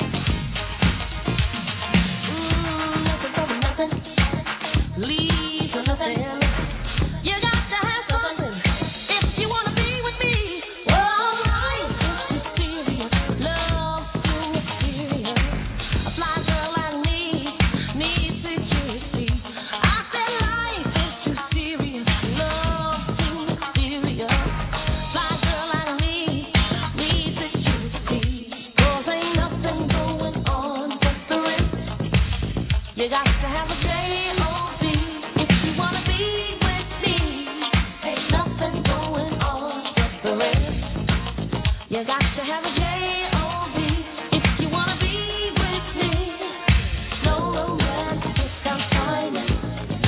Nothing for nothing, leave for nothing. You got to have something if you want to be with me. Oh, life is mysterious, love too mysterious. A fly girl like me needs security. I said life is too serious, love too mysterious. Fly girl like me needs security, 'cause ain't nothing going on but the rent. You got to have a J.O.B. if you want to be with me. Ain't nothing going on but the rent. You got to have a J.O.B. if you want to be with me. No romance without finance.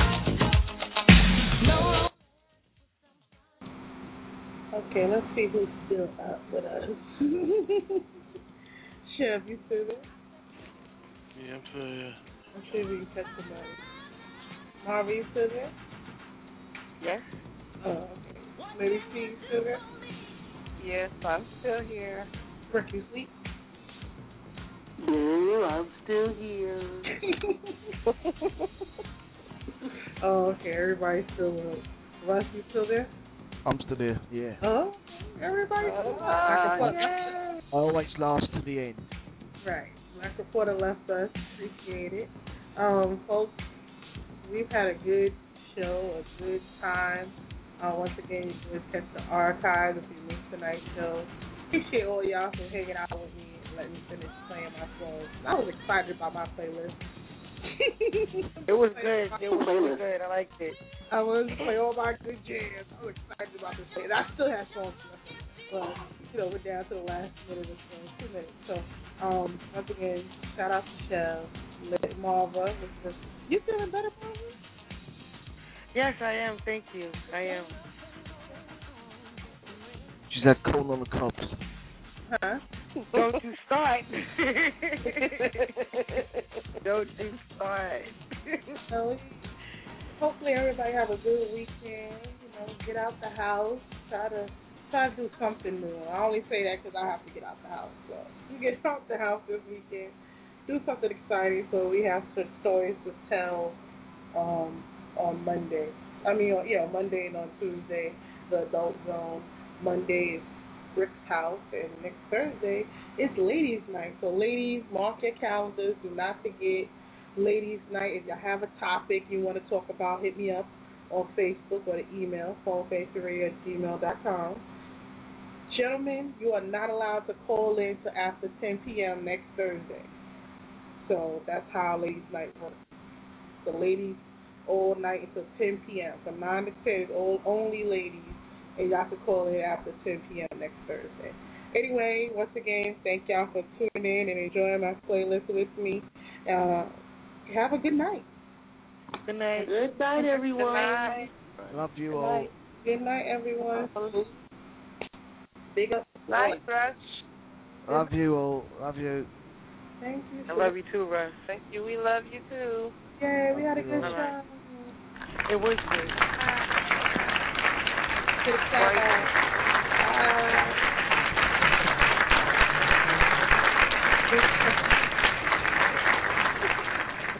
No.
Okay, let's see who's still up with us. Chef, you still there?
Yeah, I'm still here.
Let's see if we can catch somebody. Marvin, you still there?
Yes.
Oh, okay. Lady C, you still there?
Yes, I'm still here.
Rick, you sleep?
No, I'm still here.
Oh, okay. Everybody's still up. Russ, you still there?
I'm still here, yeah.
Oh, everybody's still up.
I always last to the end.
Right. Black Reporter left us. Appreciate it. Folks, we've had a good show, a good time. Once again, you can catch the archives if you missed tonight's show. Appreciate all y'all for hanging out with me and letting me finish playing my songs. I was excited about my playlist.
It was good. It was really good. I liked it.
I was playing all my good jams. I was excited about this playlist. I still have songs left, but we're down to the last minute or so, 2 minutes. So, once again, shout out to Shell, Marva. You feeling better, Marva?
Yes, I am. Thank you. I am.
She's had corn on the cobs.
Huh?
Don't you start. Don't you start.
So, hopefully everybody have a good weekend. Get out the house. Try to do something new. I only say that because I have to get out the house. So you get out the house this weekend. Do something exciting so we have some stories to tell on Monday. Monday and on Tuesday, the Adult Zone. Monday is Rick's house, and next Thursday is Ladies' Night. So ladies, mark your calendars. Do not forget Ladies' Night. If you have a topic you want to talk about, hit me up on Facebook or the email, phonefacerradio@gmail.com. Gentlemen, you are not allowed to call in till after 10 p.m. next Thursday. So that's how Ladies' Night works. The ladies all night until 10 p.m. From 9 to 10 is only ladies, and y'all can call in after 10 p.m. next Thursday. Anyway, once again, thank y'all for tuning in and enjoying my playlist with me. Have a good night.
Good night.
Good night, everyone.
Good night.
Love you all.
Good night, everyone. Big up.
Night, Russ.
Love you all. Love you.
Thank you.
I love you too, Russ.
Thank you. We love you too.
Yay, we had a good show.
It was good.
Good show.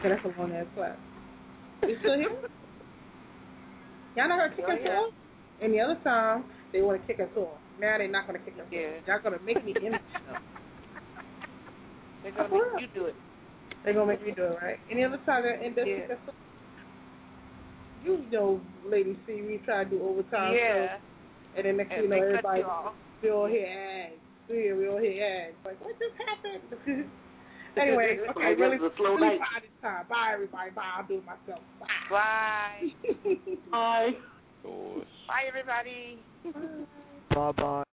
Okay, that's a long ass clap. You still here? Y'all not gonna kick us off? And the other time they want to kick us off. Now they're not gonna kick us off. Y'all gonna make me in the show.
They're gonna make you do it.
They're gonna make me do it, right? Any other time they end up kick us off? You know, Lady C, we try to do overtime shows, and then next thing you know, everybody we all hear ads. We all hear ads. Like, what just happened? Anyway, okay, really bye this time. Bye, everybody. Bye. I'll do it myself. Bye.
Bye.
Bye.
Bye, everybody.
Bye-bye.